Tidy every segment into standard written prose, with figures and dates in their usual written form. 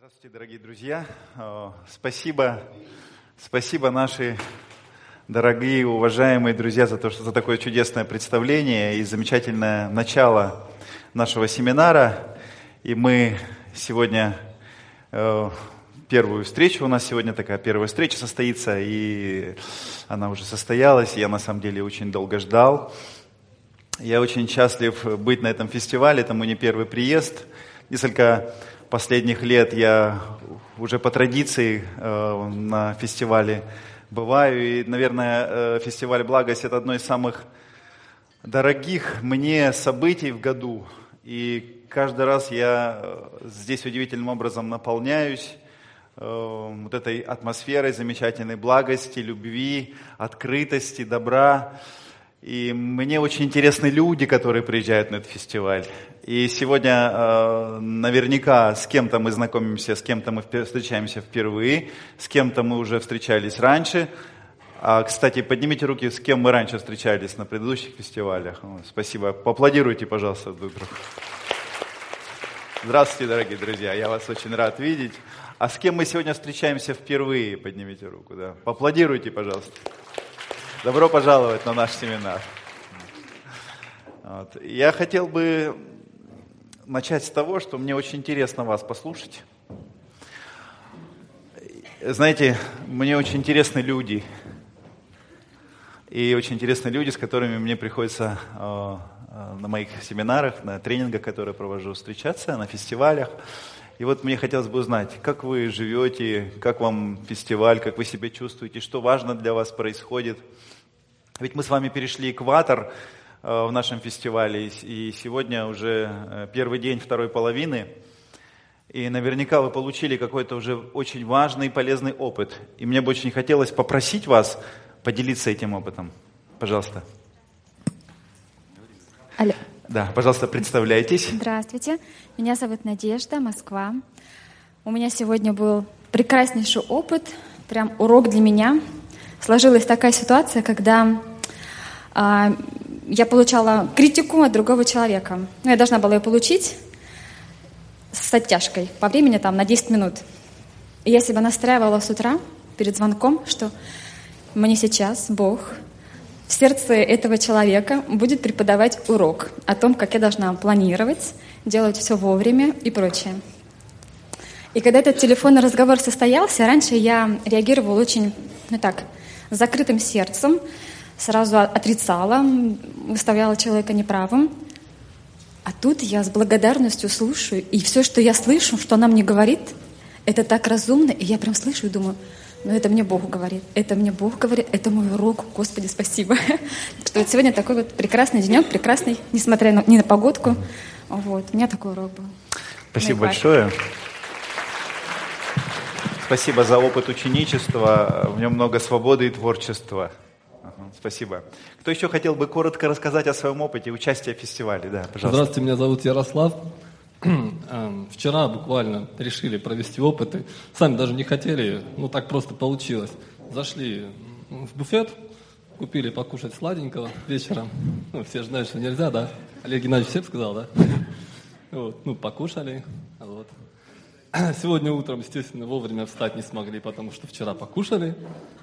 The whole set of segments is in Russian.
Здравствуйте, дорогие друзья. Спасибо, наши дорогие, уважаемые друзья, за такое чудесное представление и замечательное начало нашего семинара. И мы сегодня первую встречу, у нас сегодня такая первая встреча состоится, и она уже состоялась. Я на самом деле очень долго ждал. Я очень счастлив быть на этом фестивале, это мой не первый приезд. Несколько последних лет я уже по традиции на фестивале бываю. И, наверное, фестиваль «Благость» – это одно из самых дорогих мне событий в году. И каждый раз я здесь удивительным образом наполняюсь вот этой атмосферой замечательной благости, любви, открытости, добра. И мне очень интересны люди, которые приезжают на этот фестиваль. И сегодня наверняка с кем-то мы знакомимся, с кем-то мы встречаемся впервые, с кем-то мы уже встречались раньше. Кстати, поднимите руки, с кем мы раньше встречались на предыдущих фестивалях. Спасибо. Поаплодируйте, пожалуйста, друг другу. Здравствуйте, дорогие друзья, я вас очень рад видеть. А с кем мы сегодня встречаемся впервые? Поднимите руку, да. Поаплодируйте, пожалуйста. Добро пожаловать на наш семинар. Я хотел бы начать с того, что мне очень интересно вас послушать. Знаете, мне очень интересны люди. И очень интересны люди, с которыми мне приходится на моих семинарах, на тренингах, которые провожу, встречаться, на фестивалях. И вот мне хотелось бы узнать, как вы живете, как вам фестиваль, как вы себя чувствуете, что важно для вас происходит. Ведь мы с вами перешли экватор в нашем фестивале, и сегодня уже первый день второй половины, и наверняка вы получили какой-то уже очень важный и полезный опыт. И мне бы очень хотелось попросить вас поделиться этим опытом. Пожалуйста. Алло. Да, пожалуйста, представляйтесь. Здравствуйте, меня зовут Надежда, Москва. У меня сегодня был прекраснейший опыт, прям урок для меня. Сложилась такая ситуация, когда я получала критику от другого человека. Я должна была ее получить с оттяжкой по времени там, на 10 минут. И я себя настраивала с утра перед звонком, что мне сейчас Бог в сердце этого человека будет преподавать урок о том, как я должна планировать, делать все вовремя и прочее. И когда этот телефонный разговор состоялся, раньше я реагировала очень, с закрытым сердцем, сразу отрицала, выставляла человека неправым. А тут я с благодарностью слушаю, и все, что я слышу, что она мне говорит, это так разумно, и я прям слышу и думаю, это мне Бог говорит, это мой урок, Господи, спасибо. Что вот сегодня такой вот прекрасный денек, прекрасный, несмотря ни на погодку. Вот, у меня такой урок был. Спасибо большое. Спасибо за опыт ученичества, в нем много свободы и творчества. Спасибо. Кто еще хотел бы коротко рассказать о своем опыте участия в фестивале? Да, пожалуйста. Здравствуйте, меня зовут Ярослав. Вчера буквально решили провести опыты. Сами даже не хотели, так просто получилось. Зашли в буфет, купили покушать сладенького вечером. Все же знают, что нельзя, да? Олег Геннадьевич всем сказал, да? Покушали. Вот. Сегодня утром, естественно, вовремя встать не смогли, потому что вчера покушали.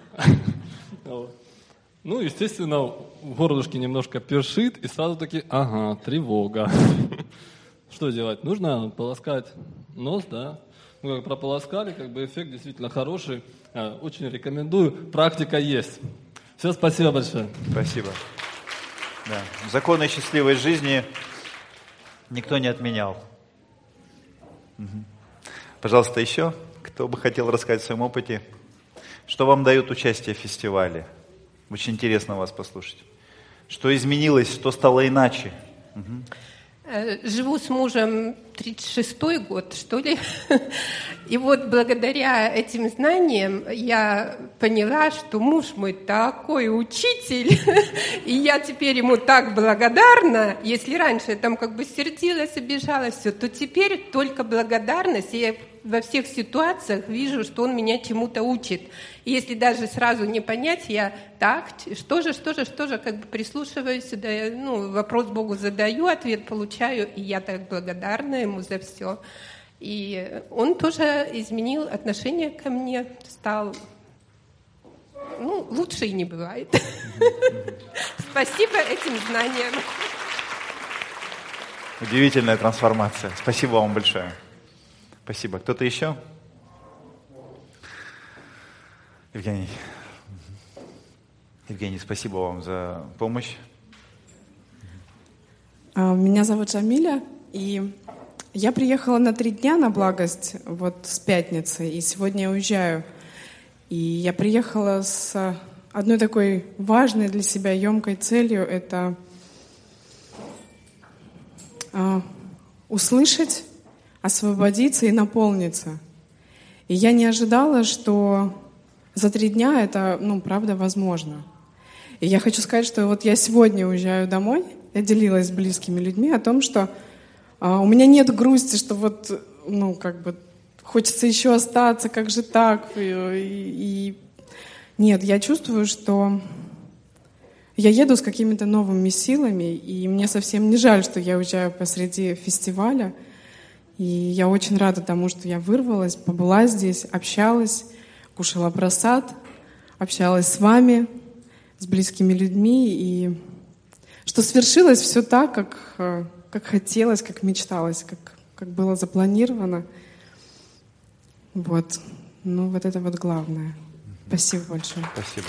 Естественно, в горлышке немножко першит, и сразу таки, тревога. Что делать? Нужно полоскать нос, да? Как прополоскали, эффект действительно хороший. Очень рекомендую. Практика есть. Все, спасибо большое. Спасибо. Да. Законы счастливой жизни никто не отменял. Угу. Пожалуйста, еще, кто бы хотел рассказать о своем опыте? Что вам дает участие в фестивале? Очень интересно вас послушать. Что изменилось, что стало иначе? Угу. Живу с мужем 36-й год, что ли. И вот благодаря этим знаниям я поняла, что муж мой такой учитель, и я теперь ему так благодарна. Если раньше я там сердилась, обижалась, все, то теперь только благодарность. И я во всех ситуациях вижу, что он меня чему-то учит. И если даже сразу не понять, я что же, прислушиваюсь, вопрос Богу задаю, ответ получаю, и я так благодарна ему за все. И он тоже изменил отношение ко мне, стал, лучше и не бывает. Спасибо этим знаниям. Удивительная трансформация. Спасибо вам большое. Спасибо. Кто-то еще? Евгений. Евгений, спасибо вам за помощь. Меня зовут Жамиля, и я приехала на 3 дня на благость с пятницы, и сегодня я уезжаю. И я приехала с одной такой важной для себя емкой целью — это услышать, освободиться и наполниться. И я не ожидала, что за 3 дня это, правда, возможно. И я хочу сказать, что я сегодня уезжаю домой. Я делилась с близкими людьми о том, что у меня нет грусти, что хочется еще остаться, как же так? И нет, я чувствую, что я еду с какими-то новыми силами, и мне совсем не жаль, что я уезжаю посреди фестиваля. И я очень рада тому, что я вырвалась, побыла здесь, общалась, кушала просад, общалась с вами, с близкими людьми, и что свершилось все так, как хотелось, как мечталось, как было запланировано. Вот это главное. Спасибо большое. Спасибо.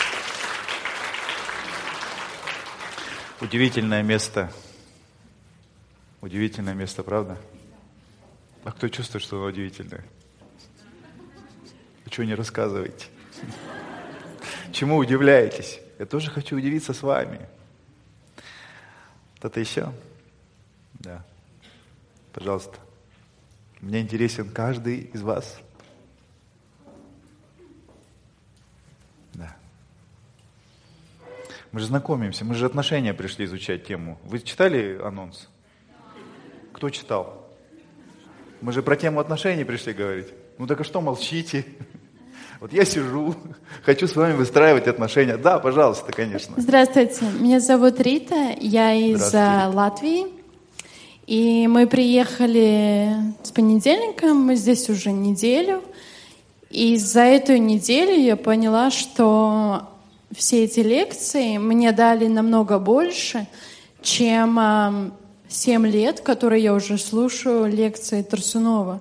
Удивительное место. Удивительное место, правда? А кто чувствует, что оно удивительное? Вы чего не рассказываете? Чему удивляетесь? Я тоже хочу удивиться с вами. Кто-то еще? Да. Пожалуйста. Мне интересен каждый из вас. Да. Мы же знакомимся, мы же отношения пришли изучать тему. Вы читали анонс? Кто читал? Мы же про тему отношений пришли говорить. Так а что молчите? Я сижу, хочу с вами выстраивать отношения. Да, пожалуйста, конечно. Здравствуйте, меня зовут Рита, я из Латвии. И мы приехали с понедельника, мы здесь уже неделю. И за эту неделю я поняла, что все эти лекции мне дали намного больше, чем 7 лет, которые я уже слушаю лекции Турсунова.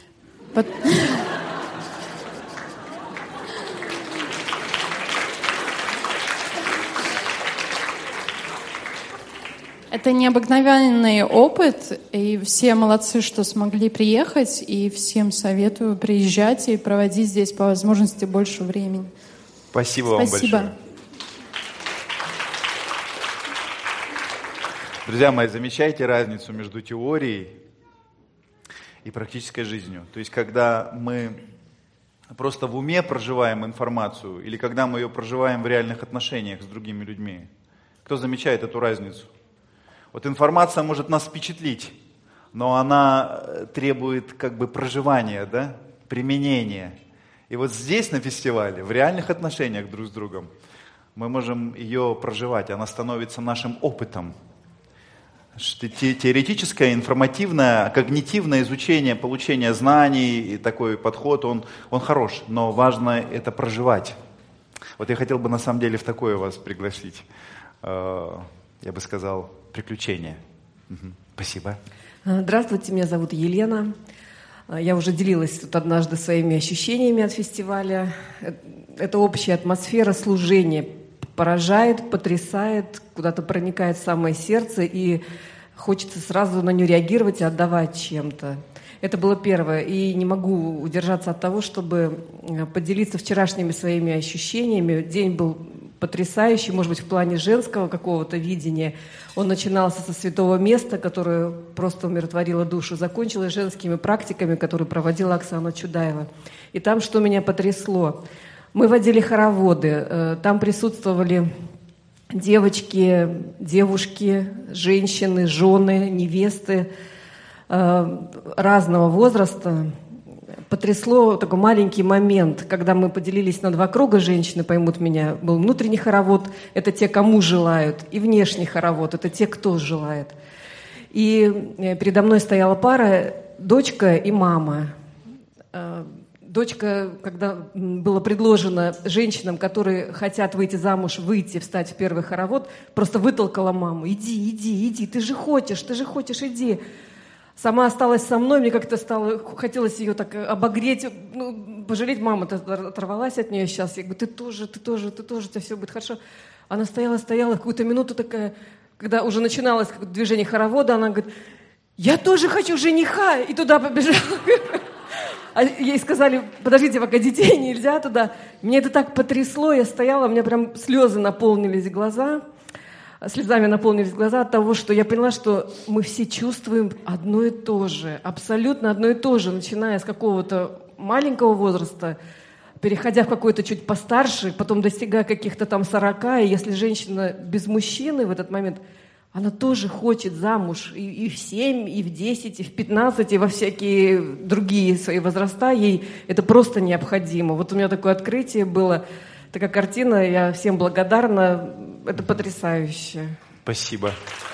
Это необыкновенный опыт, и все молодцы, что смогли приехать, и всем советую приезжать и проводить здесь по возможности больше времени. Спасибо вам большое. Друзья мои, замечайте разницу между теорией и практической жизнью. То есть, когда мы просто в уме проживаем информацию, или когда мы ее проживаем в реальных отношениях с другими людьми. Кто замечает эту разницу? Информация может нас впечатлить, но она требует проживания, применения. И здесь, на фестивале, в реальных отношениях друг с другом, мы можем ее проживать, она становится нашим опытом. Теоретическое, информативное, когнитивное изучение, получение знаний и такой подход, он хорош, но важно это проживать. Я хотел бы на самом деле в такое вас пригласить. Я бы сказал, приключения. Спасибо. Здравствуйте, меня зовут Елена. Я уже делилась однажды своими ощущениями от фестиваля. Это общая атмосфера служения поражает, потрясает, куда-то проникает в самое сердце, и хочется сразу на нее реагировать и отдавать чем-то. Это было первое. И не могу удержаться от того, чтобы поделиться вчерашними своими ощущениями. День был потрясающий, может быть, в плане женского какого-то видения. Он начинался со святого места, которое просто умиротворило душу, закончилось женскими практиками, которые проводила Оксана Чудаева. И там что меня потрясло? Мы водили хороводы, там присутствовали девочки, девушки, женщины, жены, невесты разного возраста. Потрясло такой маленький момент, когда мы поделились на 2 круга, женщины поймут меня. Был внутренний хоровод — это те, кому желают, и внешний хоровод — это те, кто желает. И передо мной стояла пара, дочка и мама. Дочка, когда было предложено женщинам, которые хотят выйти замуж, встать в первый хоровод, просто вытолкала маму. Иди, ты же хочешь, иди. Сама осталась со мной, мне как-то хотелось ее так обогреть, пожалеть. Мама оторвалась от нее сейчас. Я говорю, ты тоже, у тебя все будет хорошо. Она стояла, какую-то минуту такая, когда уже начиналось движение хоровода, она говорит, я тоже хочу жениха, и туда побежала. А ей сказали, подождите, пока детей нельзя туда. Мне это так потрясло, я стояла, у меня прям слезами наполнились глаза от того, что я поняла, что мы все чувствуем одно и то же, абсолютно одно и то же, начиная с какого-то маленького возраста, переходя в какой-то чуть постарше, потом достигая каких-то там 40, и если женщина без мужчины в этот момент, она тоже хочет замуж и в 7, и в 10, и в 15, и во всякие другие свои возраста. Ей это просто необходимо. Вот у меня такое открытие было, такая картина. Я всем благодарна. Это потрясающе. Спасибо.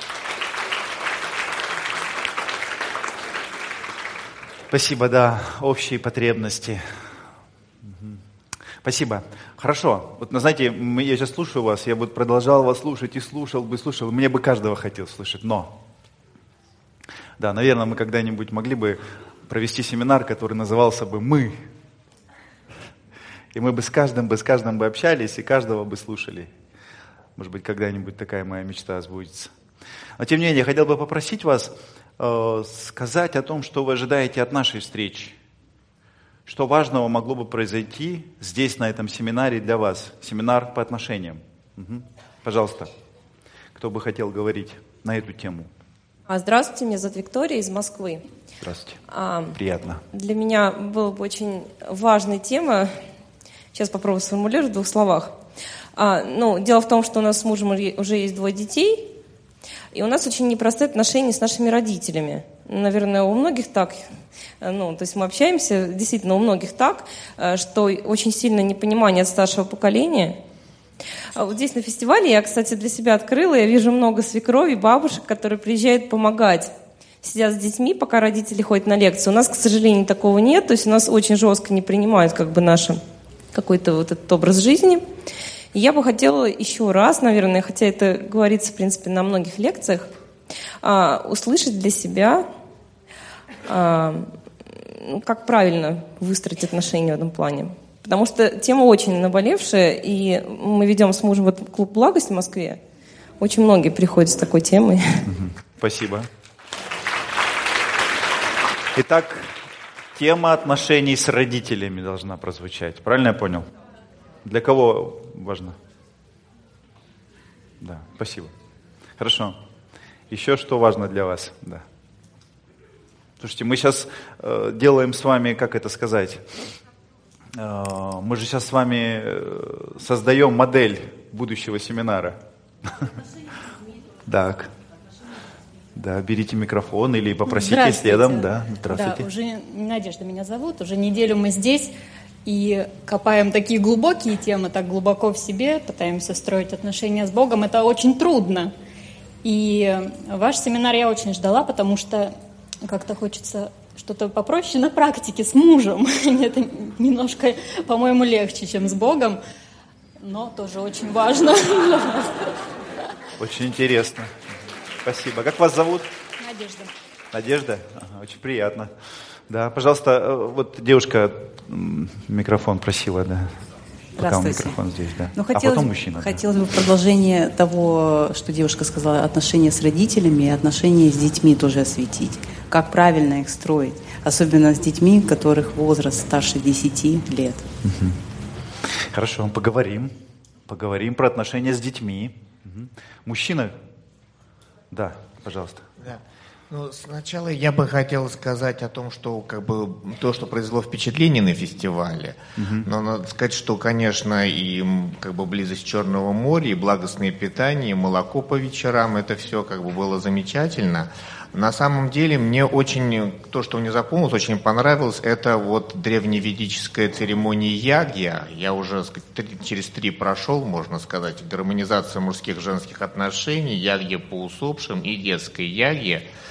Спасибо, да, общие потребности. Спасибо. Хорошо. Вот, знаете, я сейчас слушаю вас, я бы продолжал вас слушать и слушал. Мне бы каждого хотел слышать, но... Да, наверное, мы когда-нибудь могли бы провести семинар, который назывался бы «Мы». И мы бы с каждым бы общались, и каждого бы слушали. Может быть, когда-нибудь такая моя мечта сбудется. Но тем не менее, я хотел бы попросить вас сказать о том, что вы ожидаете от нашей встречи. Что важного могло бы произойти здесь, на этом семинаре для вас? Семинар по отношениям. Угу. Пожалуйста, кто бы хотел говорить на эту тему? Здравствуйте, меня зовут Виктория из Москвы. Здравствуйте. Приятно. Для меня была бы очень важная тема. Сейчас попробую сформулировать в 2 словах. Дело в том, что у нас с мужем уже есть 2 детей, и у нас очень непростые отношения с нашими родителями. Наверное, у многих так. То есть мы общаемся, действительно, у многих так, что очень сильное непонимание от старшего поколения. Вот здесь на фестивале я, кстати, для себя открыла, я вижу много свекровей, бабушек, которые приезжают помогать. Сидят с детьми, пока родители ходят на лекции. У нас, к сожалению, такого нет, то есть у нас очень жестко не принимают наш какой-то вот этот образ жизни. И я бы хотела еще раз, наверное, хотя это говорится, в принципе, на многих лекциях, услышать для себя, как правильно выстроить отношения в этом плане. Потому что тема очень наболевшая, и мы ведем с мужем вот клуб «Благость» в Москве. Очень многие приходят с такой темой. Спасибо. Итак, тема отношений с родителями должна прозвучать. Правильно я понял? Для кого важно? Да, спасибо. Хорошо. Еще что важно для вас? Да. Слушайте, мы сейчас делаем с вами, как это сказать, мы же сейчас с вами создаем модель будущего семинара. Так. Да, берите микрофон или попросите следом. Да, здравствуйте. Да, уже Надежда меня зовут, уже неделю мы здесь и копаем такие глубокие темы, так глубоко в себе, пытаемся строить отношения с Богом. Это очень трудно. И ваш семинар я очень ждала, потому что как-то хочется что-то попроще на практике с мужем. Это немножко, по-моему, легче, чем с Богом, но тоже очень важно. Очень интересно. Спасибо. Как вас зовут? Надежда. Надежда? Ага, очень приятно. Да, пожалуйста, вот девушка микрофон просила, да. Пока микрофон здесь, да. А потом мужчина. Хотелось бы в продолжение того, что девушка сказала, отношения с родителями и отношения с детьми тоже осветить. Как правильно их строить, особенно с детьми, у которых возраст старше 10 лет. Угу. Хорошо, поговорим. Поговорим про отношения с детьми. Угу. Мужчина? Да, пожалуйста. Да. Сначала я бы хотел сказать о том, что то, что произвело впечатление на фестивале. Но надо сказать, что, конечно, и близость Черного моря, и благостное питание, и молоко по вечерам, это все было замечательно. На самом деле мне очень, то, что мне запомнилось, очень понравилось, это древневедическая церемония ягья. Я уже через 3 прошел, можно сказать, гармонизация мужских и женских отношений, ягья по усопшим и детская ягья.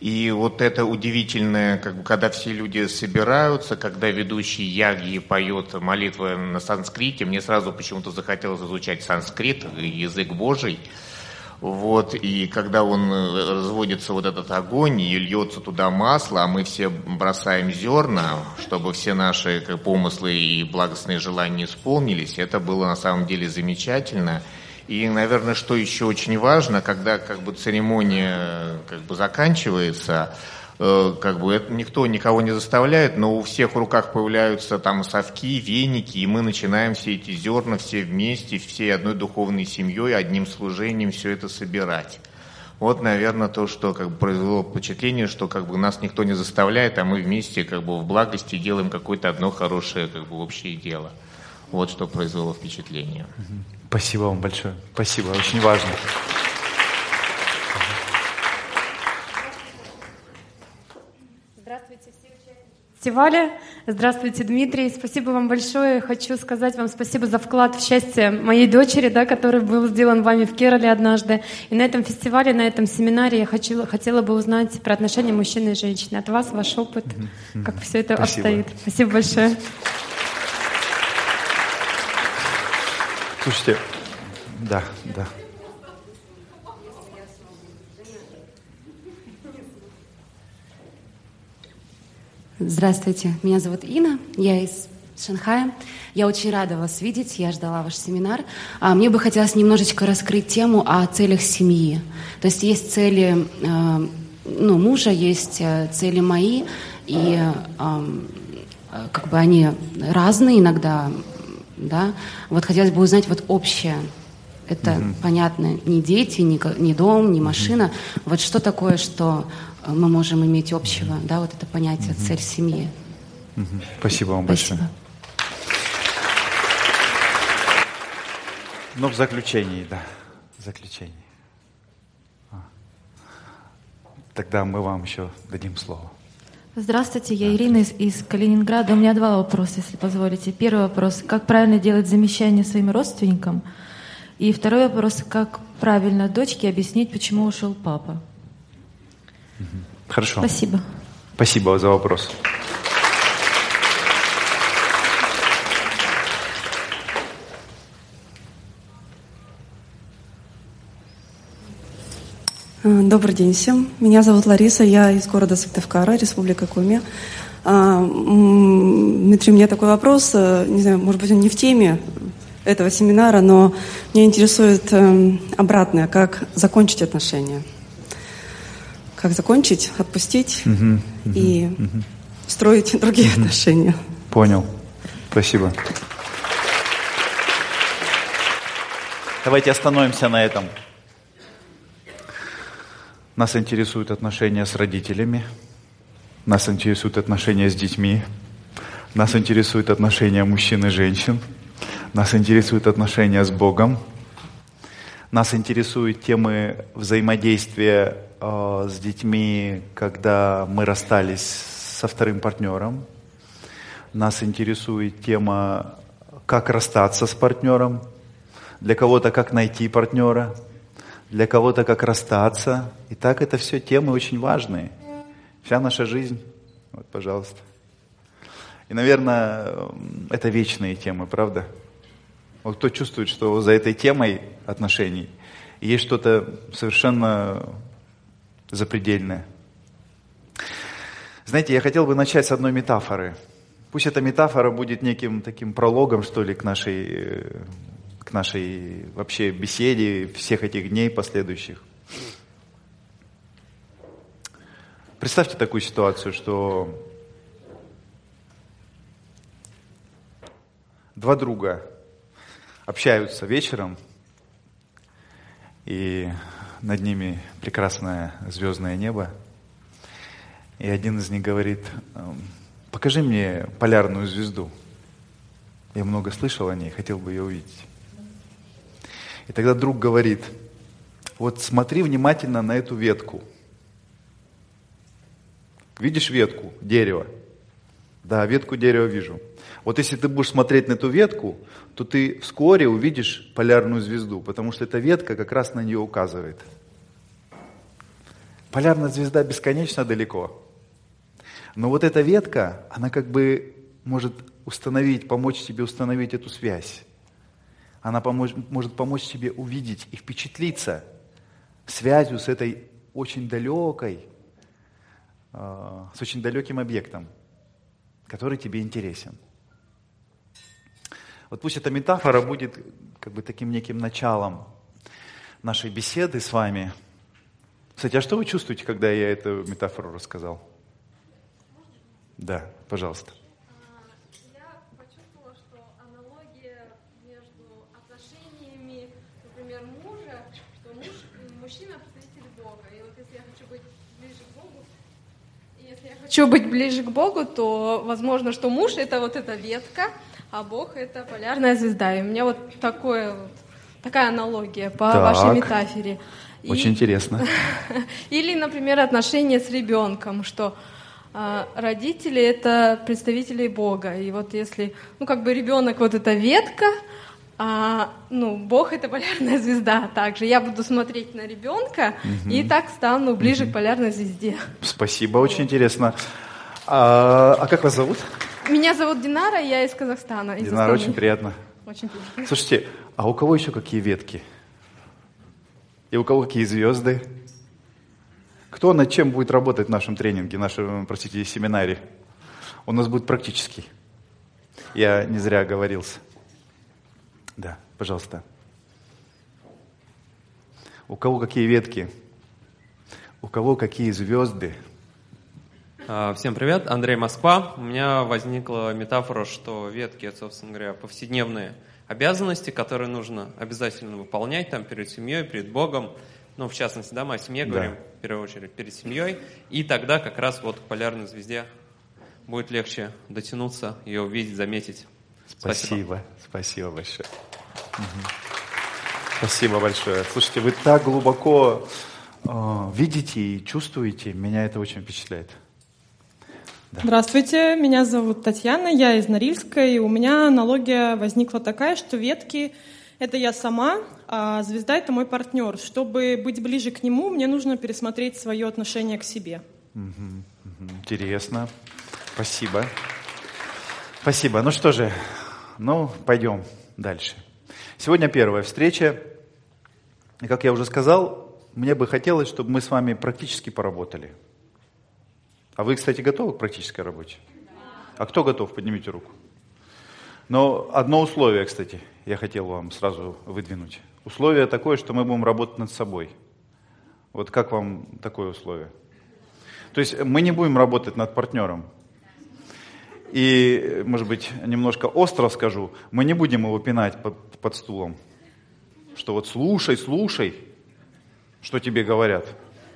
И вот это удивительное, как бы, когда все люди собираются, когда ведущий ягьи поет молитвы на санскрите, мне сразу почему-то захотелось изучать санскрит, язык Божий. Вот, и когда он разводится вот этот огонь, и льется туда масло, а мы все бросаем зерна, чтобы все наши помыслы и благостные желания исполнились, это было на самом деле замечательно. И, наверное, что еще очень важно, когда церемония заканчивается, это никто никого не заставляет, но у всех в руках появляются там совки, веники, и мы начинаем все эти зерна все вместе, всей одной духовной семьей, одним служением все это собирать. Вот, наверное, то, что произвело впечатление, что нас никто не заставляет, а мы вместе в благости делаем какое-то одно хорошее общее дело. Вот что произвело впечатление. Спасибо вам большое. Спасибо, очень важно. Здравствуйте, все участники фестиваля. Здравствуйте, Дмитрий. Спасибо вам большое. Хочу сказать вам спасибо за вклад в счастье моей дочери, который был сделан вами в Керале однажды. И на этом фестивале, на этом семинаре я хотела бы узнать про отношения мужчины и женщины. От вас, ваш опыт, как все это обстоит. Спасибо большое. Слушайте, да. Здравствуйте, меня зовут Инна, я из Шанхая. Я очень рада вас видеть, я ждала ваш семинар. Мне бы хотелось немножечко раскрыть тему о целях семьи. То есть есть цели мужа, есть цели мои, и они разные иногда. Да? Вот хотелось бы узнать общее. Это, понятно, не дети, не дом, не машина. Вот что такое, что мы можем иметь общего, да, вот это понятие цель семьи. Спасибо вам большое. Но в заключении, Тогда мы вам еще дадим слово. Здравствуйте, я Ирина из Калининграда. У меня 2 вопроса, если позволите. Первый вопрос: как правильно делать замечания своим родственникам? И второй вопрос: как правильно дочке объяснить, почему ушел папа? Хорошо. Спасибо. Спасибо за вопрос. Добрый день всем. Меня зовут Лариса, я из города Сыктывкара, Республика Коми. Дмитрий, у меня такой вопрос, не знаю, может быть, он не в теме этого семинара, но меня интересует обратное, как закончить отношения. Как закончить, отпустить и строить другие отношения. Понял. Спасибо. Давайте остановимся на этом. Нас интересуют отношения с родителями, нас интересуют отношения с детьми, нас интересуют отношения мужчин и женщин, нас интересуют отношения с Богом, нас интересуют темы взаимодействия с детьми, когда мы расстались со вторым партнером, нас интересует тема, как расстаться с партнером, для кого-то как найти партнера, для кого-то как расстаться. И так это все темы очень важные. Вся наша жизнь, вот, пожалуйста. И, наверное, это вечные темы, правда? Вот кто чувствует, что за этой темой отношений есть что-то совершенно запредельное. Знаете, я хотел бы начать с одной метафоры. Пусть эта метафора будет неким таким прологом, что ли, к нашей вообще беседе всех этих дней последующих. Представьте такую ситуацию, что 2 друга общаются вечером, и над ними прекрасное звездное небо, и один из них говорит: покажи мне полярную звезду. Я много слышал о ней, хотел бы ее увидеть. И тогда друг говорит: вот смотри внимательно на эту ветку. Видишь ветку, дерево? Да, ветку дерева вижу. Вот если ты будешь смотреть на эту ветку, то ты вскоре увидишь полярную звезду, потому что эта ветка как раз на нее указывает. Полярная звезда бесконечно далеко. Но вот эта ветка, она как бы может помочь тебе установить эту связь. Она может помочь тебе увидеть и впечатлиться связью с этой очень далекой, с очень далеким объектом, который тебе интересен. Вот пусть эта метафора будет как бы таким неким началом нашей беседы с вами. Кстати, а что вы чувствуете, когда я эту метафору рассказал? Да, пожалуйста. Я почувствовала, что аналогия между отношениями, например, мужа, что мужчина представитель Бога. И вот если я хочу быть ближе к Богу, то возможно, что муж — это вот эта ветка, а Бог — это полярная звезда. И у меня вот такая аналогия по вашей метафоре. Очень интересно. Или, например, отношения с ребенком, что родители — это представители Бога. И вот если, ребенок — вот эта ветка, Бог — это полярная звезда также. Я буду смотреть на ребенка и так стану ближе к полярной звезде. Спасибо, очень интересно. А как вас зовут? Меня зовут Динара, я из Казахстана. Динара, очень приятно. Очень приятно. Слушайте, а у кого еще какие ветки? И у кого какие звезды? Кто над чем будет работать в нашем тренинге, семинаре? У нас будет практический. Я не зря оговорился. Да, пожалуйста. У кого какие ветки? У кого какие звезды? Всем привет, Андрей, Москва. У меня возникла метафора, что ветки — это, собственно говоря, повседневные обязанности, которые нужно обязательно выполнять перед семьей, перед Богом. В частности, мы о семье говорим, в первую очередь, перед семьей. И тогда как раз к полярной звезде будет легче дотянуться, ее увидеть, заметить. Спасибо большое. Спасибо большое. Слушайте, вы так глубоко видите и чувствуете, меня это очень впечатляет. Да. Здравствуйте, меня зовут Татьяна, я из Норильска, и у меня аналогия возникла такая, что ветки — это я сама, а звезда — это мой партнер. Чтобы быть ближе к нему, мне нужно пересмотреть свое отношение к себе. Интересно. Спасибо. Ну что же, пойдем дальше. Сегодня первая встреча. И, как я уже сказал, мне бы хотелось, чтобы мы с вами практически поработали. А вы, кстати, готовы к практической работе? А кто готов? Поднимите руку. Но одно условие, кстати, я хотел вам сразу выдвинуть. Условие такое, что мы будем работать над собой. Вот как вам такое условие? То есть мы не будем работать над партнером. И, может быть, немножко остро скажу, мы не будем его пинать под стулом. Что вот слушай, что тебе говорят.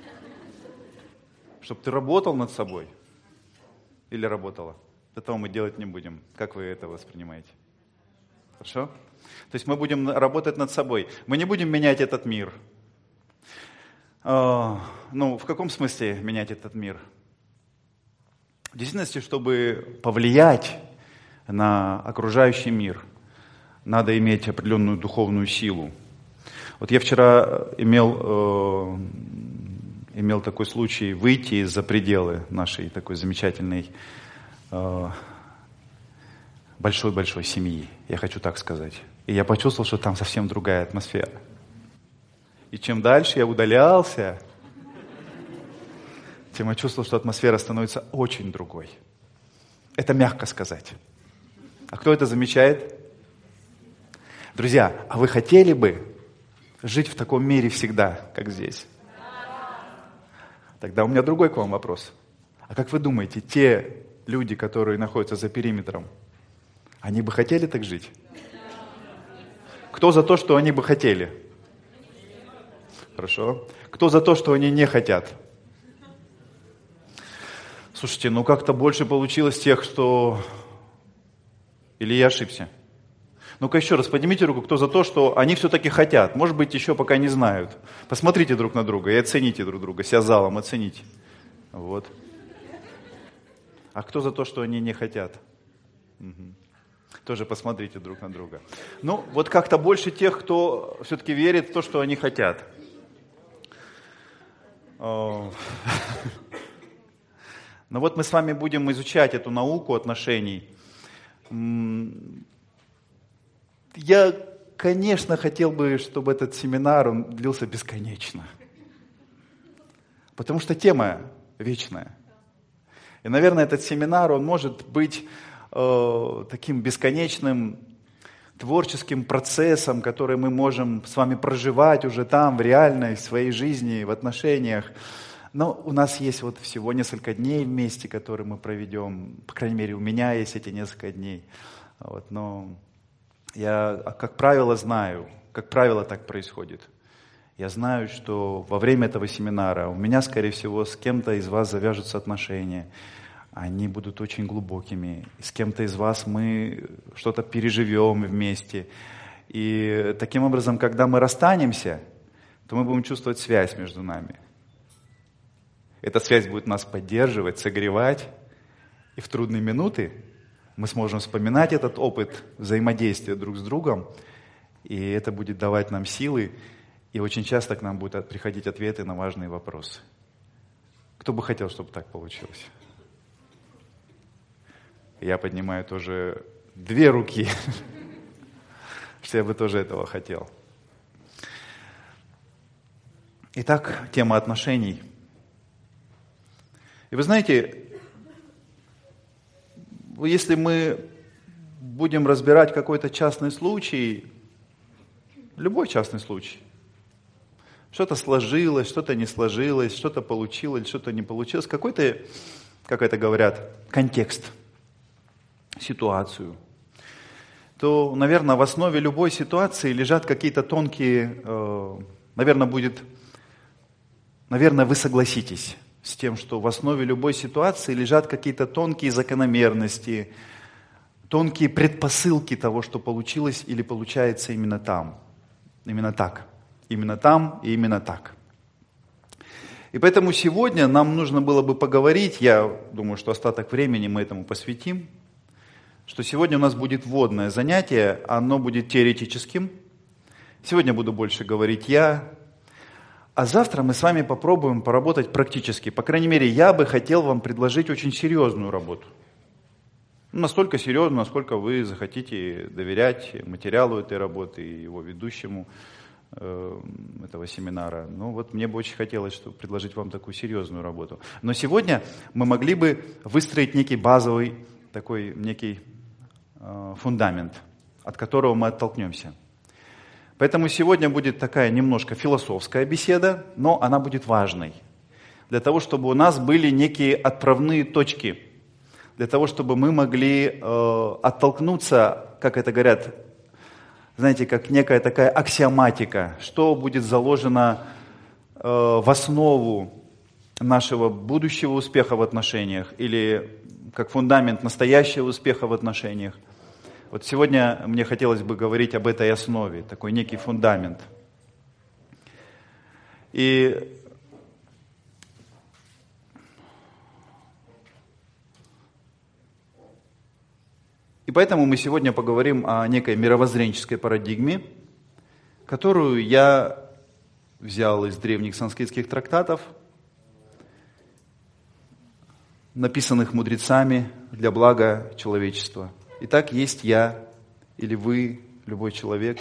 Чтобы ты работал над собой. Или работала. Этого мы делать не будем. Как вы это воспринимаете? Хорошо? То есть мы будем работать над собой. Мы не будем менять этот мир. В каком смысле менять этот мир? В действительности, чтобы повлиять на окружающий мир, надо иметь определенную духовную силу. Вот я вчера имел такой случай выйти за пределы нашей такой замечательной большой-большой семьи, я хочу так сказать. И я почувствовал, что там совсем другая атмосфера. И чем дальше я удалялся, тем я чувствовал, что атмосфера становится очень другой. Это мягко сказать. А кто это замечает? Друзья, а вы хотели бы жить в таком мире всегда, как здесь? Тогда у меня другой к вам вопрос. А как вы думаете, те люди, которые находятся за периметром, они бы хотели так жить? Кто за то, что они бы хотели? Хорошо. Кто за то, что они не хотят? Слушайте, как-то больше получилось тех, что... Или я ошибся? Ну-ка еще раз поднимите руку, кто за то, что они все-таки хотят. Может быть, еще пока не знают. Посмотрите друг на друга и оцените друг друга. Себя залом оцените. Вот. А кто за то, что они не хотят? Угу. Тоже посмотрите друг на друга. Вот как-то больше тех, кто все-таки верит в то, что они хотят. Но вот мы с вами будем изучать эту науку отношений. Я, конечно, хотел бы, чтобы этот семинар он длился бесконечно. Потому что тема вечная. И, наверное, этот семинар, он может быть таким бесконечным творческим процессом, который мы можем с вами проживать уже там, в реальной, в своей жизни, в отношениях. Но у нас есть вот всего несколько дней вместе, которые мы проведем. По крайней мере, у меня есть эти несколько дней. Вот, но я, как правило, знаю, как правило, так происходит. Я знаю, что во время этого семинара у меня, скорее всего, с кем-то из вас завяжутся отношения. Они будут очень глубокими. С кем-то из вас мы что-то переживем вместе. И таким образом, когда мы расстанемся, то мы будем чувствовать связь между нами. Эта связь будет нас поддерживать, согревать. И в трудные минуты мы сможем вспоминать этот опыт взаимодействия друг с другом. И это будет давать нам силы. И очень часто к нам будут приходить ответы на важные вопросы. Кто бы хотел, чтобы так получилось? Я поднимаю тоже 2 руки, что я бы тоже этого хотел. Итак, тема отношений. И вы знаете, если мы будем разбирать какой-то частный случай, любой частный случай, что-то сложилось, что-то не сложилось, что-то получилось, что-то не получилось, какой-то, как это говорят, контекст, ситуацию, то, наверное, в основе любой ситуации лежат какие-то тонкие, наверное, вы согласитесь с тем, что в основе любой ситуации лежат какие-то тонкие закономерности, тонкие предпосылки того, что получилось или получается именно там, именно так, именно там и именно так. И поэтому сегодня нам нужно было бы поговорить, я думаю, что остаток времени мы этому посвятим, что сегодня у нас будет вводное занятие, оно будет теоретическим. Сегодня буду больше говорить я, а завтра мы с вами попробуем поработать практически. По крайней мере, я бы хотел вам предложить очень серьезную работу. Настолько серьезную, насколько вы захотите доверять материалу этой работы и его ведущему этого семинара. Ну вот мне бы очень хотелось, чтобы предложить вам такую серьезную работу. Но сегодня мы могли бы выстроить некий базовый, такой некий фундамент, от которого мы оттолкнемся. Поэтому сегодня будет такая немножко философская беседа, но она будет важной. Для того, чтобы у нас были некие отправные точки. Для того, чтобы мы могли оттолкнуться, как это говорят, знаете, как некая такая аксиоматика, что будет заложено в основу нашего будущего успеха в отношениях или как фундамент настоящего успеха в отношениях. Вот сегодня мне хотелось бы говорить об этой основе, такой некий фундамент. И поэтому мы сегодня поговорим о некой мировоззренческой парадигме, которую я взял из древних санскритских трактатов, написанных мудрецами для блага человечества. Итак, есть я, или вы, любой человек.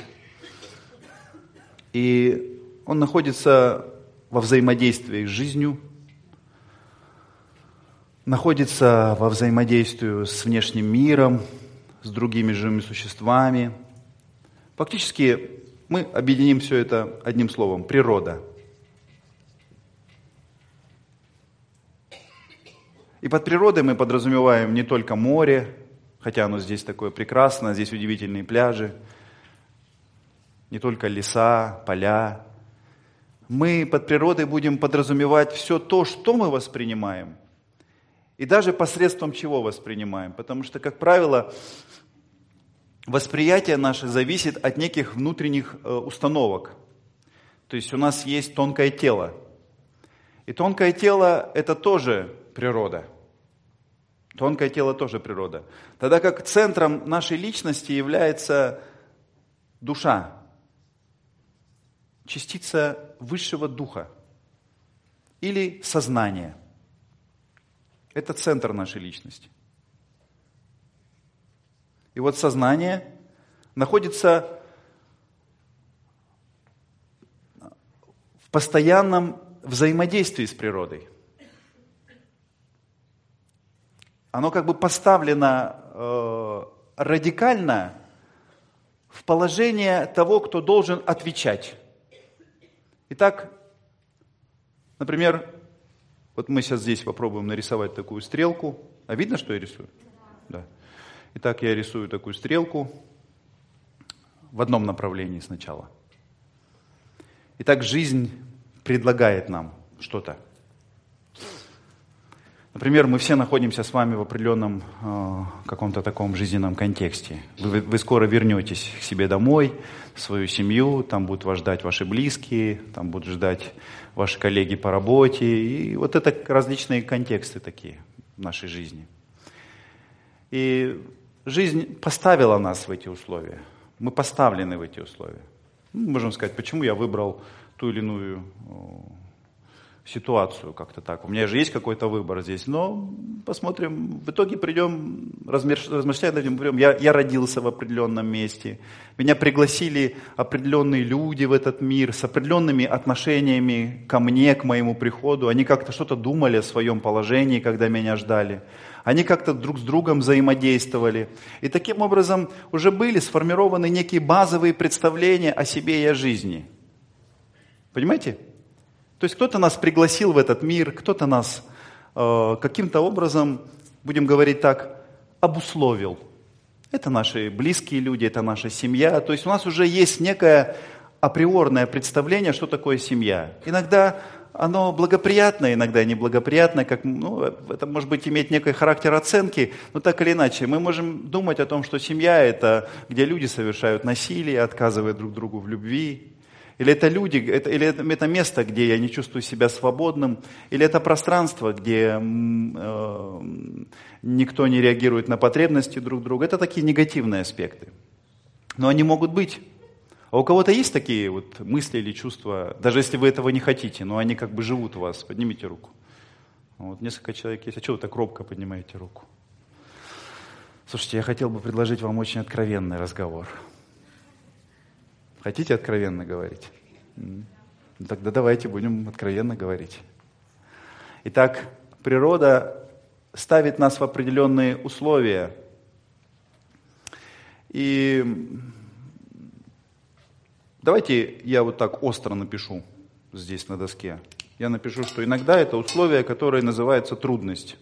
И он находится во взаимодействии с жизнью, находится во взаимодействии с внешним миром, с другими живыми существами. Фактически мы объединим все это одним словом – природа. И под природой мы подразумеваем не только море, хотя оно здесь такое прекрасное, здесь удивительные пляжи, не только леса, поля. Мы под природой будем подразумевать все то, что мы воспринимаем, и даже посредством чего воспринимаем. Потому что, как правило, восприятие наше зависит от неких внутренних установок. То есть у нас есть тонкое тело. И тонкое тело – это тоже природа. Тонкое тело тоже природа. Тогда как центром нашей личности является душа, частица высшего духа. или сознание. Это центр нашей личности. И вот сознание находится в постоянном взаимодействии с природой. Оно как бы поставлено радикально в положение того, кто должен отвечать. Итак, например, вот мы сейчас здесь попробуем нарисовать такую стрелку. А видно, что я рисую? Да. Итак, я рисую такую стрелку в одном направлении сначала. Итак, жизнь предлагает нам что-то. Например, мы все находимся с вами в определенном каком-то таком жизненном контексте. Вы скоро вернетесь к себе домой, в свою семью, там будут вас ждать ваши близкие, там будут ждать ваши коллеги по работе. И вот это различные контексты такие в нашей жизни. И жизнь поставила нас в эти условия. Мы поставлены в эти условия. Мы можем сказать, почему я выбрал ту или иную ситуацию как-то так. У меня же есть какой-то выбор здесь, но посмотрим, в итоге придем, размышлять над этим, я родился в определенном месте, меня пригласили определенные люди в этот мир с определенными отношениями ко мне, к моему приходу, они как-то что-то думали о своем положении, когда меня ждали, они как-то друг с другом взаимодействовали, и таким образом уже были сформированы некие базовые представления о себе и о жизни. Понимаете? То есть кто-то нас пригласил в этот мир, кто-то нас каким-то образом, будем говорить так, обусловил. Это наши близкие люди, это наша семья. То есть у нас уже есть некое априорное представление, что такое семья. Иногда оно благоприятное, иногда неблагоприятное, это может быть иметь некий характер оценки, но так или иначе мы можем думать о том, что семья это где люди совершают насилие, отказывают друг другу в любви. Или это люди, или это место, где я не чувствую себя свободным, или это пространство, где никто не реагирует на потребности друг друга. Это такие негативные аспекты. Но они могут быть. А у кого-то есть такие вот мысли или чувства, даже если вы этого не хотите, но они как бы живут у вас? Поднимите руку. Вот несколько человек есть. А что вы так робко поднимаете руку? Слушайте, я хотел бы предложить вам очень откровенный разговор. Хотите откровенно говорить? Тогда давайте будем откровенно говорить. Итак, природа ставит нас в определенные условия. И давайте я вот так остро напишу здесь на доске. Я напишу, что иногда это условия, которые называются трудность.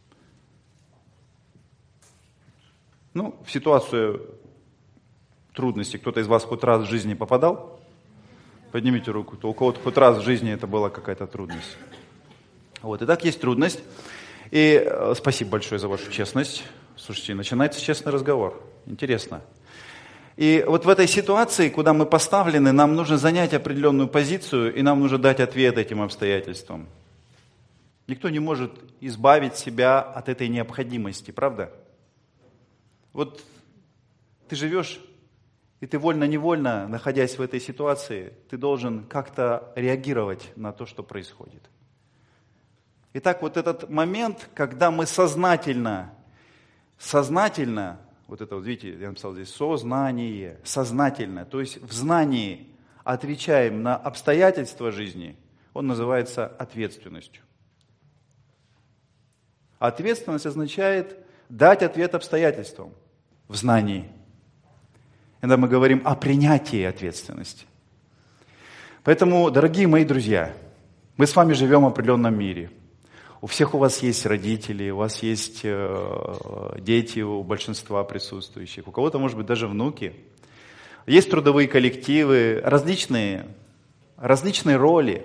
В ситуацию трудности кто-то из вас хоть раз в жизни попадал? Поднимите руку. То у кого-то хоть раз в жизни это была какая-то трудность. Вот. Итак, есть трудность. И спасибо большое за вашу честность. Слушайте, начинается честный разговор. Интересно. И вот в этой ситуации, куда мы поставлены, нам нужно занять определенную позицию, и нам нужно дать ответ этим обстоятельствам. Никто не может избавить себя от этой необходимости, правда? Вот ты живешь, и ты вольно-невольно, находясь в этой ситуации, ты должен как-то реагировать на то, что происходит. Итак, вот этот момент, когда мы сознательно, вот это вот, видите, я написал здесь сознание, сознательно, то есть в знании отвечаем на обстоятельства жизни, он называется ответственностью. Ответственность означает дать ответ обстоятельствам в знании. Когда мы говорим о принятии ответственности. Поэтому, дорогие мои друзья, мы с вами живем в определенном мире. У всех у вас есть родители, у вас есть дети, у большинства присутствующих, у кого-то, может быть, даже внуки. Есть трудовые коллективы, различные роли.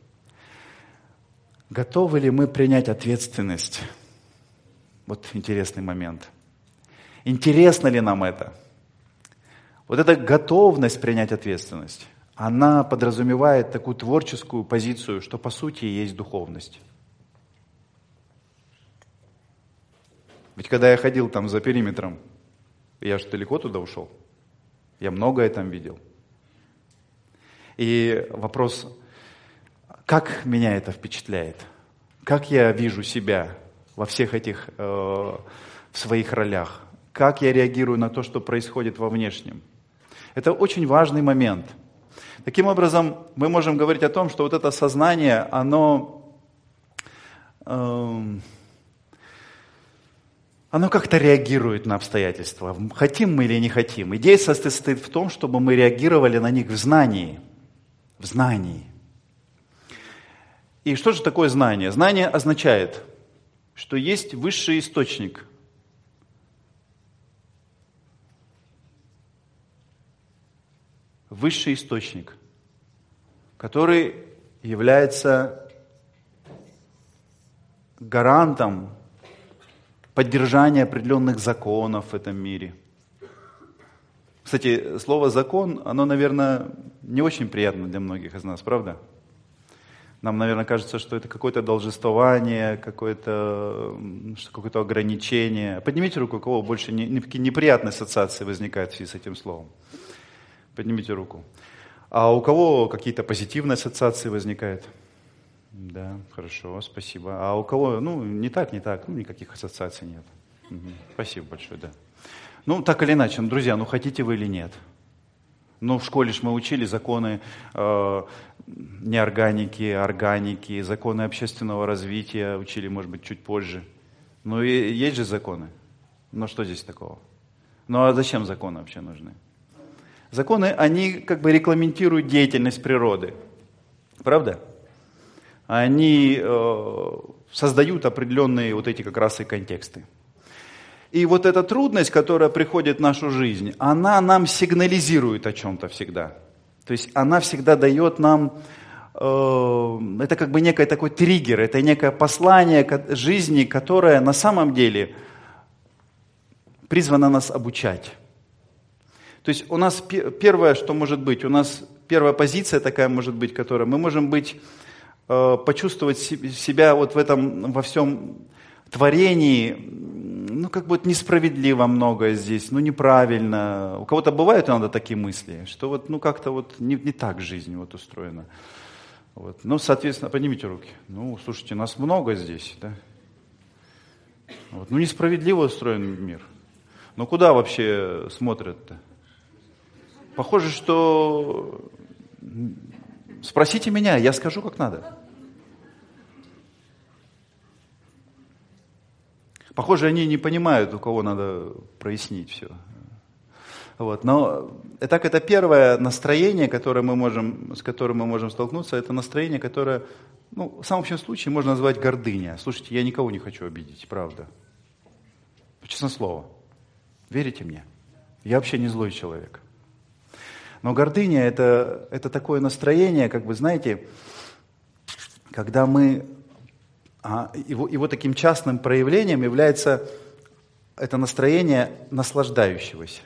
Готовы ли мы принять ответственность? Вот интересный момент. Интересно ли нам это? Вот эта готовность принять ответственность, она подразумевает такую творческую позицию, что по сути есть духовность. Ведь когда я ходил там за периметром, я же далеко туда ушел, я многое там видел. И вопрос, Как меня это впечатляет? Как я вижу себя во всех этих в своих ролях? Как я реагирую на то, что происходит во внешнем? Это очень важный момент. Таким образом, мы можем говорить о том, что вот это сознание, оно как-то реагирует на обстоятельства. Хотим мы или не хотим. Идея состоит в том, чтобы мы реагировали на них в знании. В знании. И что же такое знание? Знание означает, что есть высший источник. Высший источник, который является гарантом поддержания определенных законов в этом мире. Кстати, слово «закон», оно, наверное, не очень приятно для многих из нас, правда? Нам, наверное, кажется, что это какое-то должествование, какое-то ограничение. Поднимите руку, у кого больше неприятные ассоциации возникают в связи с этим словом. Поднимите руку. А у кого какие-то позитивные ассоциации возникают? Да, хорошо, спасибо. А у кого, не так, никаких ассоциаций нет. Угу. Спасибо большое, да. Так или иначе, друзья, хотите вы или нет. В школе ж мы учили законы неорганики, органики, законы общественного развития, учили, может быть, чуть позже. И есть же законы. Что здесь такого? А зачем законы вообще нужны? Законы, они как бы регламентируют деятельность природы. Правда? Они создают определенные вот эти как раз и контексты. И вот эта трудность, которая приходит в нашу жизнь, она нам сигнализирует о чем-то всегда. То есть она всегда дает нам, это как бы некий такой триггер, это некое послание жизни, которое на самом деле призвано нас обучать. То есть у нас первое, что может быть, у нас первая позиция такая может быть, которая мы можем почувствовать себя вот в этом, во всем творении, как бы несправедливо многое здесь, неправильно. У кого-то бывают иногда такие мысли, что как-то не так жизнь устроена. Соответственно, поднимите руки. Слушайте, нас много здесь, да? Несправедливо устроен мир. Куда вообще смотрят-то? Похоже, что... Спросите меня, я скажу, как надо. Похоже, они не понимают, у кого надо прояснить все. Но это первое настроение, с которым мы можем столкнуться, это настроение, которое, в самом общем случае, можно назвать гордыня. Слушайте, я никого не хочу обидеть, правда. Честное слово. Верите мне? Я вообще не злой человек. Но гордыня это такое настроение, как бы, знаете, когда мы... Его таким частным проявлением является это настроение наслаждающегося.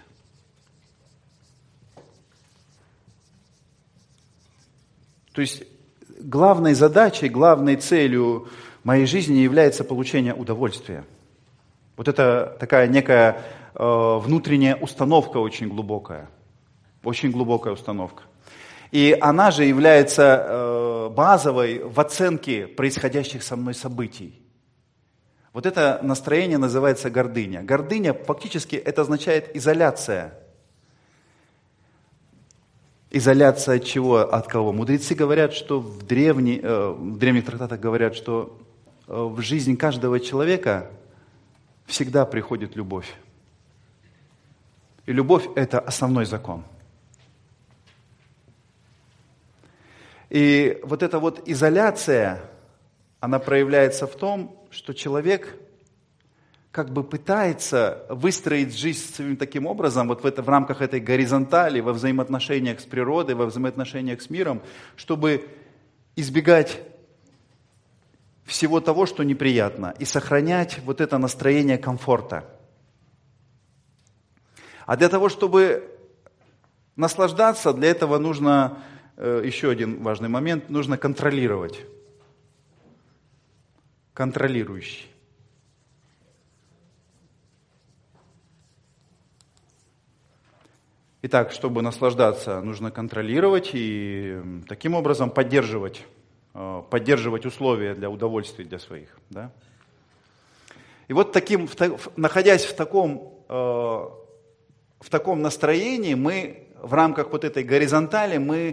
То есть главной задачей, главной целью моей жизни является получение удовольствия. Вот это такая некая внутренняя установка очень глубокая установка. И она же является базовой в оценке происходящих со мной событий. Вот это настроение называется гордыня. Гордыня фактически это означает изоляция. Изоляция от чего? От кого? Мудрецы говорят, что в древних трактатах говорят, что в жизнь каждого человека всегда приходит любовь. И любовь – это основной закон. И вот эта изоляция, она проявляется в том, что человек как бы пытается выстроить жизнь своим таким образом, в рамках этой горизонтали, во взаимоотношениях с природой, во взаимоотношениях с миром, чтобы избегать всего того, что неприятно, и сохранять вот это настроение комфорта. А для того, чтобы наслаждаться, для этого нужно... Еще один важный момент, нужно контролировать. Контролирующий. Итак, чтобы наслаждаться, нужно контролировать и таким образом поддерживать поддерживать условия для удовольствий для своих. Да? И вот находясь в таком настроении, мы в рамках вот этой горизонтали, мы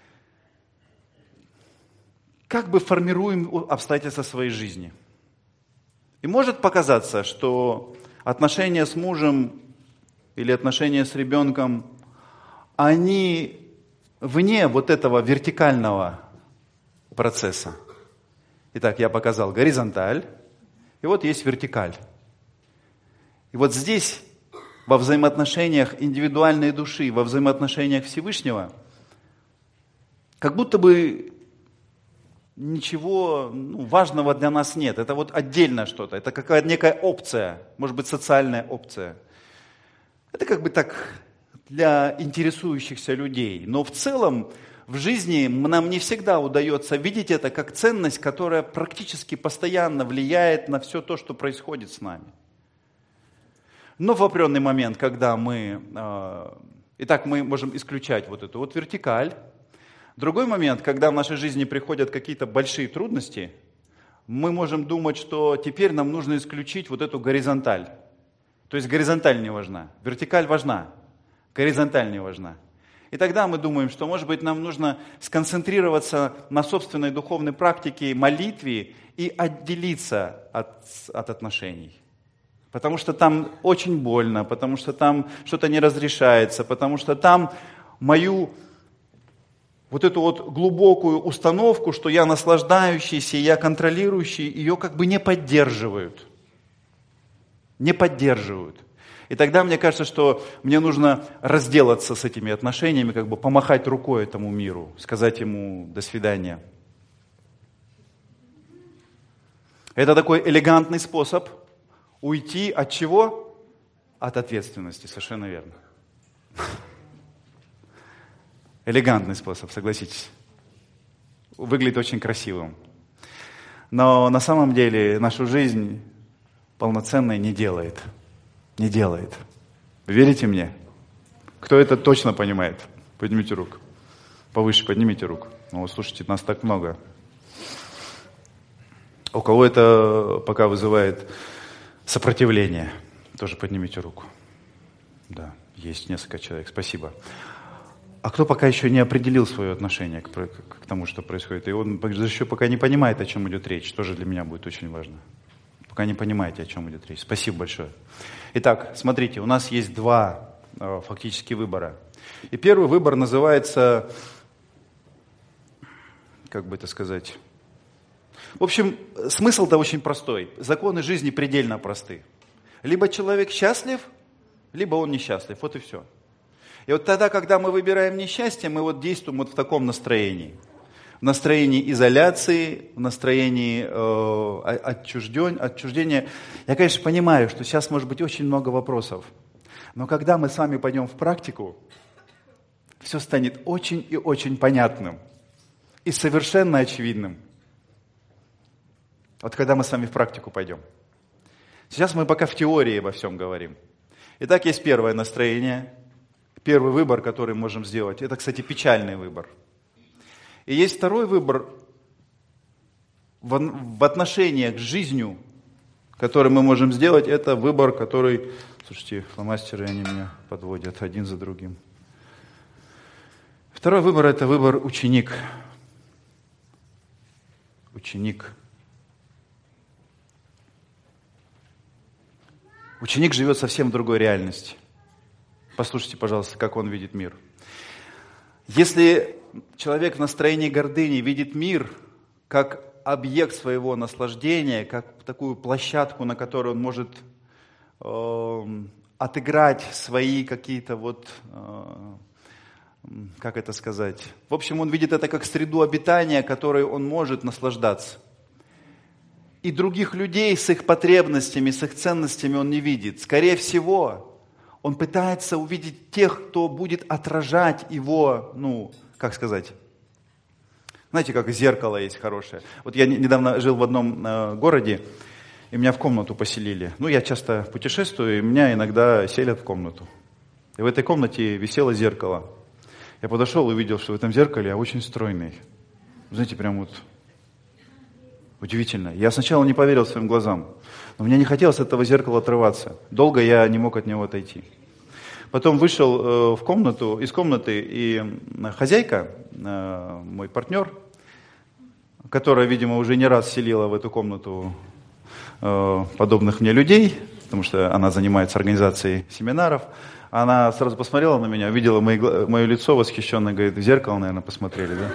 как бы формируем обстоятельства своей жизни. И может показаться, что отношения с мужем или отношения с ребенком, они вне вот этого вертикального процесса. Итак, я показал горизонталь, и вот есть вертикаль. И вот здесь, во взаимоотношениях индивидуальной души, во взаимоотношениях Всевышнего, как будто бы ничего важного для нас нет. Это вот отдельно что-то. Это какая-то некая опция, может быть, социальная опция. Это как бы так для интересующихся людей. Но в целом в жизни нам не всегда удается видеть это как ценность, которая практически постоянно влияет на все то, что происходит с нами. Но в определенный момент, когда мы можем исключать вот эту вот вертикаль. Другой момент, когда в нашей жизни приходят какие-то большие трудности, мы можем думать, что теперь нам нужно исключить вот эту горизонталь. То есть горизонталь не важна, вертикаль важна, горизонталь не важна. И тогда мы думаем, что, может быть, нам нужно сконцентрироваться на собственной духовной практике, молитве и отделиться от отношений. Потому что там очень больно, потому что там что-то не разрешается, потому что там мою вот эту вот глубокую установку, что я наслаждающийся, я контролирующий, ее как бы не поддерживают. Не поддерживают. И тогда мне кажется, что мне нужно разделаться с этими отношениями, как бы помахать рукой этому миру, сказать ему «до свидания». Это такой элегантный способ уйти от чего? От ответственности, совершенно верно. Элегантный способ, согласитесь. Выглядит очень красивым. Но на самом деле нашу жизнь полноценной не делает. Не делает. Вы верите мне? Кто это точно понимает? Поднимите руку. Повыше поднимите руку. Ну, слушайте, нас так много. У кого это пока вызывает сопротивление? Тоже поднимите руку. Да, есть несколько человек. Спасибо. А кто пока еще не определил свое отношение к тому, что происходит? И он еще пока не понимает, о чем идет речь. Тоже для меня будет очень важно. Пока не понимаете, о чем идет речь. Спасибо большое. Итак, смотрите, у нас есть два фактически выбора. И первый выбор называется, как бы это сказать... В общем, смысл-то очень простой. Законы жизни предельно просты. Либо человек счастлив, либо он несчастлив. Вот и все. И вот тогда, когда мы выбираем несчастье, мы вот действуем вот в таком настроении. В настроении изоляции, в настроении отчуждения. Я, конечно, понимаю, что сейчас может быть очень много вопросов. Но когда мы с вами пойдем в практику, все станет очень и очень понятным. И совершенно очевидным. Вот когда мы с вами в практику пойдем. Сейчас мы пока в теории обо всем говорим. Итак, есть первое настроение. Первый выбор, который мы можем сделать. Это, кстати, печальный выбор. И есть второй выбор в отношениях с жизнью, который мы можем сделать. Это выбор, который... Слушайте, фломастеры, они меня подводят один за другим. Второй выбор – это выбор ученик. Ученик. Ученик живет совсем в другой реальности. Послушайте, пожалуйста, как он видит мир. Если человек в настроении гордыни видит мир как объект своего наслаждения, как такую площадку, на которой он может отыграть свои какие-то вот, как это сказать, в общем, он видит это как среду обитания, которой он может наслаждаться. И других людей с их потребностями, с их ценностями он не видит. Скорее всего, он пытается увидеть тех, кто будет отражать его, как сказать, знаете, как зеркало есть хорошее. Вот я недавно жил в одном городе, и меня в комнату поселили. Я часто путешествую, и меня иногда селят в комнату. И в этой комнате висело зеркало. Я подошел и увидел, что в этом зеркале я очень стройный. Знаете, прям вот Удивительно. Я сначала не поверил своим глазам. Но мне не хотелось от этого зеркала отрываться. Долго я не мог от него отойти. Потом вышел из комнаты, и хозяйка, мой партнер, которая, видимо, уже не раз селила в эту комнату подобных мне людей, потому что она занимается организацией семинаров, она сразу посмотрела на меня, увидела мое лицо восхищенное, говорит, в зеркало, наверное, посмотрели, да?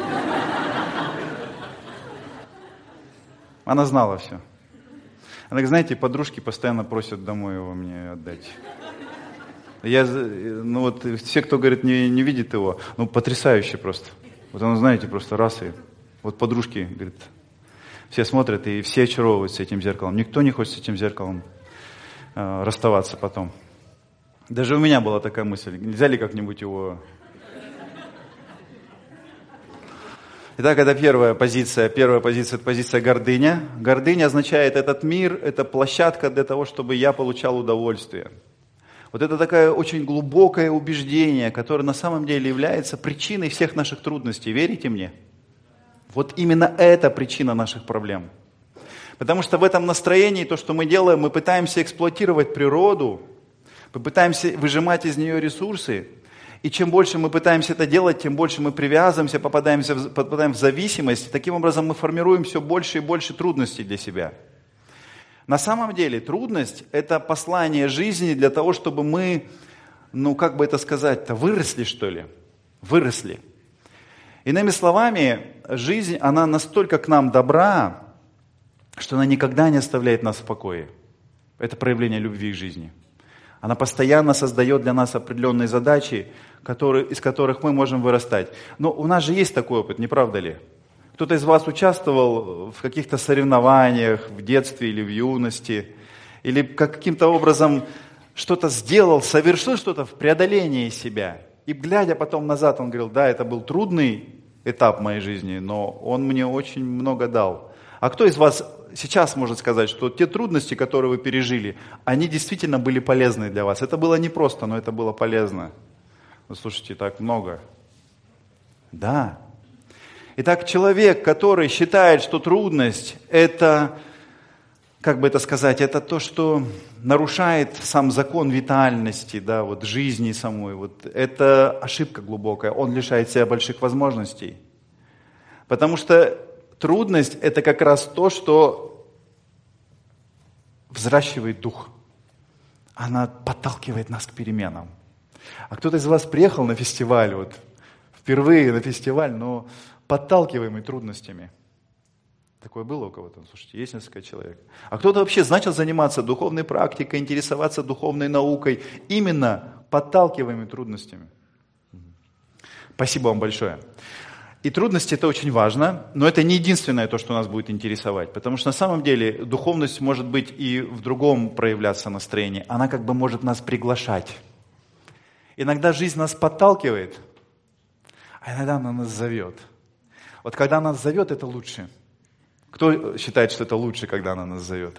Она знала все. Она говорит, знаете, подружки постоянно просят домой его мне отдать. Все, кто, говорит, не видит его, потрясающе просто. Вот оно, знаете, просто раз и... Вот подружки, говорит, все смотрят и все очаровываются этим зеркалом. Никто не хочет с этим зеркалом расставаться потом. Даже у меня была такая мысль, нельзя ли как-нибудь его... Итак, это первая позиция. Первая позиция – это позиция гордыня. Гордыня означает, этот мир – это площадка для того, чтобы я получал удовольствие. Вот это такое очень глубокое убеждение, которое на самом деле является причиной всех наших трудностей. Верите мне? Вот именно это причина наших проблем. Потому что в этом настроении то, что мы делаем, мы пытаемся эксплуатировать природу, мы пытаемся выжимать из нее ресурсы. И чем больше мы пытаемся это делать, тем больше мы привязываемся, попадаем в зависимость. Таким образом мы формируем все больше и больше трудностей для себя. На самом деле трудность – это послание жизни для того, чтобы мы, выросли, что ли? Выросли. Иными словами, жизнь, она настолько к нам добра, что она никогда не оставляет нас в покое. Это проявление любви к жизни. Она постоянно создает для нас определенные задачи, из которых мы можем вырастать. Но у нас же есть такой опыт, не правда ли? Кто-то из вас участвовал в каких-то соревнованиях в детстве или в юности, или каким-то образом что-то сделал, совершил что-то в преодолении себя. И глядя потом назад, он говорил, да, это был трудный этап моей жизни, но он мне очень много дал. А кто из вас сейчас может сказать, что те трудности, которые вы пережили, они действительно были полезны для вас? Это было непросто, но это было полезно. Вы слушайте, так много. Да. Итак, человек, который считает, что трудность – это, это то, что нарушает сам закон витальности, да, вот жизни самой, вот это ошибка глубокая, он лишает себя больших возможностей. Потому что трудность – это как раз то, что взращивает дух. Она подталкивает нас к переменам. А кто-то из вас приехал на фестиваль, впервые на фестиваль, но подталкиваемый трудностями. Такое было у кого-то? Слушайте, есть несколько человек. А кто-то вообще начал заниматься духовной практикой, интересоваться духовной наукой, именно подталкиваемыми трудностями. Спасибо вам большое. И трудности – это очень важно, но это не единственное то, что нас будет интересовать. Потому что на самом деле духовность может быть и в другом проявляться настроении. Она может нас приглашать. Иногда жизнь нас подталкивает, а иногда она нас зовет. Вот когда она нас зовет, это лучше. Кто считает, что это лучше, когда она нас зовет?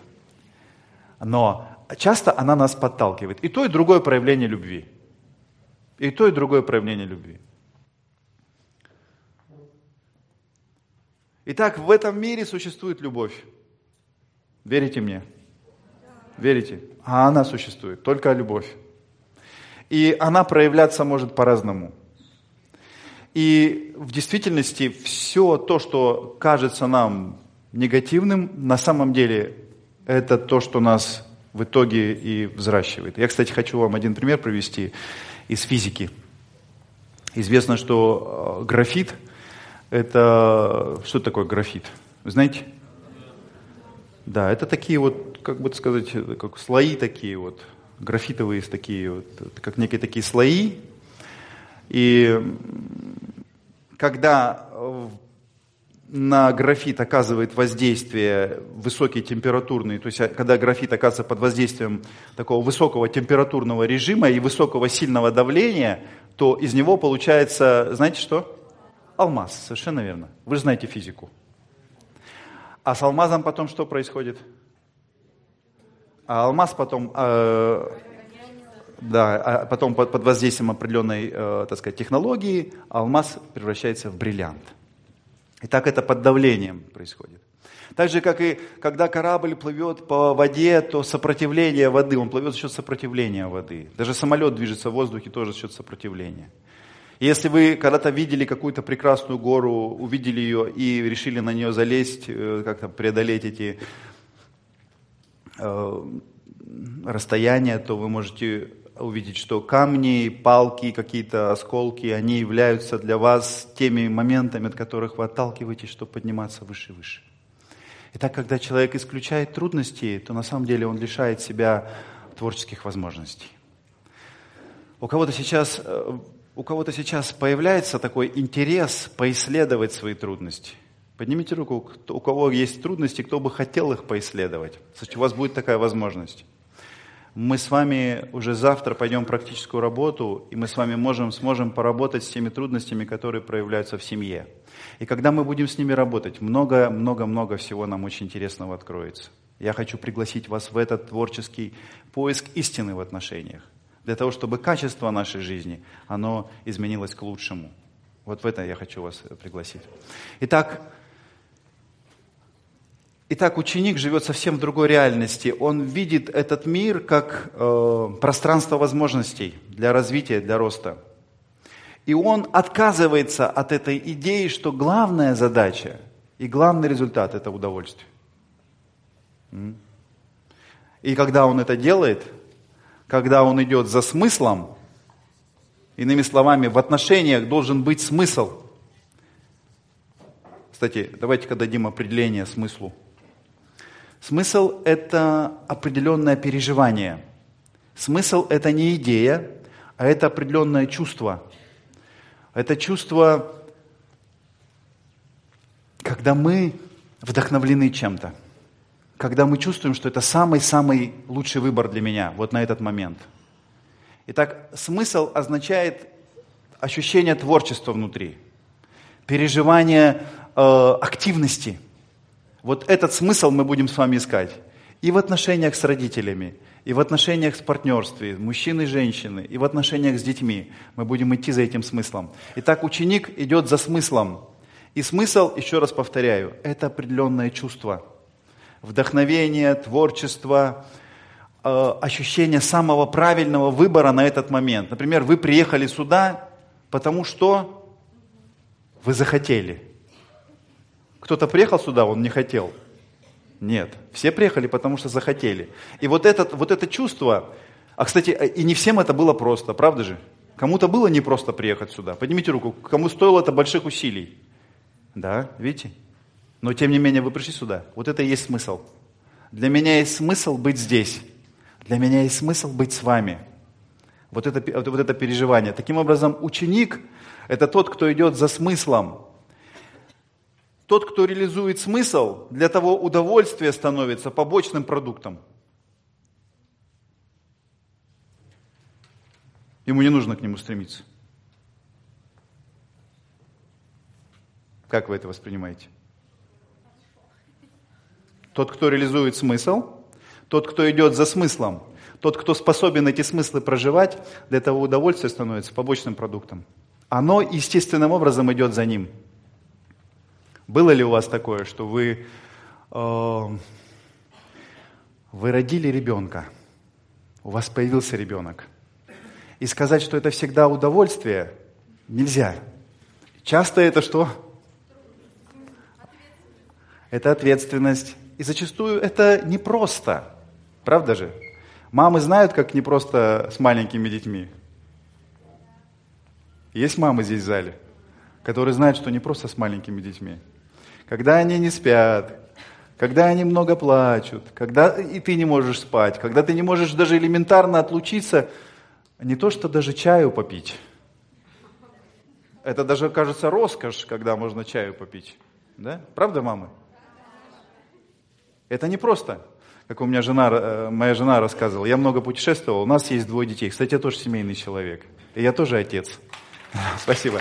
Но часто она нас подталкивает. И то, и другое проявление любви. И то, и другое проявление любви. Итак, в этом мире существует любовь. Верите мне? Верите? А она существует, только любовь. И она проявляться может по-разному. И в действительности все то, что кажется нам негативным, на самом деле это то, что нас в итоге и взращивает. Я, кстати, хочу вам один пример привести из физики. Известно, что графит – это... Что такое графит? Вы знаете? Да, это такие как слои такие графитовые такие как некие такие слои. И когда на графит оказывает воздействие высокий температурный, то есть когда графит оказывается под воздействием такого высокого температурного режима и высокого сильного давления, то из него получается, знаете что? Алмаз, совершенно верно. Вы же знаете физику. А с алмазом потом что происходит? А алмаз потом... потом под воздействием определенной, технологии алмаз превращается в бриллиант. И так это под давлением происходит. Так же, как и когда корабль плывет по воде, то сопротивление воды, он плывет за счет сопротивления воды. Даже самолет движется в воздухе тоже за счет сопротивления. И если вы когда-то видели какую-то прекрасную гору, увидели ее и решили на нее залезть, как-то преодолеть эти расстояния, то вы можете увидеть, что камни, палки, какие-то осколки, они являются для вас теми моментами, от которых вы отталкиваетесь, чтобы подниматься выше и выше. Итак, когда человек исключает трудности, то на самом деле он лишает себя творческих возможностей. У кого-то сейчас появляется такой интерес поисследовать свои трудности. Поднимите руку, у кого есть трудности, кто бы хотел их поисследовать. Кстати, у вас будет такая возможность. Мы с вами уже завтра пойдем в практическую работу, и мы с вами сможем поработать с теми трудностями, которые проявляются в семье. И когда мы будем с ними работать, много всего нам очень интересного откроется. Я хочу пригласить вас в этот творческий поиск истины в отношениях, для того, чтобы качество нашей жизни, оно изменилось к лучшему. Вот в это я хочу вас пригласить. Итак, ученик живет совсем в другой реальности. Он видит этот мир как пространство возможностей для развития, для роста. И он отказывается от этой идеи, что главная задача и главный результат – это удовольствие. И когда он это делает, когда он идет за смыслом, иными словами, в отношениях должен быть смысл. Кстати, давайте-ка дадим определение смыслу. Смысл – это определенное переживание. Смысл – это не идея, а это определенное чувство. Это чувство, когда мы вдохновлены чем-то, когда мы чувствуем, что это самый-самый лучший выбор для меня вот на этот момент. Итак, смысл означает ощущение творчества внутри, переживание активности. Вот этот смысл мы будем с вами искать и в отношениях с родителями, и в отношениях с партнерством, мужчины и женщины, и в отношениях с детьми. Мы будем идти за этим смыслом. Итак, ученик идет за смыслом. И смысл, еще раз повторяю, это определенное чувство. Вдохновение, творчество, ощущение самого правильного выбора на этот момент. Например, вы приехали сюда, потому что вы захотели. Кто-то приехал сюда, он не хотел. Нет, все приехали, потому что захотели. И вот это чувство, кстати, и не всем это было просто, правда же? Кому-то было непросто приехать сюда. Поднимите руку, кому стоило это больших усилий. Да, видите? Но тем не менее вы пришли сюда. Вот это и есть смысл. Для меня есть смысл быть здесь. Для меня есть смысл быть с вами. Вот это переживание. Таким образом, ученик – это тот, кто идет за смыслом. Тот, кто реализует смысл, для того удовольствие становится побочным продуктом. Ему не нужно к нему стремиться. Как вы это воспринимаете? Тот, кто реализует смысл, тот, кто идет за смыслом, тот, кто способен эти смыслы проживать, для того удовольствие становится побочным продуктом. Оно естественным образом идет за ним. Было ли у вас такое, что вы родили ребенка, у вас появился ребенок, и сказать, что это всегда удовольствие, нельзя. Часто это что? Это ответственность. И зачастую это непросто. Правда же? Мамы знают, как непросто с маленькими детьми. Есть мамы здесь в зале, которые знают, что непросто с маленькими детьми. Когда они не спят, когда они много плачут, когда и ты не можешь спать, когда ты не можешь даже элементарно отлучиться, не то что даже чаю попить. Это даже кажется роскошь, когда можно чаю попить. Да? Правда, мамы? Это непросто. Как у меня моя жена рассказывала, я много путешествовал, у нас есть 2 детей. Кстати, я тоже семейный человек. И я тоже отец. Спасибо.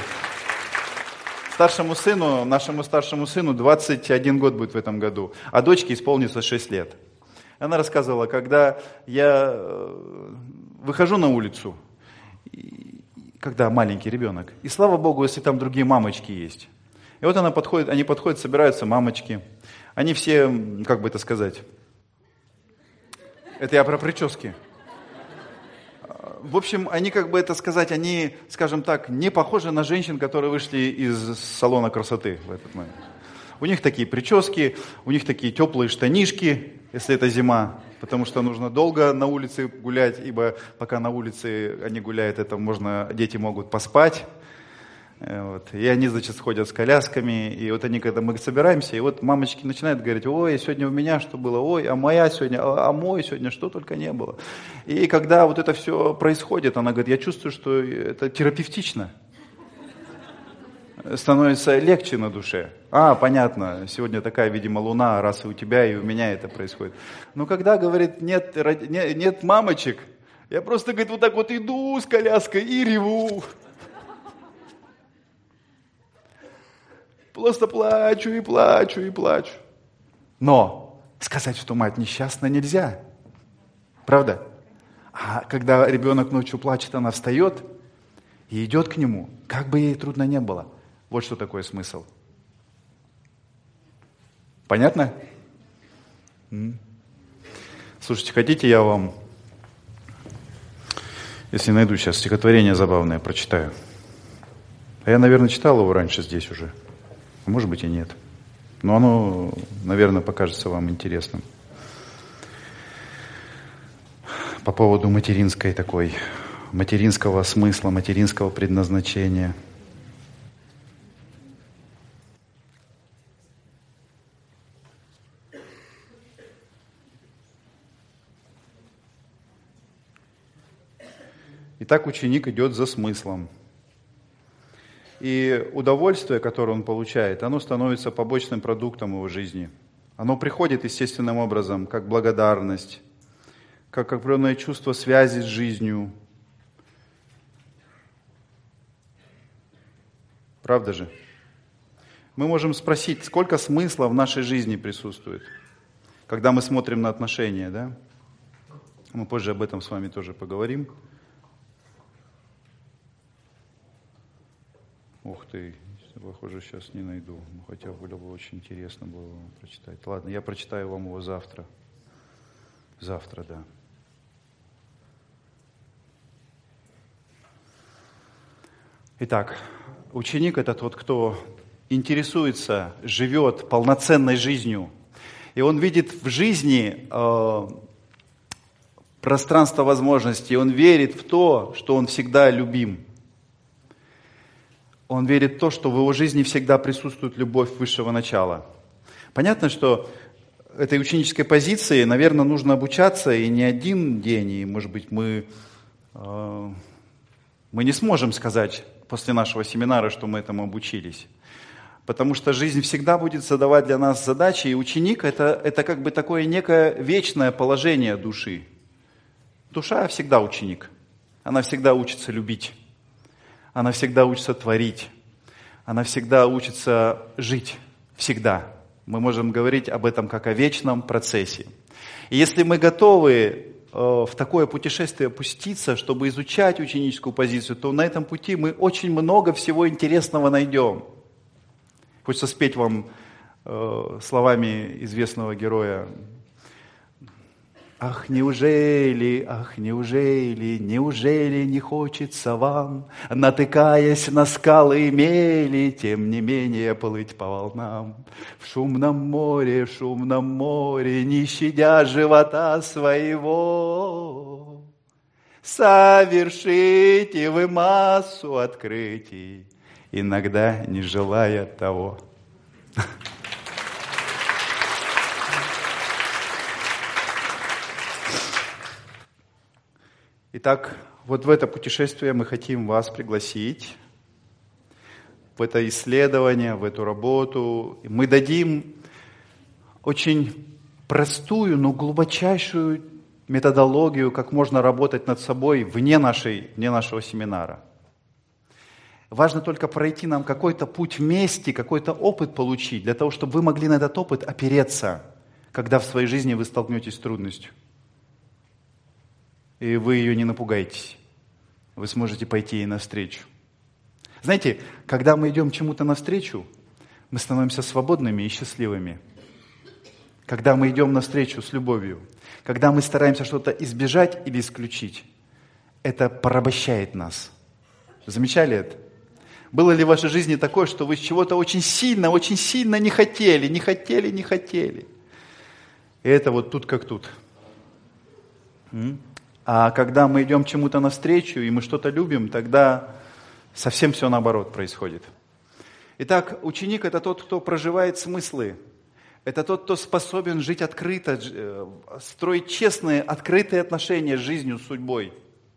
Нашему старшему сыну 21 год будет в этом году, а дочке исполнится 6 лет. Она рассказывала, когда я выхожу на улицу, когда маленький ребенок, и слава Богу, если там другие мамочки есть. И вот они подходят, собираются мамочки. Они все, как бы это сказать, это я про прически. В общем, они, как бы это сказать, они, скажем так, не похожи на женщин, которые вышли из салона красоты в этот момент. У них такие прически, у них такие теплые штанишки, если это зима, потому что нужно долго на улице гулять, ибо пока на улице они гуляют, дети могут поспать. Вот. И они, значит, ходят с колясками, и вот они, когда мы собираемся, и вот мамочки начинают говорить: ой, сегодня у меня что было, ой, а моя сегодня, а мой сегодня, что только не было. И когда вот это все происходит, она говорит: я чувствую, что это терапевтично. Становится легче на душе. Понятно, сегодня такая, видимо, луна, раз и у тебя, и у меня это происходит. Но когда, говорит, нет мамочек, я просто, говорит, вот так вот иду с коляской и реву. Просто плачу и плачу и плачу. Но сказать, что мать несчастна, нельзя. Правда? А когда ребенок ночью плачет, она встает и идет к нему, как бы ей трудно не было. Вот что такое смысл. Понятно? Слушайте, хотите, я вам, если найду сейчас стихотворение забавное, прочитаю? А я, наверное, читал его раньше здесь уже. А может быть и нет. Но оно, наверное, покажется вам интересным. По поводу материнского смысла, материнского предназначения. Итак, ученик идет за смыслом. И удовольствие, которое он получает, оно становится побочным продуктом его жизни. Оно приходит естественным образом, как благодарность, как определенное чувство связи с жизнью. Правда же? Мы можем спросить, сколько смысла в нашей жизни присутствует, когда мы смотрим на отношения, да? Мы позже об этом с вами тоже поговорим. Ух ты, похоже, сейчас не найду. Хотя было бы очень интересно было вам прочитать. Ладно, я прочитаю вам его завтра. Завтра, да. Итак, ученик — это тот, кто интересуется, живет полноценной жизнью. И он видит в жизни пространство возможностей. Он верит в то, что он всегда любим. Он верит в то, что в его жизни всегда присутствует любовь высшего начала. Понятно, что этой ученической позиции, наверное, нужно обучаться и не один день, и, может быть, мы не сможем сказать после нашего семинара, что мы этому обучились. Потому что жизнь всегда будет задавать для нас задачи, и ученик — это как бы такое некое вечное положение души. Душа всегда ученик. Она всегда учится любить. Она всегда учится творить. Она всегда учится жить. Всегда. Мы можем говорить об этом как о вечном процессе. И если мы готовы в такое путешествие пуститься, чтобы изучать ученическую позицию, то на этом пути мы очень много всего интересного найдем. Хочется спеть вам словами известного героя. Ах, неужели не хочется вам, натыкаясь на скалы и мели, тем не менее плыть по волнам? В шумном море, не щадя живота своего, совершите вы массу открытий, иногда не желая того. Итак, вот в это путешествие мы хотим вас пригласить, в это исследование, в эту работу. Мы дадим очень простую, но глубочайшую методологию, как можно работать над собой вне нашего семинара. Важно только пройти нам какой-то путь вместе, какой-то опыт получить, для того, чтобы вы могли на этот опыт опереться, когда в своей жизни вы столкнетесь с трудностью. И вы ее не напугаетесь. Вы сможете пойти ей навстречу. Знаете, когда мы идем чему-то навстречу, мы становимся свободными и счастливыми. Когда мы идем навстречу с любовью, когда мы стараемся что-то избежать или исключить, это порабощает нас. Замечали это? Было ли в вашей жизни такое, что вы чего-то очень сильно не хотели? И это вот тут как тут. А когда мы идем чему-то навстречу, и мы что-то любим, тогда совсем все наоборот происходит. Итак, ученик – это тот, кто проживает смыслы. Это тот, кто способен жить открыто, строить честные, открытые отношения с жизнью, с судьбой.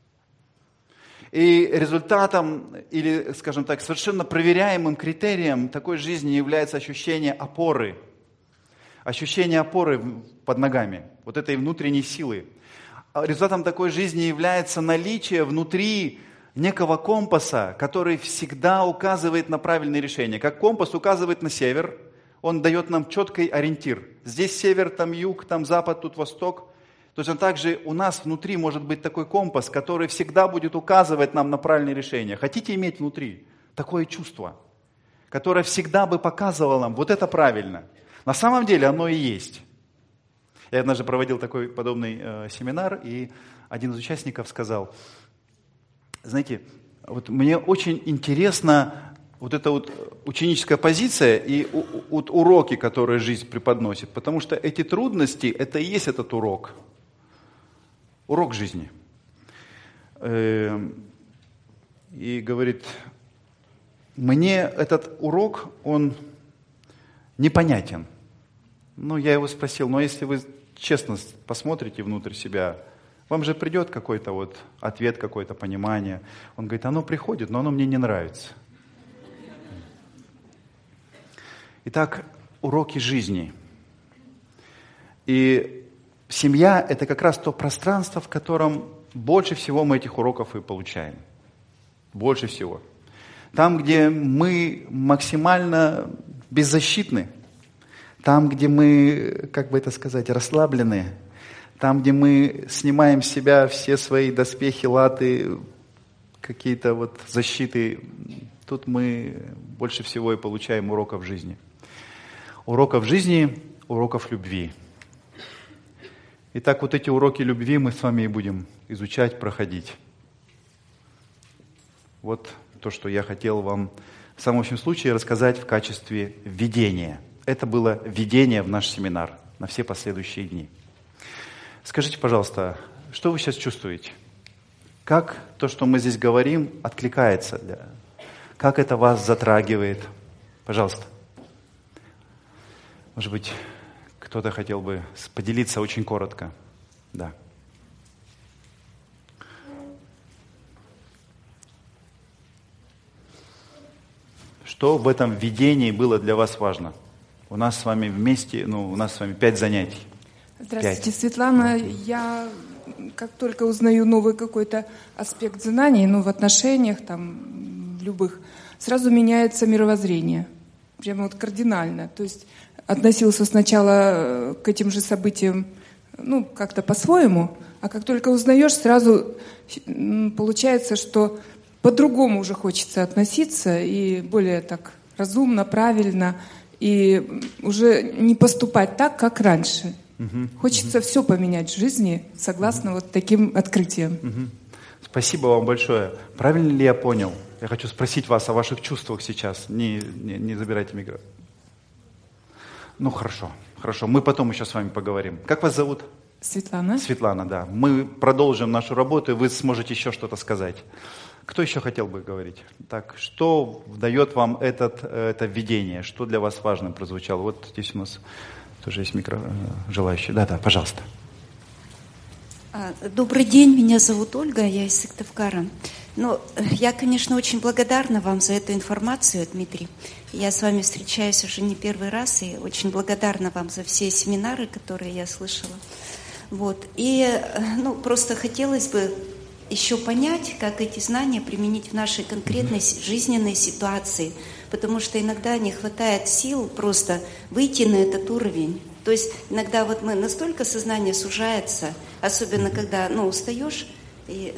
И результатом, или, скажем так, совершенно проверяемым критерием такой жизни является ощущение опоры. Ощущение опоры под ногами, вот этой внутренней силы. Результатом такой жизни является наличие внутри некого компаса, который всегда указывает на правильное решение. Как компас указывает на север, он дает нам четкий ориентир. Здесь север, там юг, там запад, тут восток. Точно так же у нас внутри может быть такой компас, который всегда будет указывать нам на правильное решение. Хотите иметь внутри такое чувство, которое всегда бы показывало нам, вот это правильно. На самом деле оно и есть. Я однажды проводил такой подобный семинар, и один из участников сказал, знаете, вот мне очень интересна вот эта вот ученическая позиция и вот уроки, которые жизнь преподносит, потому что эти трудности, это и есть этот урок. Урок жизни. И говорит, мне этот урок, он непонятен. Ну, я его спросил, но если вы честно посмотрите внутрь себя, вам же придет какой-то вот ответ, какое-то понимание. Он говорит, оно приходит, но оно мне не нравится. Итак, уроки жизни. И семья – это как раз то пространство, в котором больше всего мы этих уроков и получаем. Больше всего. Там, где мы максимально беззащитны, там, где мы, как бы это сказать, расслаблены, там, где мы снимаем с себя все свои доспехи, латы, какие-то вот защиты, тут мы больше всего и получаем уроков жизни. Уроков жизни, уроков любви. Итак, вот эти уроки любви мы с вами и будем изучать, проходить. Вот то, что я хотел вам в самом общем случае рассказать в качестве введения. Это было введение в наш семинар на все последующие дни. Скажите, пожалуйста, что вы сейчас чувствуете? Как то, что мы здесь говорим, откликается? Как это вас затрагивает? Пожалуйста. Может быть, кто-то хотел бы поделиться очень коротко. Да. Что в этом введении было для вас важно? У нас с вами вместе, у нас с вами 5 занятий. Здравствуйте, Светлана. Я как только узнаю новый какой-то аспект знаний, в отношениях, в любых, сразу меняется мировоззрение. Прямо вот кардинально. То есть относился сначала к этим же событиям, как-то по-своему, а как только узнаешь, сразу получается, что по-другому уже хочется относиться и более так разумно, правильно, и уже не поступать так, как раньше. Хочется все поменять в жизни, согласно вот таким открытиям. Спасибо вам большое. Правильно ли я понял? Я хочу спросить вас о ваших чувствах сейчас. Не забирайте микрофон. Хорошо. Мы потом еще с вами поговорим. Как вас зовут? Светлана. Светлана, да. Мы продолжим нашу работу, и вы сможете еще что-то сказать. Кто еще хотел бы говорить? Так, что дает вам это введение? Что для вас важным прозвучало? Вот здесь у нас тоже есть желающий. Да, пожалуйста. Добрый день, меня зовут Ольга, я из Сыктывкара. Я, конечно, очень благодарна вам за эту информацию, Дмитрий. Я с вами встречаюсь уже не первый раз, и очень благодарна вам за все семинары, которые я слышала. И просто хотелось бы еще понять, как эти знания применить в нашей конкретной жизненной ситуации, потому что иногда не хватает сил просто выйти на этот уровень. То есть иногда мы настолько сознание сужается, особенно когда устаешь, и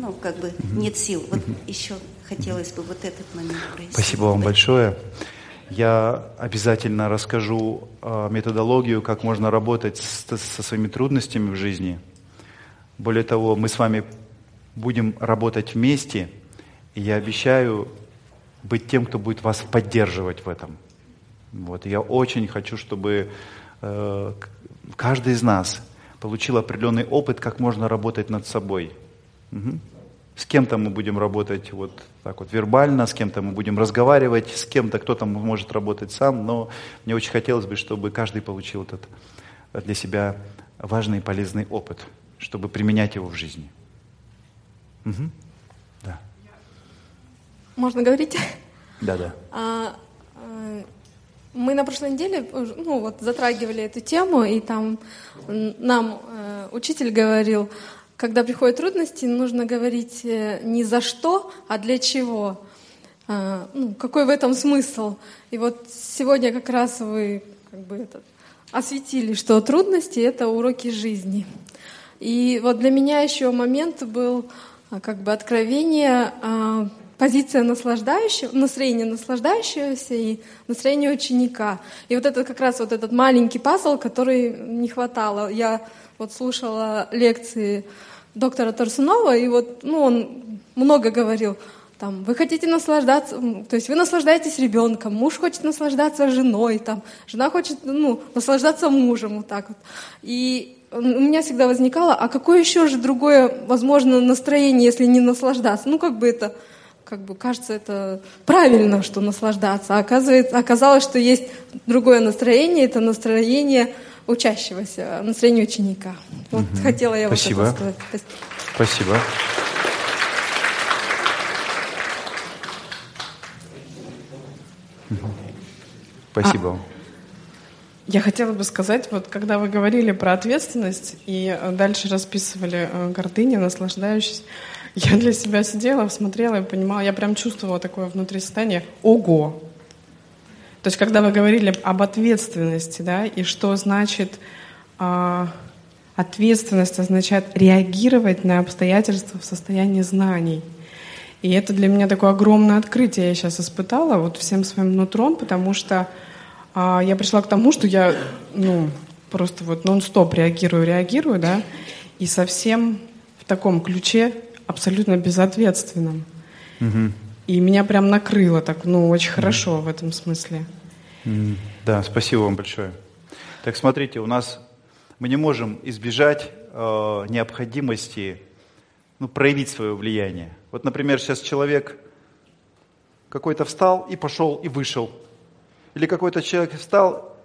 нет сил. Еще хотелось бы этот момент прояснить. Спасибо вам большое. Я обязательно расскажу методологию, как можно работать со своими трудностями в жизни. Более того, мы с вами будем работать вместе, и я обещаю быть тем, кто будет вас поддерживать в этом. Вот. Я очень хочу, чтобы каждый из нас получил определенный опыт, как можно работать над собой. Угу. С кем-то мы будем работать вот так вот вербально, с кем-то мы будем разговаривать, с кем-то кто-то может работать сам, но мне очень хотелось бы, чтобы каждый получил этот для себя важный и полезный опыт, чтобы применять его в жизни. Угу. Да. Можно говорить? Да. Мы на прошлой неделе затрагивали эту тему, и там нам учитель говорил, когда приходят трудности, нужно говорить не за что, а для чего. Какой в этом смысл? И вот сегодня как раз вы осветили, что трудности — это уроки жизни. И вот для меня еще момент был откровение, позиция настроение наслаждающегося и настроение ученика. И вот это как раз вот этот маленький пазл, который не хватало. Я вот слушала лекции доктора Торсунова, и он много говорил, вы хотите наслаждаться, то есть вы наслаждаетесь ребенком, муж хочет наслаждаться женой, жена хочет наслаждаться мужем, вот так вот. И у меня всегда возникало, а какое еще же другое возможно настроение, если не наслаждаться? Кажется, это правильно, что наслаждаться. А оказалось, что есть другое настроение, это настроение учащегося, настроение ученика. Вот хотела я Спасибо. Вот это сказать. Спасибо. Спасибо. Я хотела бы сказать, вот когда вы говорили про ответственность и дальше расписывали гордыню, наслаждающись, я для себя сидела, смотрела и понимала, я прям чувствовала такое внутри состояние «Ого!». То есть, когда вы говорили об ответственности, да, и что значит ответственность, означает реагировать на обстоятельства в состоянии знаний. И это для меня такое огромное открытие я сейчас испытала вот всем своим нутром, потому что я пришла к тому, что я просто вот нон-стоп реагирую, да, и совсем в таком ключе абсолютно безответственном. Угу. И меня прям накрыло так, очень хорошо в этом смысле. Да, спасибо вам большое. Так, смотрите, мы не можем избежать необходимости проявить свое влияние. Вот, например, сейчас человек какой-то встал и пошел и вышел. Или какой-то человек встал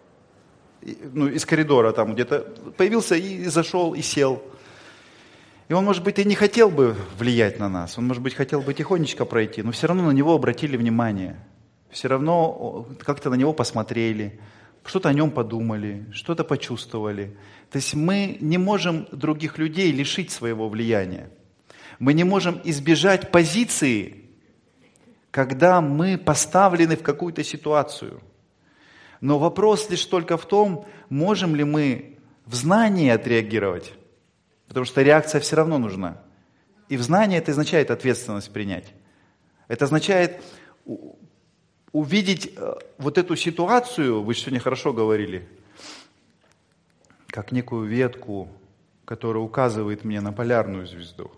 из коридора, там где-то появился и зашел, и сел. И он, может быть, и не хотел бы влиять на нас, он, может быть, хотел бы тихонечко пройти, но все равно на него обратили внимание, все равно как-то на него посмотрели, что-то о нем подумали, что-то почувствовали. То есть мы не можем других людей лишить своего влияния. Мы не можем избежать позиции, когда мы поставлены в какую-то ситуацию. Но вопрос лишь только в том, можем ли мы в знании отреагировать. Потому что реакция все равно нужна. И в знании это означает ответственность принять. Это означает увидеть вот эту ситуацию, вы сегодня хорошо говорили, как некую ветку, которая указывает мне на полярную звезду,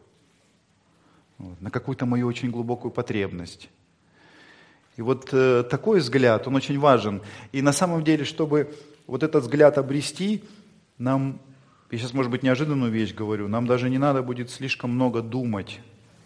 на какую-то мою очень глубокую потребность. И вот такой взгляд, он очень важен. И на самом деле, чтобы вот этот взгляд обрести, нам... Я сейчас, может быть, неожиданную вещь говорю. Нам даже не надо будет слишком много думать.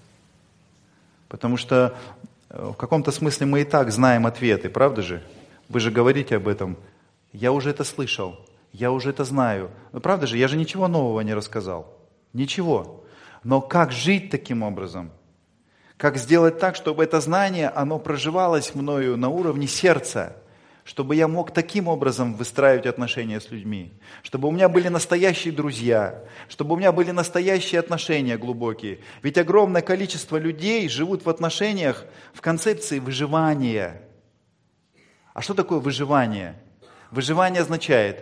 Потому что в каком-то смысле мы и так знаем ответы, правда же? Вы же говорите об этом. Я уже это слышал, я уже это знаю. Но правда же, я же ничего нового не рассказал. Ничего. Но как жить таким образом? Как сделать так, чтобы это знание, оно проживалось мною на уровне сердца? Чтобы я мог таким образом выстраивать отношения с людьми, чтобы у меня были настоящие друзья, чтобы у меня были настоящие отношения глубокие. Ведь огромное количество людей живут в отношениях в концепции выживания. А что такое выживание? Выживание означает,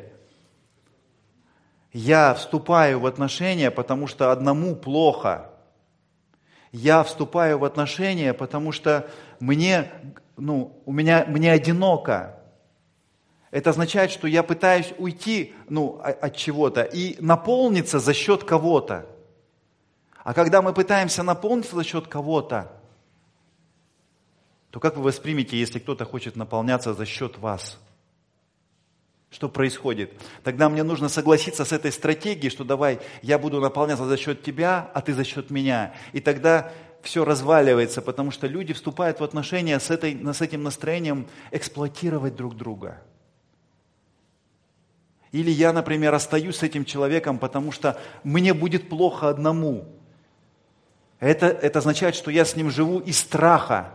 я вступаю в отношения, потому что одному плохо. Я вступаю в отношения, потому что мне мне одиноко. Это означает, что я пытаюсь уйти от чего-то и наполниться за счет кого-то. А когда мы пытаемся наполниться за счет кого-то, то как вы воспримете, если кто-то хочет наполняться за счет вас? Что происходит? Тогда мне нужно согласиться с этой стратегией, что давай, я буду наполняться за счет тебя, а ты за счет меня. И тогда все разваливается, потому что люди вступают в отношения с этим настроением эксплуатировать друг друга. Или я, например, остаюсь с этим человеком, потому что мне будет плохо одному. Это означает, что я с ним живу из страха,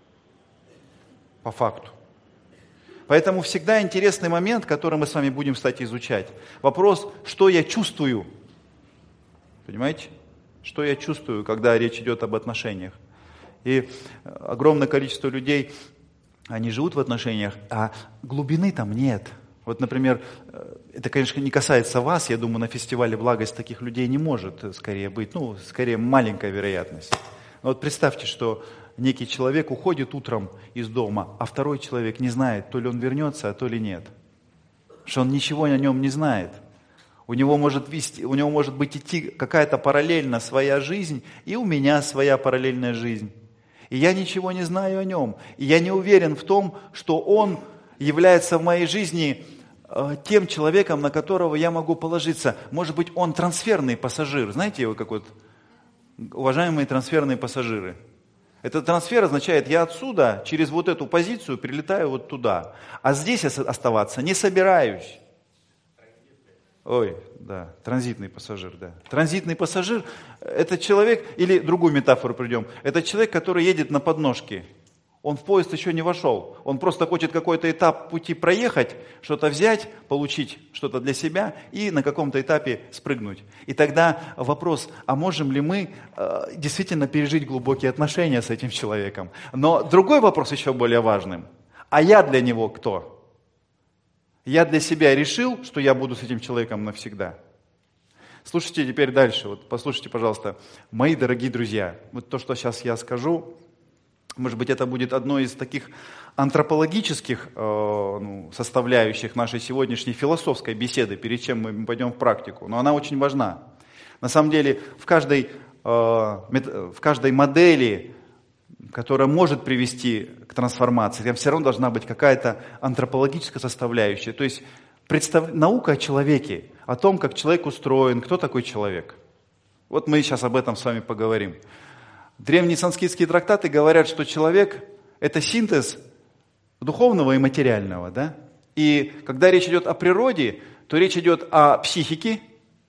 по факту. Поэтому всегда интересный момент, который мы с вами будем, кстати, изучать. Вопрос, что я чувствую. Понимаете? Что я чувствую, когда речь идет об отношениях. И огромное количество людей, они живут в отношениях, а глубины там нет. Вот, например, это, конечно, не касается вас, я думаю, на фестивале «Благость» таких людей не может скорее быть, скорее маленькая вероятность. Но вот представьте, что некий человек уходит утром из дома, а второй человек не знает, то ли он вернется, то ли нет. Что он ничего о нем не знает. У него может быть идти какая-то параллельно своя жизнь, и у меня своя параллельная жизнь. И я ничего не знаю о нем. И я не уверен в том, что он является в моей жизни тем человеком, на которого я могу положиться. Может быть, он трансферный пассажир. Знаете его как уважаемые трансферные пассажиры? Этот трансфер означает, я отсюда через вот эту позицию прилетаю вот туда. А здесь оставаться не собираюсь. Транзитный пассажир, да. Транзитный пассажир – это человек, или другую метафору придем, это человек, который едет на подножке. Он в поезд еще не вошел. Он просто хочет какой-то этап пути проехать, что-то взять, получить что-то для себя и на каком-то этапе спрыгнуть. И тогда вопрос, а можем ли мы действительно пережить глубокие отношения с этим человеком? Но другой вопрос еще более важным. А я для него кто? Я для себя решил, что я буду с этим человеком навсегда. Слушайте теперь дальше. Вот послушайте, пожалуйста, мои дорогие друзья. Вот то, что сейчас я скажу, может быть, это будет одной из таких антропологических составляющих нашей сегодняшней философской беседы, перед чем мы пойдем в практику. Но она очень важна. На самом деле, в каждой модели, которая может привести к трансформации, там все равно должна быть какая-то антропологическая составляющая. То есть наука о человеке, о том, как человек устроен, кто такой человек. Вот мы сейчас об этом с вами поговорим. Древние санскритские трактаты говорят, что человек – это синтез духовного и материального. Да? И когда речь идет о природе, то речь идет о психике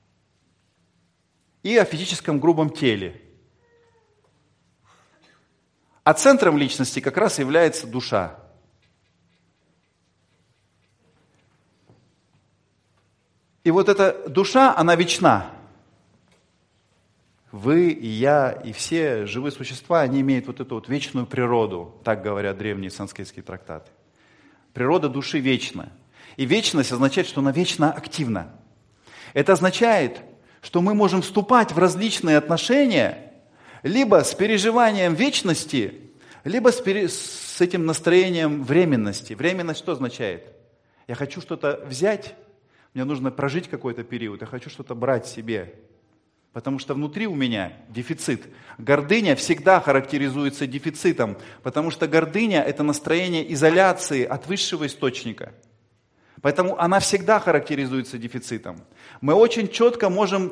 и о физическом грубом теле. А центром личности как раз является душа. И вот эта душа, она вечна. Вы и я, и все живые существа, они имеют вот эту вот вечную природу, так говорят древние санскритские трактаты. Природа души вечна. И вечность означает, что она вечно активна. Это означает, что мы можем вступать в различные отношения либо с переживанием вечности, либо с этим настроением временности. Временность что означает? Я хочу что-то взять, мне нужно прожить какой-то период, я хочу что-то брать себе. Потому что внутри у меня дефицит. Гордыня всегда характеризуется дефицитом, потому что гордыня – это настроение изоляции от высшего источника. Поэтому она всегда характеризуется дефицитом. Мы очень четко можем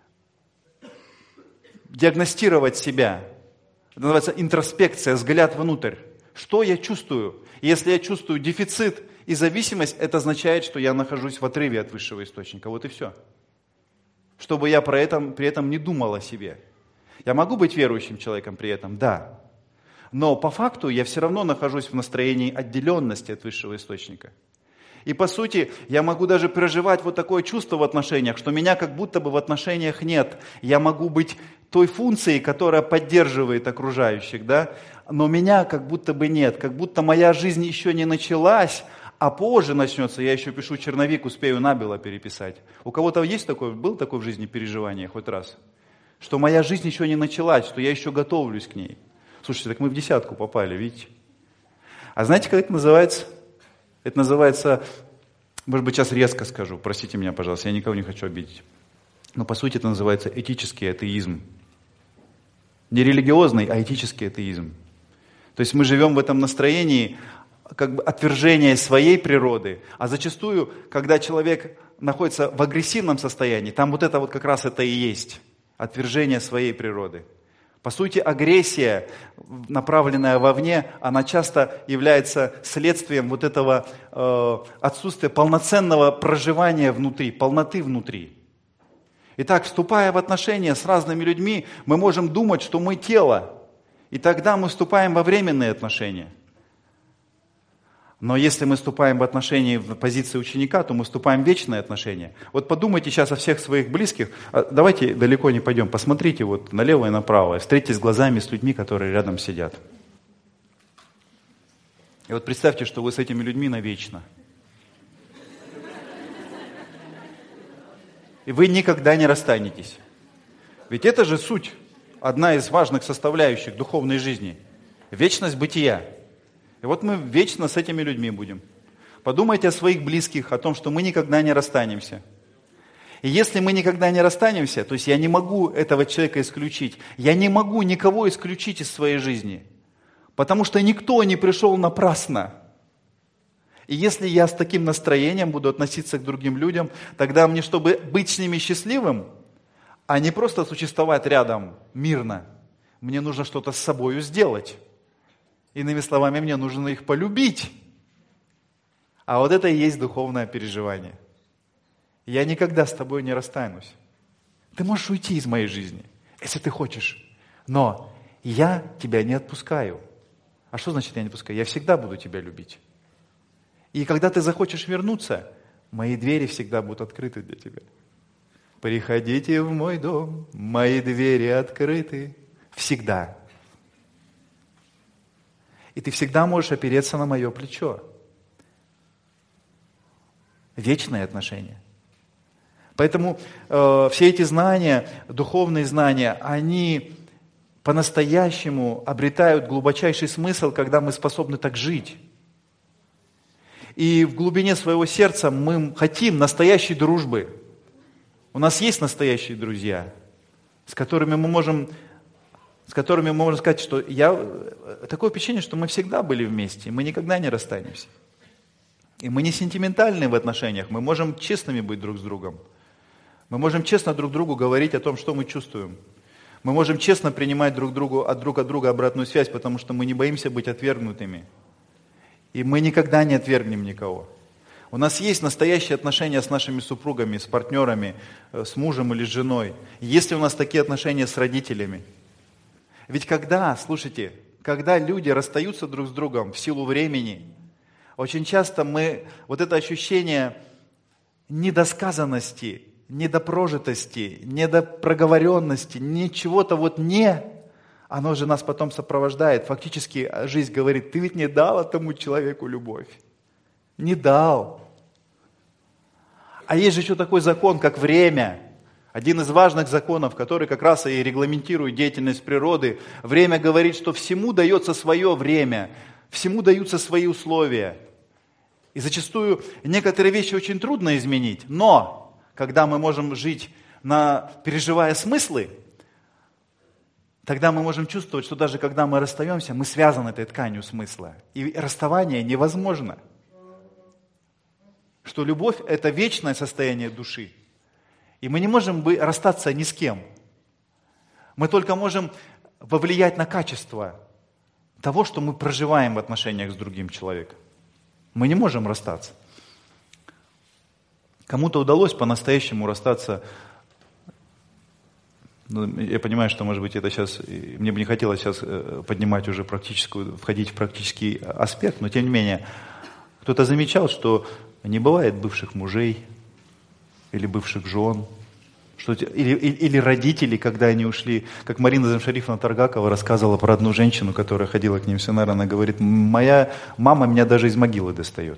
диагностировать себя. Это называется интроспекция, взгляд внутрь. Что я чувствую? Если я чувствую дефицит и зависимость, это означает, что я нахожусь в отрыве от высшего источника. Вот и все. Чтобы я при этом не думал о себе. Я могу быть верующим человеком при этом? Да. Но по факту я все равно нахожусь в настроении отделенности от высшего источника. И по сути, я могу даже проживать вот такое чувство в отношениях, что меня как будто бы в отношениях нет. Я могу быть той функцией, которая поддерживает окружающих, да? Но меня как будто бы нет, как будто моя жизнь еще не началась, а позже начнется, я еще пишу черновик, успею набело переписать. У кого-то есть был такое в жизни переживание хоть раз? Что моя жизнь еще не началась, что я еще готовлюсь к ней. Слушайте, так мы в 10 попали, видите? А знаете, как это называется? Это называется, может быть, сейчас резко скажу, простите меня, пожалуйста, я никого не хочу обидеть. Но по сути это называется этический атеизм. Не религиозный, а этический атеизм. То есть мы живем в этом настроении как бы отвержения своей природы, а зачастую, когда человек находится в агрессивном состоянии, там вот это вот как раз это и есть отвержение своей природы. По сути, агрессия, направленная вовне, она часто является следствием вот этого отсутствия полноценного проживания внутри, полноты внутри. Итак, вступая в отношения с разными людьми, мы можем думать, что мы тело, и тогда мы вступаем во временные отношения. Но если мы вступаем в отношения в позиции ученика, то мы вступаем в вечные отношения. Вот подумайте сейчас о всех своих близких. Давайте далеко не пойдем. Посмотрите вот налево и направо. Встретитесь глазами с людьми, которые рядом сидят. И вот представьте, что вы с этими людьми навечно. И вы никогда не расстанетесь. Ведь это же суть, одна из важных составляющих духовной жизни. Вечность бытия. И вот мы вечно с этими людьми будем. Подумайте о своих близких, о том, что мы никогда не расстанемся. И если мы никогда не расстанемся, то есть я не могу этого человека исключить, я не могу никого исключить из своей жизни, потому что никто не пришел напрасно. И если я с таким настроением буду относиться к другим людям, тогда мне, чтобы быть с ними счастливым, а не просто существовать рядом мирно, мне нужно что-то с собой сделать. Иными словами, мне нужно их полюбить. А вот это и есть духовное переживание. Я никогда с тобой не расстанусь. Ты можешь уйти из моей жизни, если ты хочешь. Но я тебя не отпускаю. А что значит я не отпускаю? Я всегда буду тебя любить. И когда ты захочешь вернуться, мои двери всегда будут открыты для тебя. Приходите в мой дом, мои двери открыты. Всегда. И ты всегда можешь опереться на мое плечо. Вечные отношения. Поэтому все эти знания, духовные знания, они по-настоящему обретают глубочайший смысл, когда мы способны так жить. И в глубине своего сердца мы хотим настоящей дружбы. У нас есть настоящие друзья, с которыми мы можем сказать, что такое впечатление, что мы всегда были вместе, мы никогда не расстанемся. И мы не сентиментальны в отношениях, мы можем честными быть друг с другом. Мы можем честно друг другу говорить о том, что мы чувствуем. Мы можем честно принимать друг от друга обратную связь, потому что мы не боимся быть отвергнутыми. И мы никогда не отвергнем никого. У нас есть настоящие отношения с нашими супругами, с партнерами, с мужем или с женой. Есть ли у нас такие отношения с родителями? Ведь когда люди расстаются друг с другом в силу времени, очень часто вот это ощущение недосказанности, недопрожитости, недопроговоренности, ничего-то оно же нас потом сопровождает. Фактически жизнь говорит, ты ведь не дал этому человеку любовь. Не дал. А есть же еще такой закон, как время. Один из важных законов, который как раз и регламентирует деятельность природы. Время говорит, что всему дается свое время, всему даются свои условия. И зачастую некоторые вещи очень трудно изменить, но когда мы можем жить, переживая смыслы, тогда мы можем чувствовать, что даже когда мы расстаемся, мы связаны этой тканью смысла. И расставание невозможно. Что любовь – это вечное состояние души. И мы не можем расстаться ни с кем. Мы только можем повлиять на качество того, что мы проживаем в отношениях с другим человеком. Мы не можем расстаться. Кому-то удалось по-настоящему расстаться. Я понимаю, что, может быть, это сейчас, мне бы не хотелось сейчас поднимать уже входить в практический аспект, но тем не менее, кто-то замечал, что не бывает бывших мужей или бывших жен, или родителей, когда они ушли. Как Марина Замшарифовна Таргакова рассказывала про одну женщину, которая ходила к ним в семинар, она говорит, моя мама меня даже из могилы достает.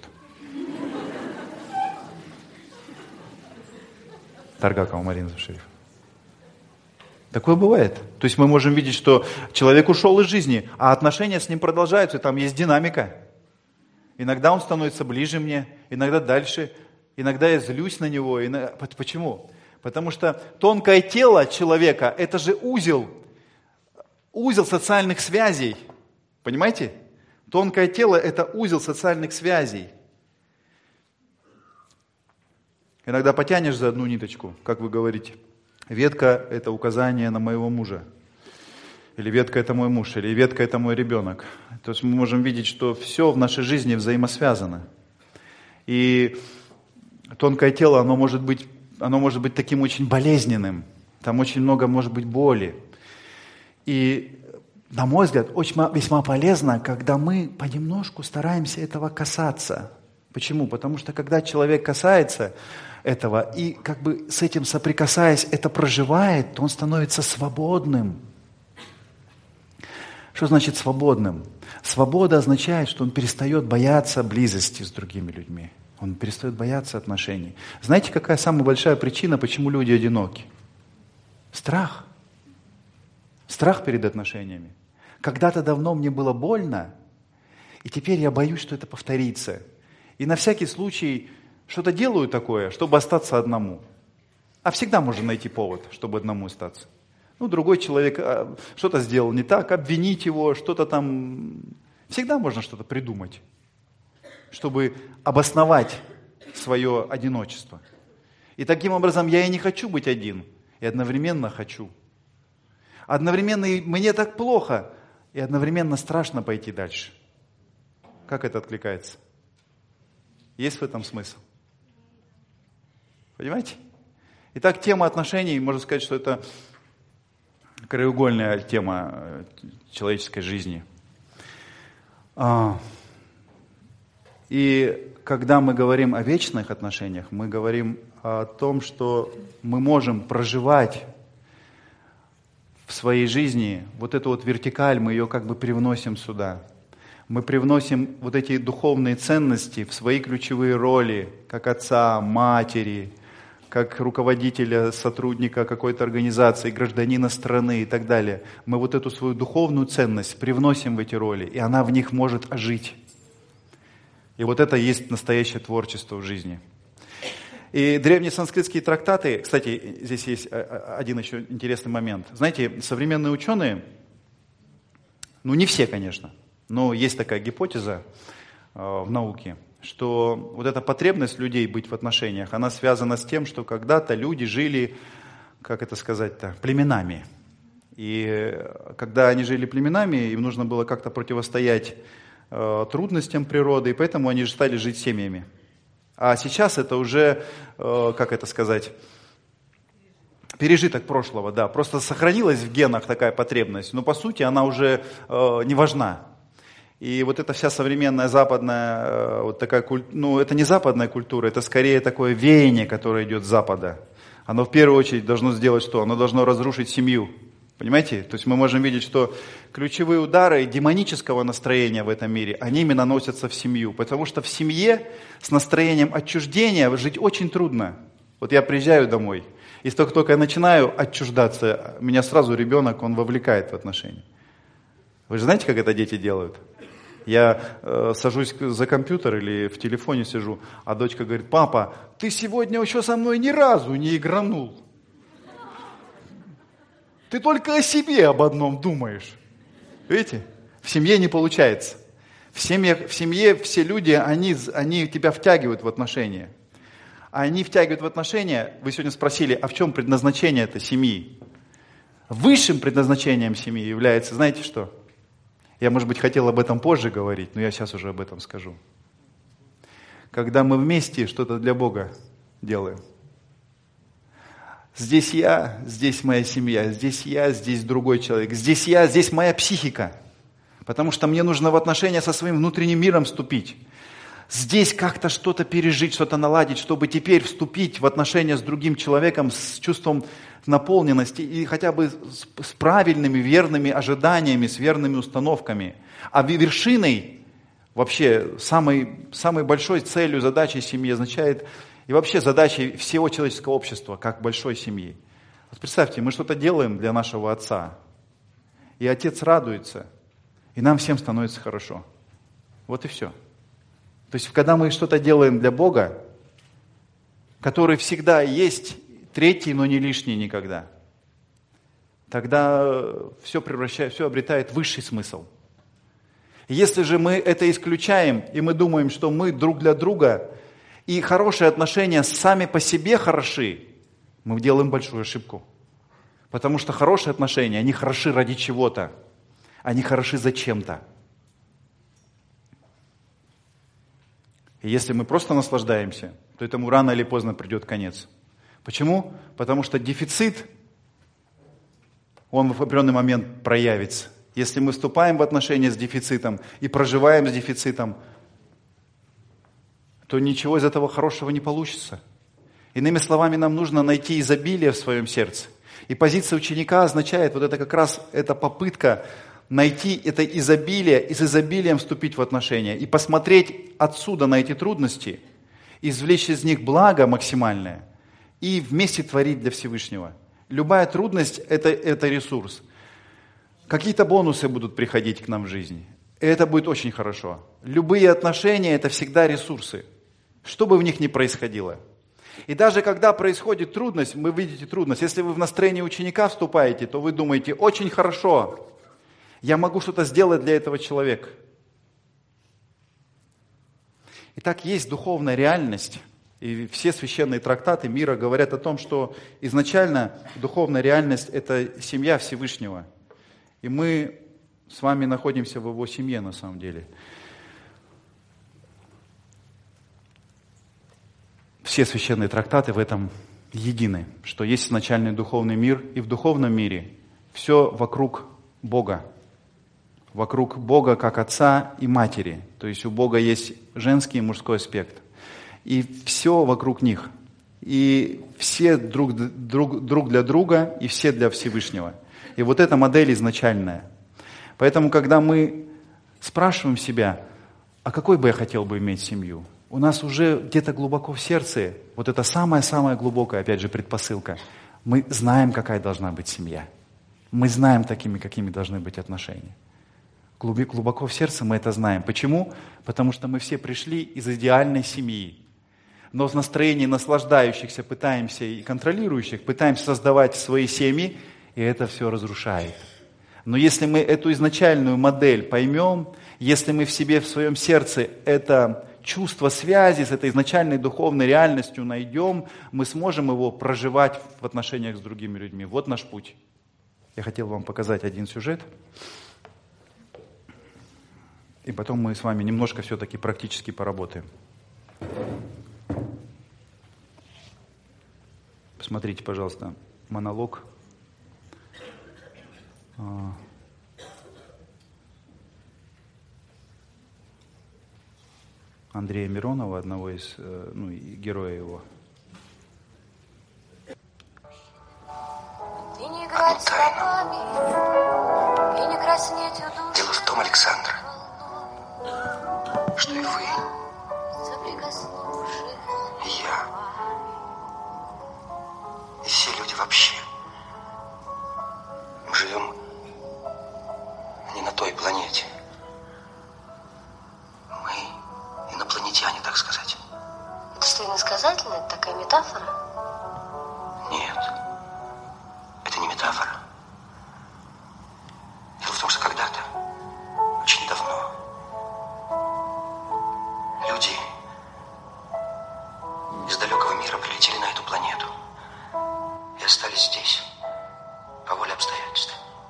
Таргакова Марина Замшарифовна. Такое бывает. То есть мы можем видеть, что человек ушел из жизни, а отношения с ним продолжаются, и там есть динамика. Иногда он становится ближе мне, иногда дальше, иногда я злюсь на него. Почему? Потому что тонкое тело человека – это же узел социальных связей. Понимаете? Тонкое тело – это узел социальных связей. Иногда потянешь за одну ниточку, как вы говорите. Ветка – это указание на моего мужа. Или ветка – это мой муж, или ветка – это мой ребенок. То есть мы можем видеть, что все в нашей жизни взаимосвязано. И тонкое тело, оно может быть таким очень болезненным. Там очень много может быть боли. И, на мой взгляд, весьма полезно, когда мы понемножку стараемся этого касаться. Почему? Потому что когда человек касается этого и как бы с этим соприкасаясь, это проживает, то он становится свободным. Что значит свободным? Свобода означает, что он перестает бояться близости с другими людьми. Он перестает бояться отношений. Знаете, какая самая большая причина, почему люди одиноки? Страх. Страх перед отношениями. Когда-то давно мне было больно, и теперь я боюсь, что это повторится. И на всякий случай что-то делаю такое, чтобы остаться одному. А всегда можно найти повод, чтобы одному остаться. Другой человек что-то сделал не так, обвинить его, что-то там. Всегда можно что-то придумать, чтобы обосновать свое одиночество. И таким образом я и не хочу быть один, и одновременно хочу. Одновременно и мне так плохо, и одновременно страшно пойти дальше. Как это откликается? Есть в этом смысл? Понимаете? Итак, тема отношений, можно сказать, что это краеугольная тема человеческой жизни. И когда мы говорим о вечных отношениях, мы говорим о том, что мы можем проживать в своей жизни вот эту вот вертикаль, мы ее как бы привносим сюда. Мы привносим вот эти духовные ценности в свои ключевые роли, как отца, матери, как руководителя, сотрудника какой-то организации, гражданина страны и так далее. Мы вот эту свою духовную ценность привносим в эти роли, и она в них может ожить. И вот это и есть настоящее творчество в жизни. И древние санскритские трактаты, кстати, здесь есть один еще интересный момент. Знаете, современные ученые, не все, конечно, но есть такая гипотеза в науке, что вот эта потребность людей быть в отношениях, она связана с тем, что когда-то люди жили, как это сказать-то, племенами. И когда они жили племенами, им нужно было как-то противостоять трудностям природы, и поэтому они же стали жить семьями. А сейчас это уже, как это сказать, пережиток прошлого, да, просто сохранилась в генах такая потребность, но по сути она уже не важна. И вот эта вся современная западная, вот такая, это не западная культура, это скорее такое веяние, которое идет с Запада. Оно в первую очередь должно сделать что? Оно должно разрушить семью. Понимаете? То есть мы можем видеть, что ключевые удары демонического настроения в этом мире, они именно наносятся в семью. Потому что в семье с настроением отчуждения жить очень трудно. Вот я приезжаю домой, и только я начинаю отчуждаться, меня сразу ребенок, он вовлекает в отношения. Вы же знаете, как это дети делают? Я сажусь за компьютер или в телефоне сижу, а дочка говорит: папа, ты сегодня еще со мной ни разу не игранул. Ты только о себе об одном думаешь. Видите? В семье не получается. В семье все люди, они тебя втягивают в отношения. А они втягивают в отношения, вы сегодня спросили, а в чем предназначение этой семьи? Высшим предназначением семьи является, знаете что? Я, может быть, хотел об этом позже говорить, но я сейчас уже об этом скажу. Когда мы вместе что-то для Бога делаем. Здесь я, здесь моя семья, здесь я, здесь другой человек, здесь я, здесь моя психика. Потому что мне нужно в отношения со своим внутренним миром вступить. Здесь как-то что-то пережить, что-то наладить, чтобы теперь вступить в отношения с другим человеком с чувством наполненности и хотя бы с правильными, верными ожиданиями, с верными установками. А вершиной, вообще самой большой целью, задачей семьи означает, и вообще задачей всего человеческого общества, как большой семьи. Вот представьте, мы что-то делаем для нашего отца, и отец радуется, и нам всем становится хорошо. Вот и все. То есть, когда мы что-то делаем для Бога, который всегда есть, третий, но не лишний никогда, тогда все обретает высший смысл. Если же мы это исключаем, и мы думаем, что мы друг для друга, и хорошие отношения сами по себе хороши, мы делаем большую ошибку. Потому что хорошие отношения, они хороши ради чего-то, они хороши зачем-то. И если мы просто наслаждаемся, то этому рано или поздно придет конец. Почему? Потому что дефицит, он в определенный момент проявится. Если мы вступаем в отношения с дефицитом и проживаем с дефицитом, то ничего из этого хорошего не получится. Иными словами, нам нужно найти изобилие в своем сердце. И позиция ученика означает, вот это как раз эта попытка найти это изобилие и с изобилием вступить в отношения. И посмотреть отсюда на эти трудности, извлечь из них благо максимальное и вместе творить для Всевышнего. Любая трудность – это ресурс. Какие-то бонусы будут приходить к нам в жизни. И это будет очень хорошо. Любые отношения – это всегда ресурсы. Что бы в них ни происходило. И даже когда происходит трудность, вы видите трудность, если вы в настроении ученика вступаете, то вы думаете, очень хорошо, я могу что-то сделать для этого человека. Итак, есть духовная реальность, и все священные трактаты мира говорят о том, что изначально духовная реальность – это семья Всевышнего. И мы с вами находимся в его семье на самом деле. Все священные трактаты в этом едины, что есть изначальный духовный мир, и в духовном мире все вокруг Бога. Вокруг Бога как Отца и Матери. То есть у Бога есть женский и мужской аспект. И все вокруг них. И все друг для друга, и все для Всевышнего. И вот эта модель изначальная. Поэтому, когда мы спрашиваем себя, а какой бы я хотел бы иметь семью, у нас уже где-то глубоко в сердце, вот это самая-самая глубокая, опять же, предпосылка. Мы знаем, какая должна быть семья. Мы знаем такими, какими должны быть отношения. Глубоко в сердце мы это знаем. Почему? Потому что мы все пришли из идеальной семьи. Но в настроении наслаждающихся пытаемся и контролирующих, пытаемся создавать свои семьи, и это все разрушает. Но если мы эту изначальную модель поймем, если мы в себе, в своем сердце это чувство связи с этой изначальной духовной реальностью найдем, мы сможем его проживать в отношениях с другими людьми. Вот наш путь. Я хотел вам показать один сюжет. И потом мы с вами немножко все-таки практически поработаем. Посмотрите, пожалуйста, монолог Андрея Миронова, одного из героя его. Дело в том, Александр, что и вы, и я, и все люди вообще, мы живем не на той планете. Мы инопланетяне, так сказать. Это что, иносказательно? Это такая метафора? Нет, это не метафора. Дело в том, что когда-то, очень давно, люди из далекого мира прилетели на эту планету и остались здесь по воле обстоятельств.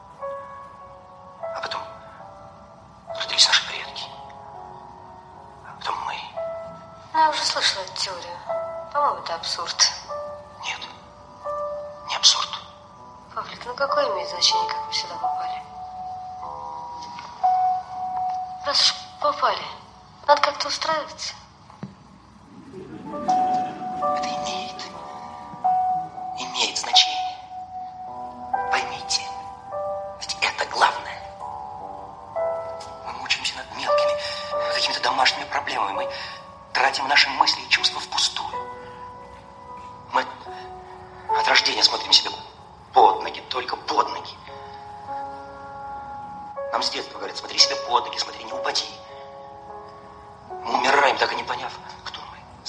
А потом родились наши предки. А потом мы. Я уже слышала эту теорию. По-моему, это абсурд. Нет, не абсурд. Павлик, ну какое имеет значение, как вы сюда попали? Раз уж попали, надо как-то устраиваться. Это имеет значение. Поймите, ведь это главное. Мы мучаемся над мелкими, какими-то домашними проблемами. Мы тратим наши мысли и чувства впустую. Мы от рождения смотрим себе под ноги, только под ноги. Нам с детства говорят, смотри себе под ноги, смотри, не упади. Мы умираем, так и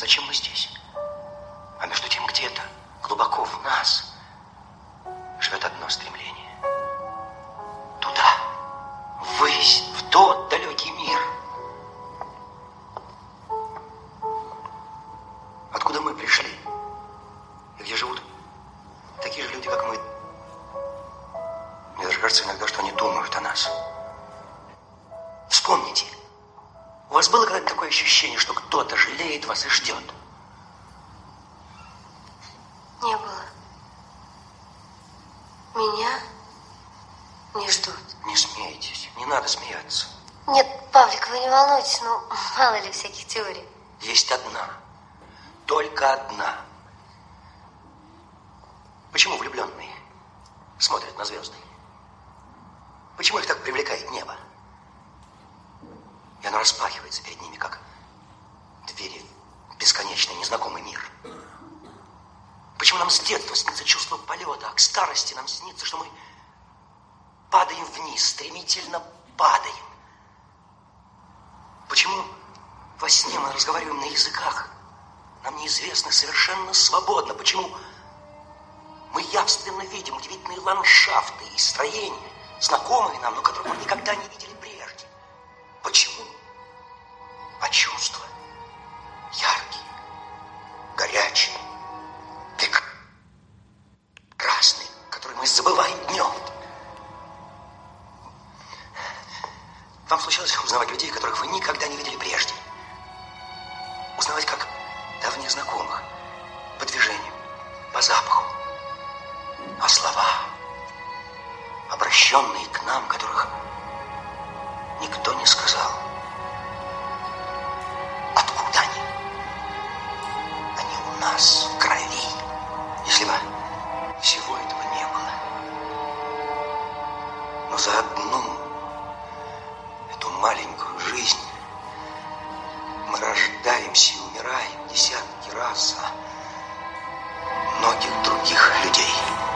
Зачем мы здесь? А между тем где-то, глубоко в нас, живет одно стремление. Туда, ввысь, в тот далекий мир. Откуда мы пришли? И где живут такие же люди, как мы. Мне даже кажется иногда, что они думают о нас. Вспомните. У вас было когда-нибудь такое ощущение, что кто-то жалеет вас и ждет? Не было. Меня не ждут. Не смейтесь, не надо смеяться. Нет, Павлик, вы не волнуйтесь, ну, мало ли всяких теорий. Есть одна. Только одна. Почему влюбленные смотрят на звезды? Почему их так привлекает небо? И оно распахивается перед ними, как двери в бесконечный незнакомый мир. Почему нам с детства снится чувство полета, а к старости нам снится, что мы падаем вниз, стремительно падаем? Почему во сне мы разговариваем на языках, нам неизвестно совершенно свободно? Почему мы явственно видим удивительные ландшафты и строения, знакомые нам, но которых мы никогда не видели прежде? Почему? А чувства яркие, горячие, прекрасные, которые мы забываем днем. Вам случалось узнавать людей, которых вы никогда не видели прежде? Узнавать как давних знакомых, по движению, по запаху. А слова, обращенные к нам, которых никто не сказал. Откуда они? Они у нас в крови. Если бы всего этого не было. Но за одну эту маленькую жизнь мы рождаемся и умираем десятки раз за многих других людей.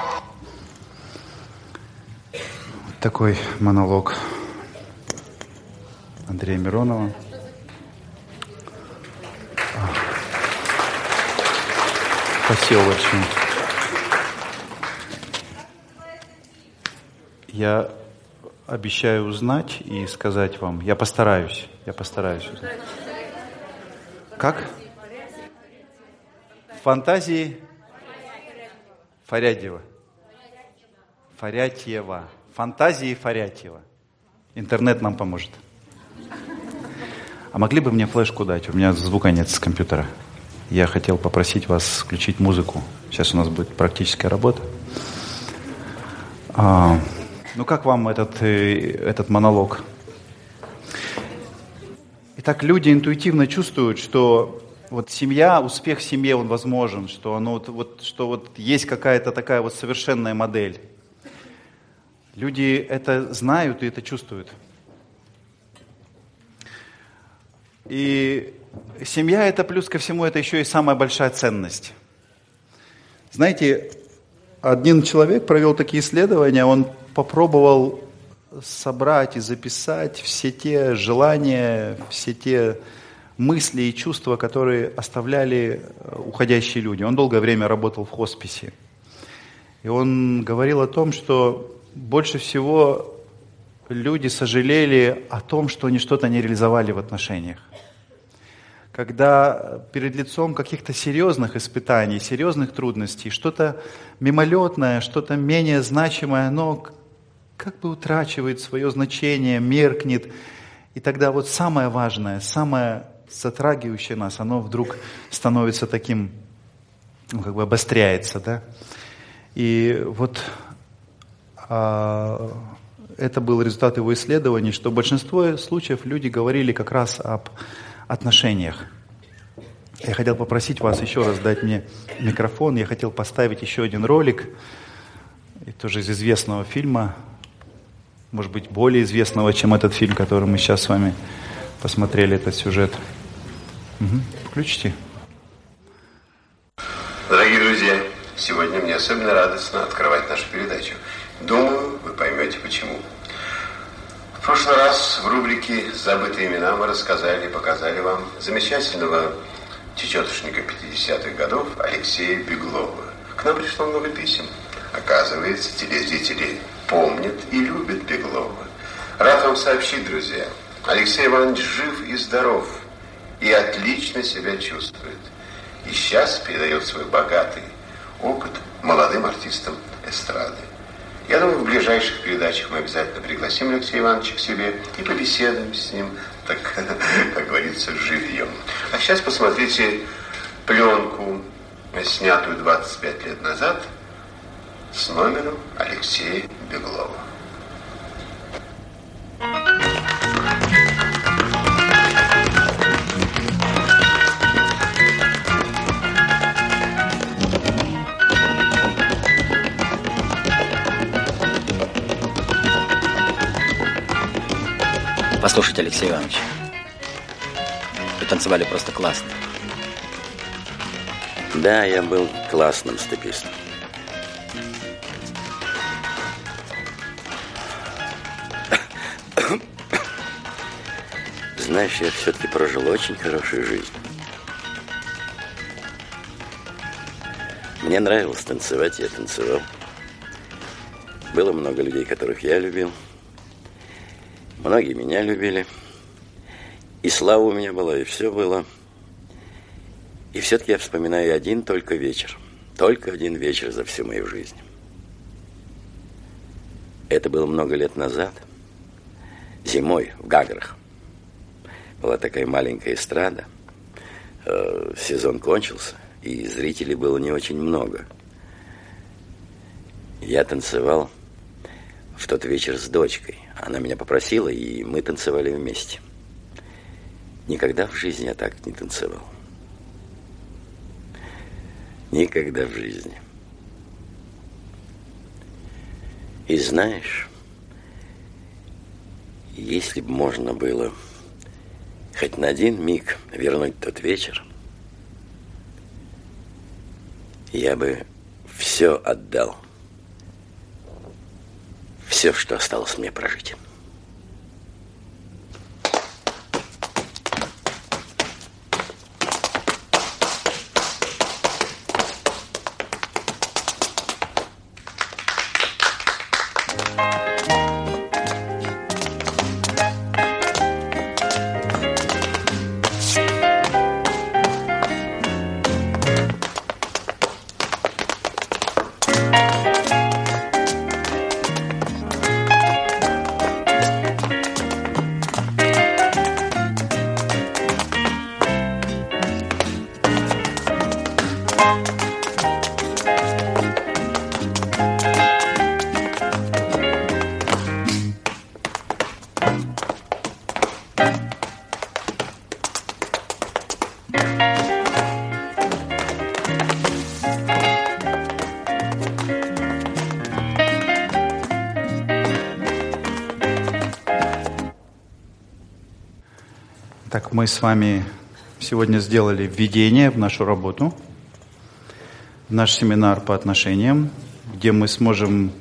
Такой монолог Андрея Миронова. Спасибо большое. Я обещаю узнать и сказать вам. Я постараюсь узнать. Как? Фантазии Фарятьева. Фантазии Фарятьева. Интернет нам поможет. А могли бы мне флешку дать? У меня звука нет с компьютера. Я хотел попросить вас включить музыку. Сейчас у нас будет практическая работа. Ну как вам этот монолог? Итак, люди интуитивно чувствуют, что вот семья, успех в семье, он возможен, что что есть какая-то такая вот совершенная модель. Люди это знают и это чувствуют. И семья это плюс ко всему, это еще и самая большая ценность. Знаете, один человек провел такие исследования, он попробовал собрать и записать все те желания, все те мысли и чувства, которые оставляли уходящие люди. Он долгое время работал в хосписе. И он говорил о том, что больше всего люди сожалели о том, что они что-то не реализовали в отношениях. Когда перед лицом каких-то серьезных испытаний, серьезных трудностей, что-то мимолетное, что-то менее значимое, оно как бы утрачивает свое значение, меркнет. И тогда вот самое важное, самое затрагивающее нас, оно вдруг становится таким, как бы обостряется, да? И вот это был результат его исследований, что в большинстве случаев люди говорили как раз об отношениях. Я хотел попросить вас еще раз дать мне микрофон. Я хотел поставить еще один ролик, и тоже из известного фильма, может быть, более известного, чем этот фильм, который мы сейчас с вами посмотрели, этот сюжет. Включите. Дорогие друзья, сегодня мне особенно радостно открывать нашу передачу. Думаю, вы поймете почему. В прошлый раз в рубрике «Забытые имена» мы рассказали и показали вам замечательного чечетушника 50-х годов Алексея Беглова. К нам пришло много писем. Оказывается, телезрители помнят и любят Беглова. Рад вам сообщить, друзья, Алексей Иванович жив и здоров, и отлично себя чувствует. И сейчас передает свой богатый опыт молодым артистам эстрады. Я думаю, в ближайших передачах мы обязательно пригласим Алексея Ивановича к себе и побеседуем с ним, так, как говорится, живьем. А сейчас посмотрите пленку, снятую 25 лет назад, с номером Алексея Беглова. Послушайте, Алексей Иванович, вы танцевали просто классно. Да, я был классным степистом. Знаешь, я все-таки прожил очень хорошую жизнь. Мне нравилось танцевать, я танцевал. Было много людей, которых я любил. Многие меня любили. И слава у меня была, и все было. И все-таки я вспоминаю один только вечер. Только один вечер за всю мою жизнь. Это было много лет назад. Зимой в Гаграх. Была такая маленькая эстрада. Сезон кончился, и зрителей было не очень много. Я танцевал в тот вечер с дочкой. Она меня попросила, и мы танцевали вместе. Никогда в жизни я так не танцевал. Никогда в жизни. И знаешь, если бы можно было хоть на один миг вернуть тот вечер, я бы все отдал. Все, что осталось мне прожить. Так, мы с вами сегодня сделали введение в нашу работу, в наш семинар по отношениям, где мы сможем,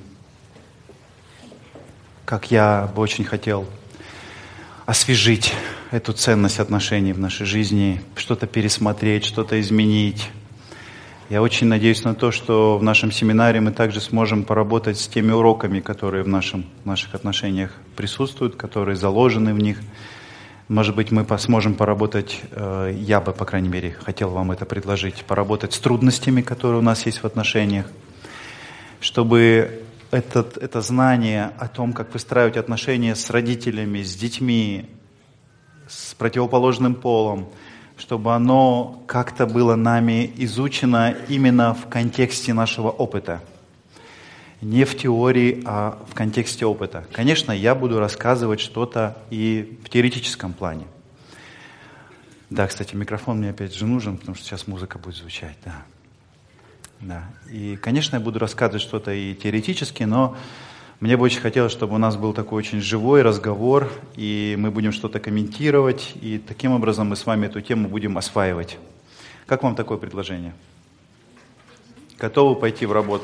как я бы очень хотел, освежить эту ценность отношений в нашей жизни, что-то пересмотреть, что-то изменить. Я очень надеюсь на то, что в нашем семинаре мы также сможем поработать с теми уроками, которые в наших отношениях присутствуют, которые заложены в них. Может быть, мы сможем поработать, я бы, по крайней мере, хотел вам это предложить, поработать с трудностями, которые у нас есть в отношениях, чтобы это знание о том, как выстраивать отношения с родителями, с детьми, с противоположным полом, чтобы оно как-то было нами изучено именно в контексте нашего опыта. Не в теории, а в контексте опыта. Конечно, я буду рассказывать что-то и в теоретическом плане. Да, кстати, микрофон мне опять же нужен, потому что сейчас музыка будет звучать. Да. И, конечно, я буду рассказывать что-то и теоретически, но мне бы очень хотелось, чтобы у нас был такой очень живой разговор, и мы будем что-то комментировать, и таким образом мы с вами эту тему будем осваивать. Как вам такое предложение? Готовы пойти в работу?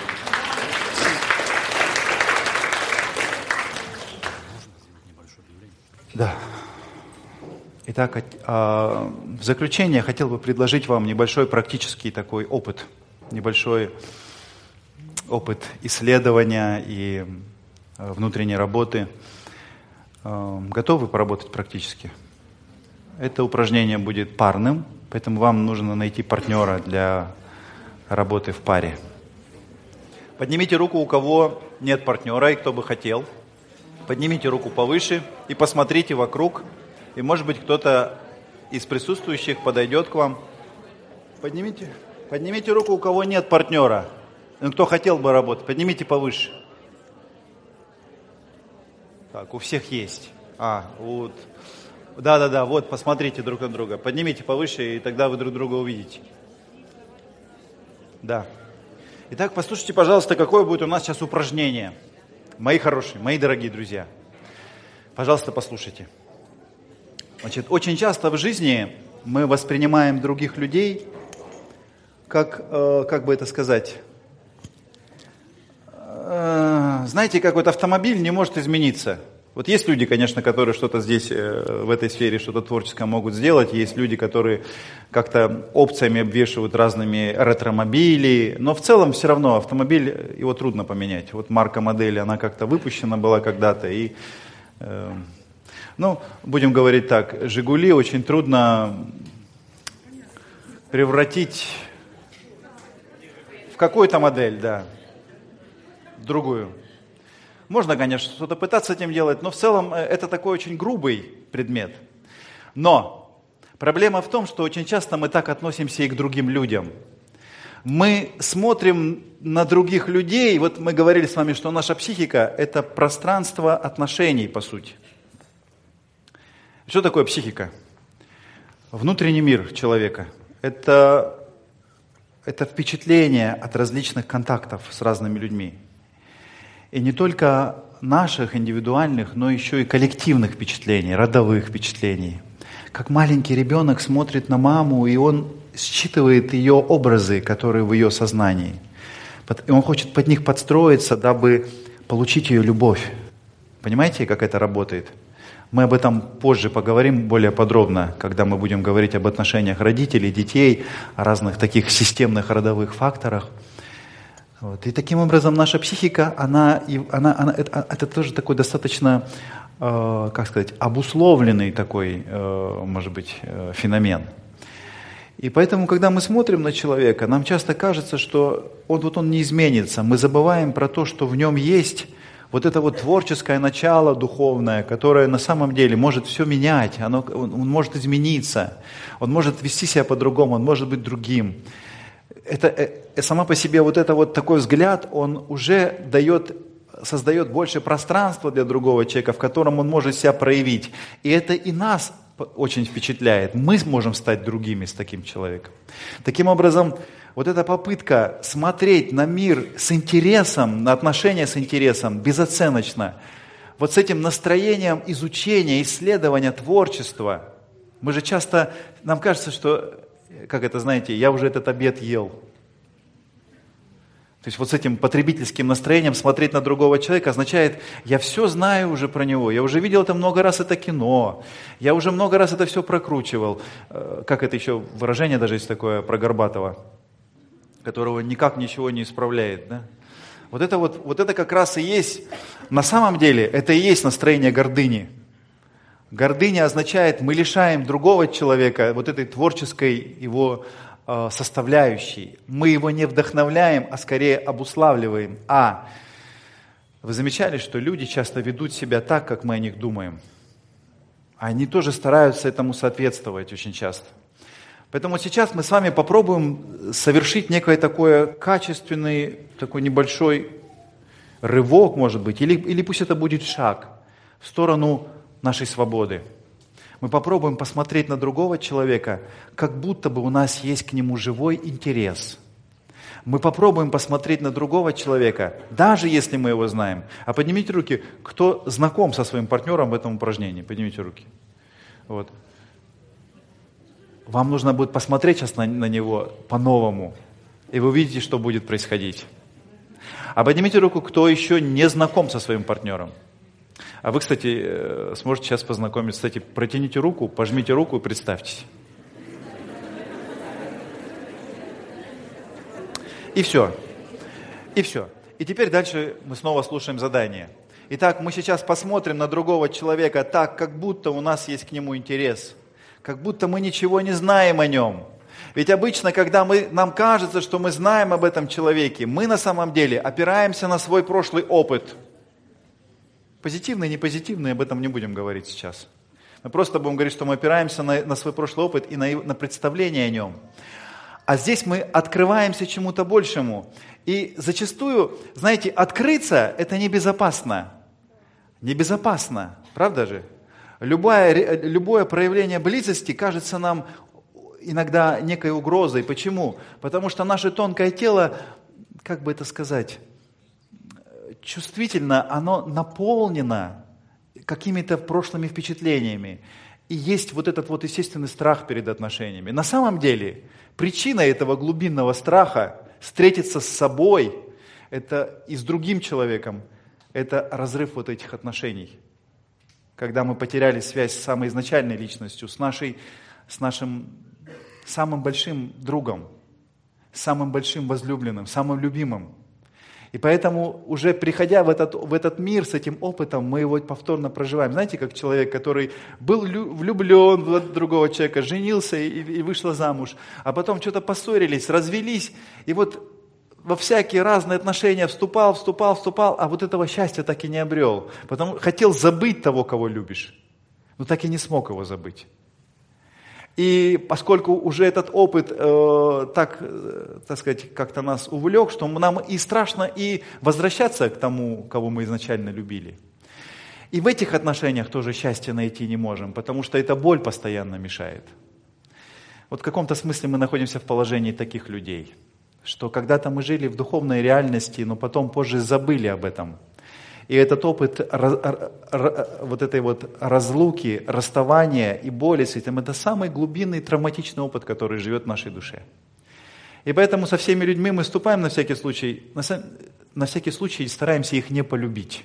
Да. Итак, в заключение я хотел бы предложить вам небольшой практический такой опыт, небольшой опыт исследования и внутренней работы. Готовы поработать практически? Это упражнение будет парным, поэтому вам нужно найти партнера для работы в паре. Поднимите руку, у кого нет партнера и кто бы хотел. Поднимите руку повыше и посмотрите вокруг. И, может быть, кто-то из присутствующих подойдет к вам. Поднимите руку, у кого нет партнера. Кто хотел бы работать, поднимите повыше. Так, у всех есть. Вот. Да, вот, посмотрите друг на друга. Поднимите повыше, и тогда вы друг друга увидите. Да. Итак, послушайте, пожалуйста, какое будет у нас сейчас упражнение. Мои хорошие, мои дорогие друзья. Пожалуйста, послушайте. Значит, очень часто в жизни мы воспринимаем других людей как бы это сказать, знаете, как вот автомобиль не может измениться. Вот есть люди, конечно, которые что-то здесь, в этой сфере, что-то творческое могут сделать. Есть люди, которые как-то опциями обвешивают разными ретромобили. Но в целом все равно автомобиль, его трудно поменять. Вот марка модели, она как-то выпущена была когда-то. И, будем говорить так, «Жигули» очень трудно превратить в какую-то модель, да, другую. Можно, конечно, что-то пытаться этим делать, но в целом это такой очень грубый предмет. Но проблема в том, что очень часто мы так относимся и к другим людям. Мы смотрим на других людей, вот мы говорили с вами, что наша психика – это пространство отношений, по сути. Что такое психика? Внутренний мир человека – это впечатление от различных контактов с разными людьми. И не только наших индивидуальных, но еще и коллективных впечатлений, родовых впечатлений. Как маленький ребенок смотрит на маму, и он считывает ее образы, которые в ее сознании. И он хочет под них подстроиться, дабы получить ее любовь. Понимаете, как это работает? Мы об этом позже поговорим более подробно, когда мы будем говорить об отношениях родителей, детей, о разных таких системных родовых факторах. Вот. И таким образом наша психика, это тоже такой достаточно, обусловленный такой, может быть, феномен. И поэтому, когда мы смотрим на человека, нам часто кажется, что он не изменится. Мы забываем про то, что в нем есть вот это вот творческое начало духовное, которое на самом деле может все менять, он может измениться, он может вести себя по-другому, он может быть другим. Это сама по себе вот это вот такой взгляд, он уже создает больше пространства для другого человека, в котором он может себя проявить. И это и нас очень впечатляет. Мы можем стать другими с таким человеком. Таким образом, вот эта попытка смотреть на мир с интересом, на отношения с интересом, безоценочно, вот с этим настроением изучения, исследования, творчества. Мы же часто, нам кажется, что, как это, знаете, я уже этот обед ел. То есть вот с этим потребительским настроением смотреть на другого человека означает, я все знаю уже про него, я уже видел это много раз, это кино, я уже много раз это все прокручивал. Как это еще выражение даже есть такое про Горбатова, которого никак ничего не исправляет. Да? Вот это как раз и есть, на самом деле, это и есть настроение гордыни. Гордыня означает, мы лишаем другого человека вот этой творческой его составляющей. Мы его не вдохновляем, а скорее обуславливаем. Вы замечали, что люди часто ведут себя так, как мы о них думаем? Они тоже стараются этому соответствовать очень часто. Поэтому сейчас мы с вами попробуем совершить некое такое качественный, такой небольшой рывок, может быть, или пусть это будет шаг в сторону нашей свободы. Мы попробуем посмотреть на другого человека, как будто бы у нас есть к нему живой интерес. Мы попробуем посмотреть на другого человека, даже если мы его знаем. А поднимите руки, кто знаком со своим партнером в этом упражнении. Поднимите руки. Вот. Вам нужно будет посмотреть сейчас на него по-новому, и вы увидите, что будет происходить. А поднимите руку, кто еще не знаком со своим партнером. А вы, кстати, сможете сейчас познакомиться. Кстати, протяните руку, пожмите руку и представьтесь. И все. И все. И теперь дальше мы снова слушаем задание. Итак, мы сейчас посмотрим на другого человека так, как будто у нас есть к нему интерес. Как будто мы ничего не знаем о нем. Ведь обычно, когда нам кажется, что мы знаем об этом человеке, мы на самом деле опираемся на свой прошлый опыт. Позитивный, не позитивный, об этом не будем говорить сейчас. Мы просто будем говорить, что мы опираемся на свой прошлый опыт и на представление о нем. А здесь мы открываемся чему-то большему. И зачастую, знаете, открыться – это небезопасно. Небезопасно, правда же? Любое проявление близости кажется нам иногда некой угрозой. Почему? Потому что наше тонкое тело, как бы это сказать, чувствительно, оно наполнено какими-то прошлыми впечатлениями. И есть вот этот вот естественный страх перед отношениями. На самом деле, причина этого глубинного страха встретиться с собой это и с другим человеком, это разрыв вот этих отношений. Когда мы потеряли связь с самой изначальной личностью, с нашим самым большим другом, самым большим возлюбленным, самым любимым. И поэтому, уже приходя в этот мир с этим опытом, мы его повторно проживаем. Знаете, как человек, который был влюблен в другого человека, женился и вышел замуж, а потом что-то поссорились, развелись, и вот во всякие разные отношения вступал, а вот этого счастья так и не обрел. Потому хотел забыть того, кого любишь, но так и не смог его забыть. И поскольку уже этот опыт так сказать, как-то нас увлек, что нам и страшно и возвращаться к тому, кого мы изначально любили. И в этих отношениях тоже счастья найти не можем, потому что эта боль постоянно мешает. Вот в каком-то смысле мы находимся в положении таких людей, что когда-то мы жили в духовной реальности, но потом позже забыли об этом. И этот опыт вот этой вот разлуки, расставания и боли с этим, это самый глубинный травматичный опыт, который живет в нашей душе. И поэтому со всеми людьми мы вступаем на всякий случай и стараемся их не полюбить.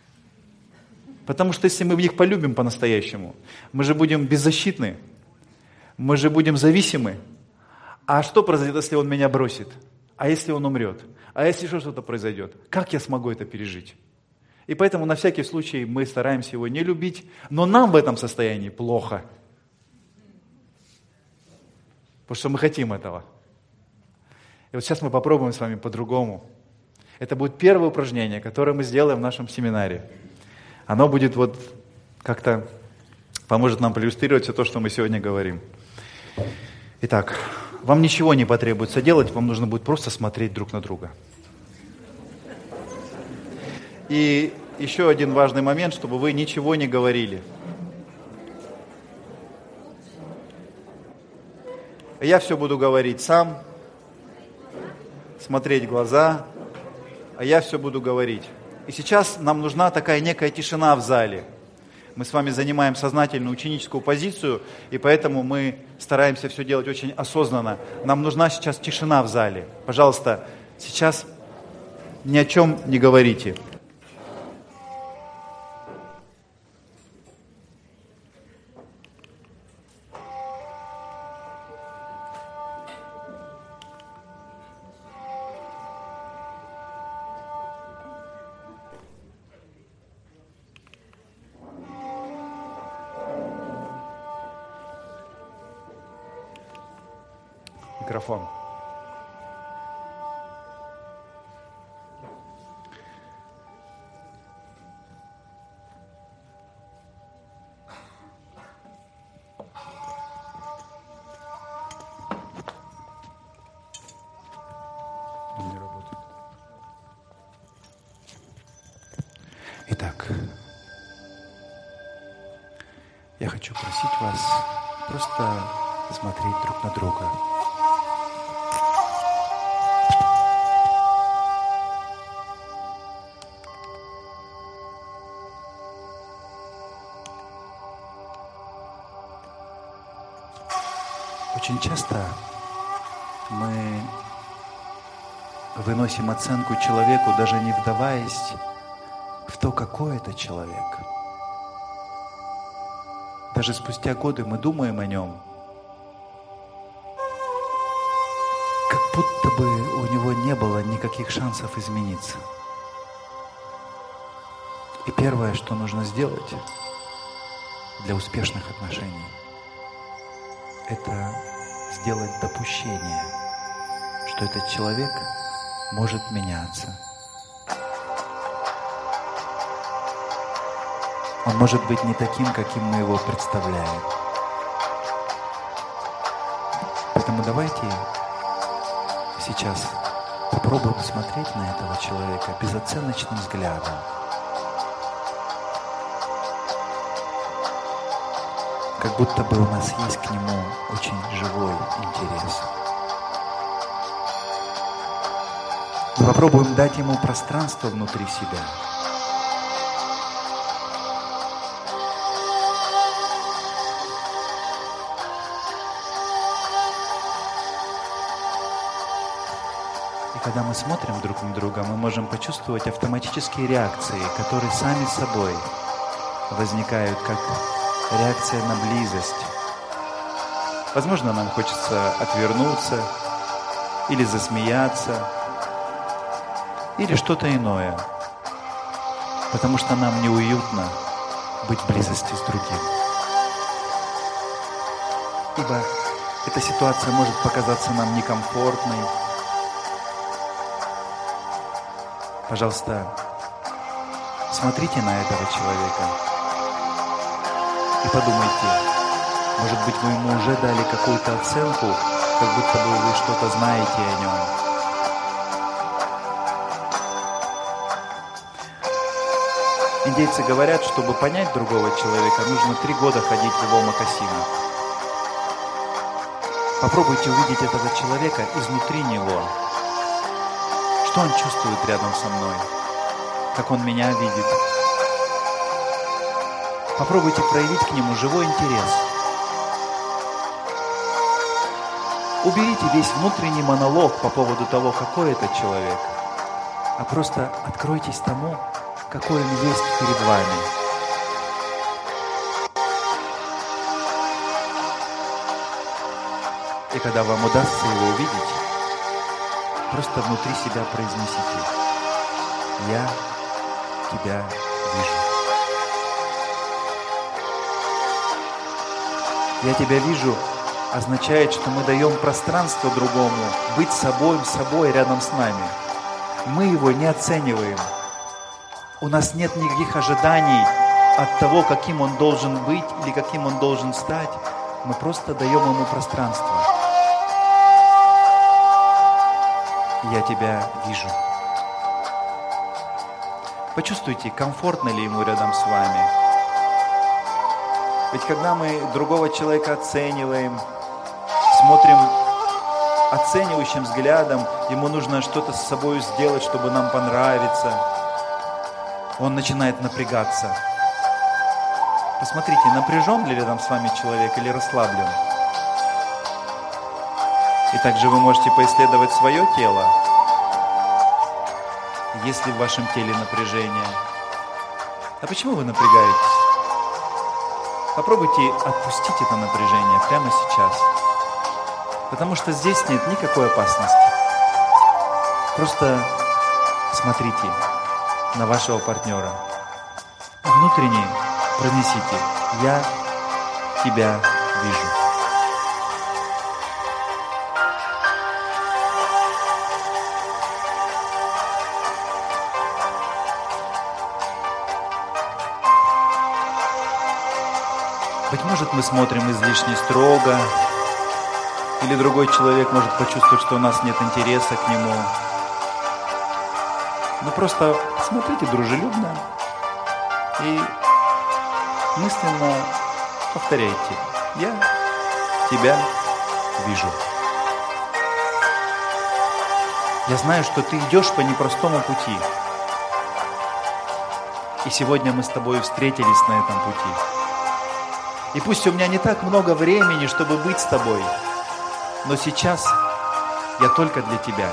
Потому что если мы в них полюбим по-настоящему, мы же будем беззащитны, мы же будем зависимы. А что произойдет, если он меня бросит? А если он умрет? А если еще что-то произойдет? Как я смогу это пережить? И поэтому на всякий случай мы стараемся его не любить, но нам в этом состоянии плохо. Потому что мы хотим этого. И вот сейчас мы попробуем с вами по-другому. Это будет первое упражнение, которое мы сделаем в нашем семинаре. Оно будет вот как-то поможет нам проиллюстрировать все то, что мы сегодня говорим. Итак, вам ничего не потребуется делать, вам нужно будет просто смотреть друг на друга. И еще один важный момент, чтобы вы ничего не говорили. Я все буду говорить сам, смотреть в глаза, а я все буду говорить. И сейчас нам нужна такая некая тишина в зале. Мы с вами занимаем сознательную ученическую позицию, и поэтому мы стараемся все делать очень осознанно. Нам нужна сейчас тишина в зале. Пожалуйста, сейчас ни о чем не говорите. Микрофон. Он не работает. Итак, я хочу просить вас просто смотреть друг на друга. Очень часто мы выносим оценку человеку, даже не вдаваясь в то, какой это человек. даже спустя годы мы думаем о нем, как будто бы у него не было никаких шансов измениться. И первое, что нужно сделать для успешных отношений, это сделать допущение, что этот человек может меняться. Он может быть не таким, каким мы его представляем. Поэтому давайте сейчас попробуем смотреть на этого человека безоценочным взглядом. Как будто бы у нас есть к нему очень живой интерес. Мы попробуем дать ему пространство внутри себя. И когда мы смотрим друг на друга, мы можем почувствовать автоматические реакции, которые сами собой возникают как реакция на близость. Возможно, нам хочется отвернуться, или засмеяться, или что-то иное, потому что нам неуютно быть в близости с другим. Ибо эта ситуация может показаться нам некомфортной. Пожалуйста, смотрите на этого человека и подумайте, может быть, вы ему уже дали какую-то оценку, как будто бы вы что-то знаете о нем. Индейцы говорят, чтобы понять другого человека, нужно 3 года ходить в его мокасинах. Попробуйте увидеть этого человека изнутри него. Что он чувствует рядом со мной? Как он меня видит? Попробуйте проявить к нему живой интерес. Уберите весь внутренний монолог по поводу того, какой это человек, а просто откройтесь тому, какой он есть перед вами. И когда вам удастся его увидеть, просто внутри себя произнесите: «Я тебя вижу». «Я тебя вижу» означает, что мы даем пространство другому быть собой рядом с нами. Мы его не оцениваем. У нас нет никаких ожиданий от того, каким он должен быть или каким он должен стать. Мы просто даем ему пространство. Я тебя вижу. Почувствуйте, комфортно ли ему рядом с вами. Ведь когда мы другого человека оцениваем, смотрим оценивающим взглядом, ему нужно что-то с собой сделать, чтобы нам понравиться, он начинает напрягаться. Посмотрите, напряжен ли рядом с вами человек или расслаблен. И также вы можете поисследовать свое тело, есть ли в вашем теле напряжение. А почему вы напрягаетесь? Попробуйте отпустить это напряжение прямо сейчас. Потому что здесь нет никакой опасности. Просто смотрите на вашего партнера. Внутренне произнесите: «Я тебя вижу». Быть может, мы смотрим излишне строго, или другой человек может почувствовать, что у нас нет интереса к нему. Но просто смотрите дружелюбно и мысленно повторяйте: «Я тебя вижу». Я знаю, что ты идешь по непростому пути. И сегодня мы с тобой встретились на этом пути. И пусть у меня не так много времени, чтобы быть с тобой, но сейчас я только для тебя.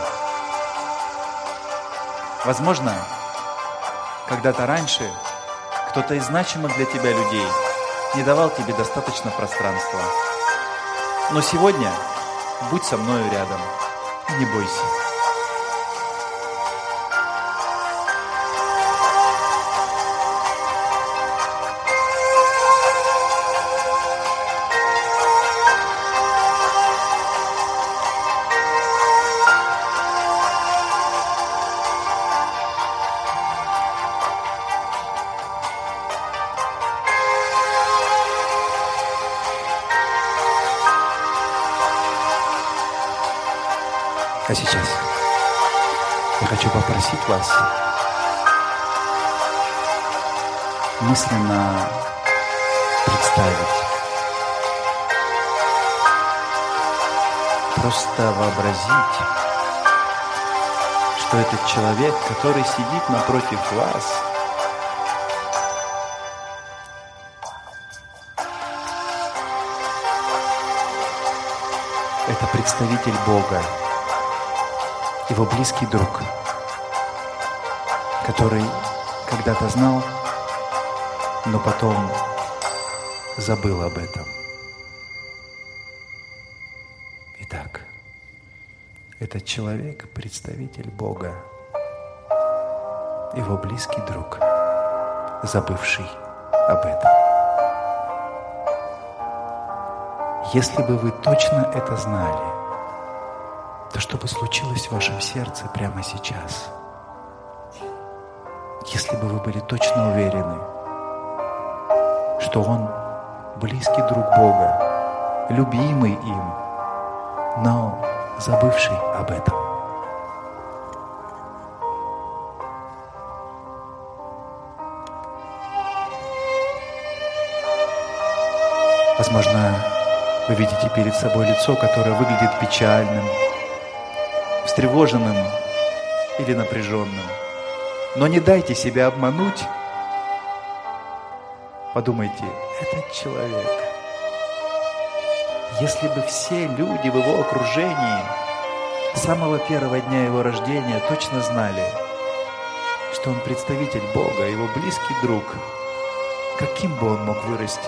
Возможно, когда-то раньше кто-то из значимых для тебя людей не давал тебе достаточно пространства. Но сегодня будь со мною рядом и не бойся. А сейчас я хочу попросить вас мысленно представить, просто вообразить, что этот человек, который сидит напротив вас, это представитель Бога, его близкий друг, который когда-то знал, но потом забыл об этом. Итак, этот человек – представитель Бога, его близкий друг, забывший об этом. Если бы вы точно это знали, то что бы случилось в вашем сердце прямо сейчас? Если бы вы были точно уверены, что Он близкий друг Бога, любимый им, но забывший об этом. Возможно, вы видите перед собой лицо, которое выглядит печальным, встревоженным или напряженным. Но не дайте себя обмануть. Подумайте, этот человек, если бы все люди в его окружении с самого первого дня его рождения точно знали, что он представитель Бога, его близкий друг, каким бы он мог вырасти?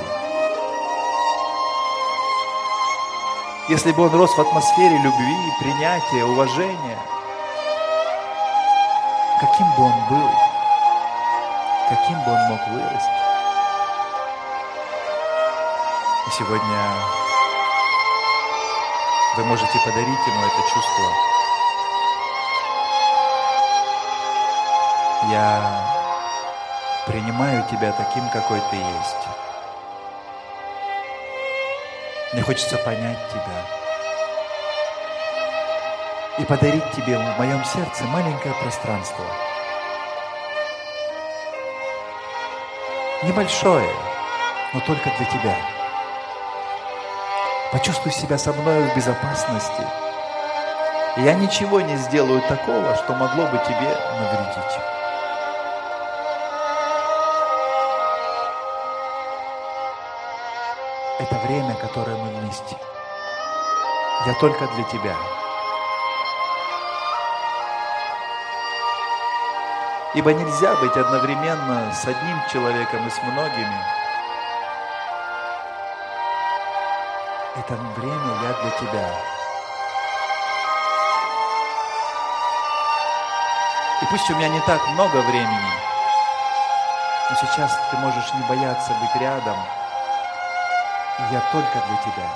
Если бы он рос в атмосфере любви, принятия, уважения, каким бы он был, каким бы он мог вырасти? И сегодня вы можете подарить ему это чувство. Я принимаю тебя таким, какой ты есть. Мне хочется понять тебя и подарить тебе в моем сердце маленькое пространство. Небольшое, но только для тебя. Почувствуй себя со мной в безопасности. И я ничего не сделаю такого, что могло бы тебе навредить. Это время, которое мы вместе. Я только для тебя. Ибо нельзя быть одновременно с одним человеком и с многими. Это время я для тебя. И пусть у меня не так много времени, но сейчас ты можешь не бояться быть рядом. И я только для тебя.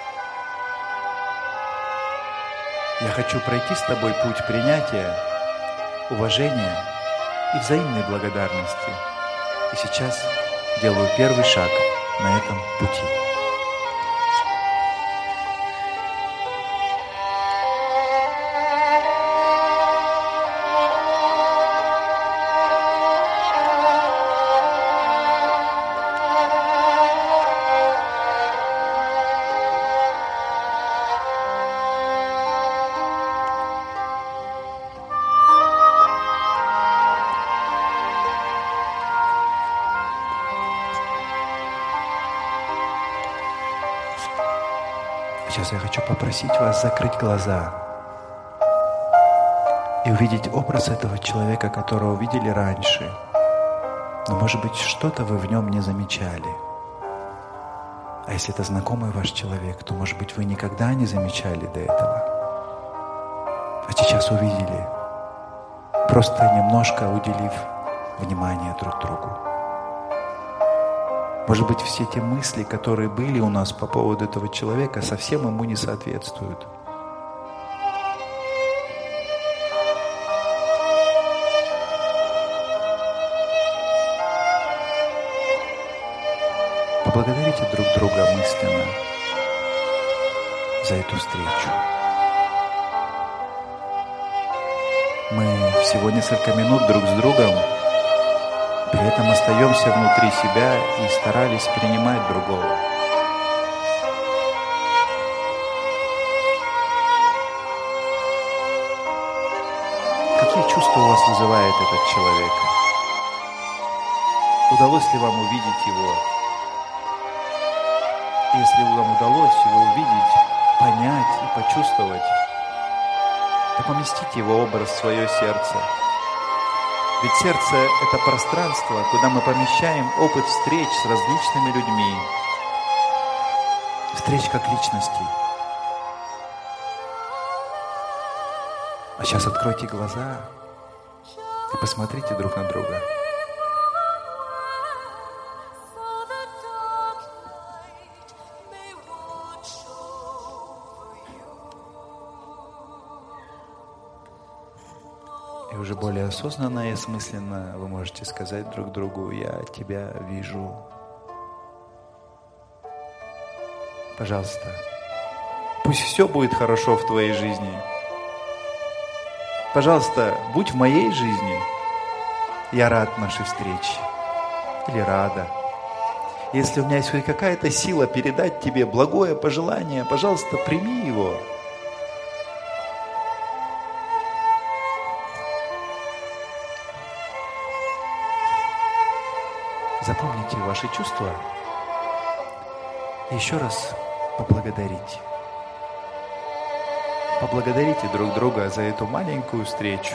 Я хочу пройти с тобой путь принятия, уважения и взаимной благодарности. И сейчас делаю первый шаг на этом пути. Сейчас я хочу попросить вас закрыть глаза и увидеть образ этого человека, которого видели раньше. Но, может быть, что-то вы в нем не замечали. А если это знакомый ваш человек, то, может быть, вы никогда не замечали до этого, а сейчас увидели, просто немножко уделив внимание друг другу. Может быть, все те мысли, которые были у нас по поводу этого человека, совсем ему не соответствуют. Поблагодарите друг друга мысленно за эту встречу. Мы всего несколько минут друг с другом, при этом остаемся внутри себя и старались принимать другого. Какие чувства у вас вызывает этот человек? Удалось ли вам увидеть его? Если вам удалось его увидеть, понять и почувствовать, то поместите его образ в свое сердце. Ведь сердце – это пространство, куда мы помещаем опыт встреч с различными людьми. Встреч как личностей. А сейчас откройте глаза и посмотрите друг на друга. И уже более осознанно и осмысленно вы можете сказать друг другу: «Я тебя вижу». Пожалуйста, пусть все будет хорошо в твоей жизни. Пожалуйста, будь в моей жизни. Я рад нашей встрече. Или рада. Если у меня есть хоть какая-то сила передать тебе благое пожелание, пожалуйста, прими его. Запомните ваши чувства и еще раз поблагодарите. Поблагодарите друг друга за эту маленькую встречу.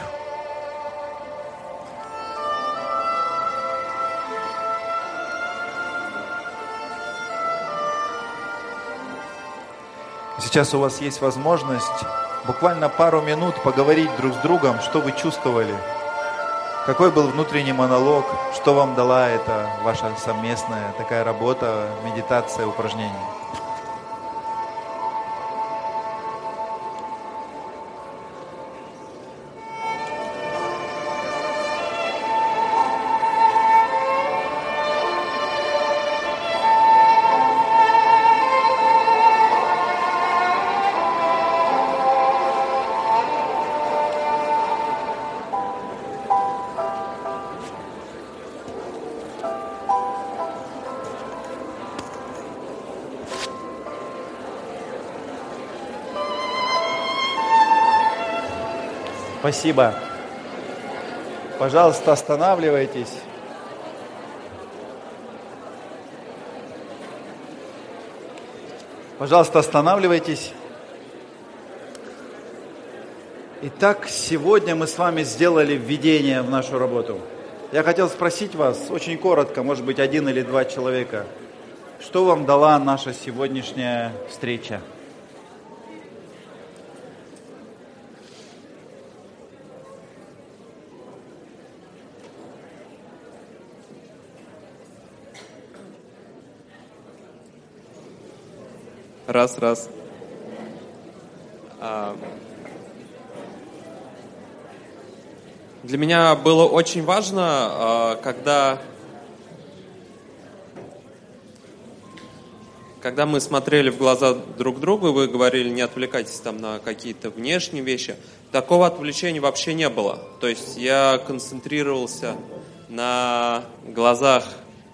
Сейчас у вас есть возможность буквально пару минут поговорить друг с другом, что вы чувствовали. Какой был внутренний монолог, что вам дала эта ваша совместная такая работа, медитация, упражнение? Спасибо. Пожалуйста, останавливайтесь. Пожалуйста, останавливайтесь. Итак, сегодня мы с вами сделали введение в нашу работу. Я хотел спросить вас, очень коротко, может быть, 1 или 2 человека, что вам дала наша сегодняшняя встреча? Раз. Для меня было очень важно, когда мы смотрели в глаза друг другу, вы говорили, не отвлекайтесь там на какие-то внешние вещи, такого отвлечения вообще не было. То есть я концентрировался на глазах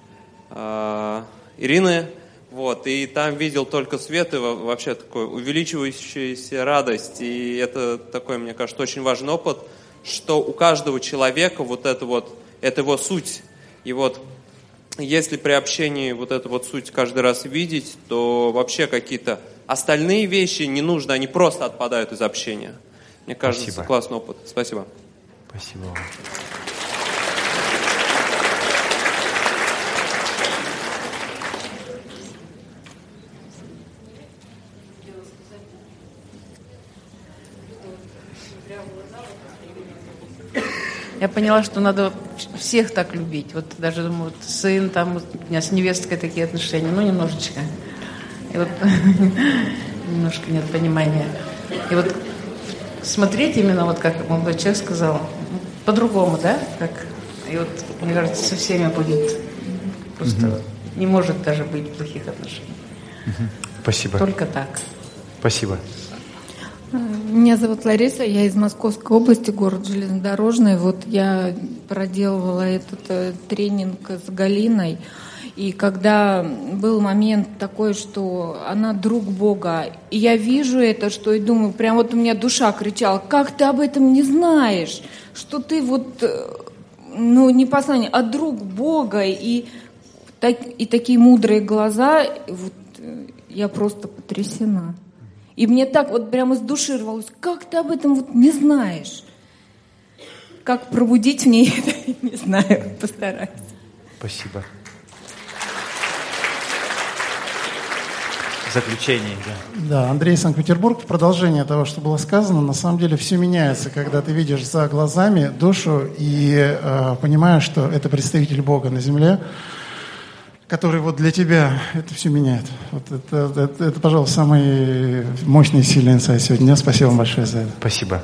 Ирины, и там видел только свет и вообще такой увеличивающаяся радость. И это такой, мне кажется, очень важный опыт, что у каждого человека это его суть. И если при общении эту суть каждый раз видеть, то вообще какие-то остальные вещи не нужно, они просто отпадают из общения. Мне кажется, Спасибо. Классный опыт. Спасибо. Спасибо вам. Я поняла, что надо всех так любить. Вот даже, думаю, вот сын, там вот у меня с невесткой такие отношения, ну, немножечко. И вот немножко нет понимания. И вот смотреть именно, вот как молодой человек сказал, по-другому, да? Как? И вот, мне кажется, со всеми будет просто не может даже быть плохих отношений. Спасибо. Только так. Спасибо. Меня зовут Лариса, я из Московской области, город Железнодорожный. Вот я проделывала этот тренинг с Галиной. И когда был момент такой, что она друг Бога, и я вижу это, что и думаю, прям вот у меня душа кричала, как ты об этом не знаешь, что ты вот, ну, не посланник, а друг Бога, и такие мудрые глаза, вот я просто потрясена. И мне так вот прямо из души рвалось, как ты об этом вот не знаешь? Как пробудить в ней это, не знаю, постараюсь. Спасибо. В заключение, да. Да, Андрей, Санкт-Петербург. В продолжение того, что было сказано, на самом деле все меняется, когда ты видишь за глазами душу и понимаешь, что это представитель Бога на земле, который вот для тебя это все меняет. Вот это, пожалуй, самый мощный и сильный инсайт сегодня. Спасибо вам большое за это. Спасибо.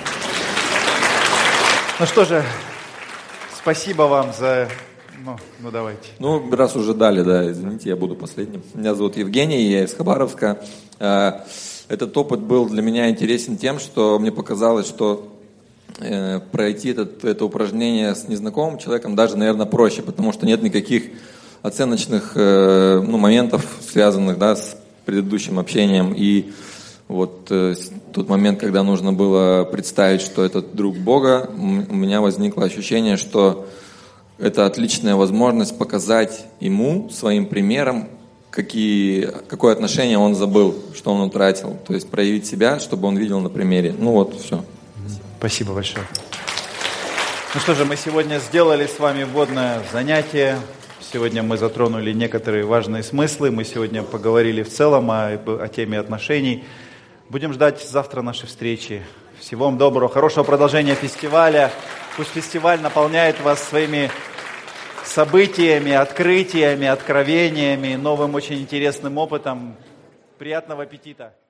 Ну что же, спасибо вам за... Ну, давайте. Ну, раз уже дали, да, извините, я буду последним. Меня зовут Евгений, я из Хабаровска. Этот опыт был для меня интересен тем, что мне показалось, что пройти это упражнение с незнакомым человеком даже, наверное, проще, потому что нет никаких оценочных моментов, связанных, да, с предыдущим общением. И вот тот момент, когда нужно было представить, что это друг Бога, у меня возникло ощущение, что это отличная возможность показать ему своим примером, какое отношение он забыл, что он утратил. То есть проявить себя, чтобы он видел на примере. Ну вот, все. Спасибо большое. Ну что же, мы сегодня сделали с вами вводное занятие. Сегодня мы затронули некоторые важные смыслы. Мы сегодня поговорили в целом о теме отношений. Будем ждать завтра нашей встречи. Всего вам доброго, хорошего продолжения фестиваля. Пусть фестиваль наполняет вас своими событиями, открытиями, откровениями, новым очень интересным опытом. Приятного аппетита!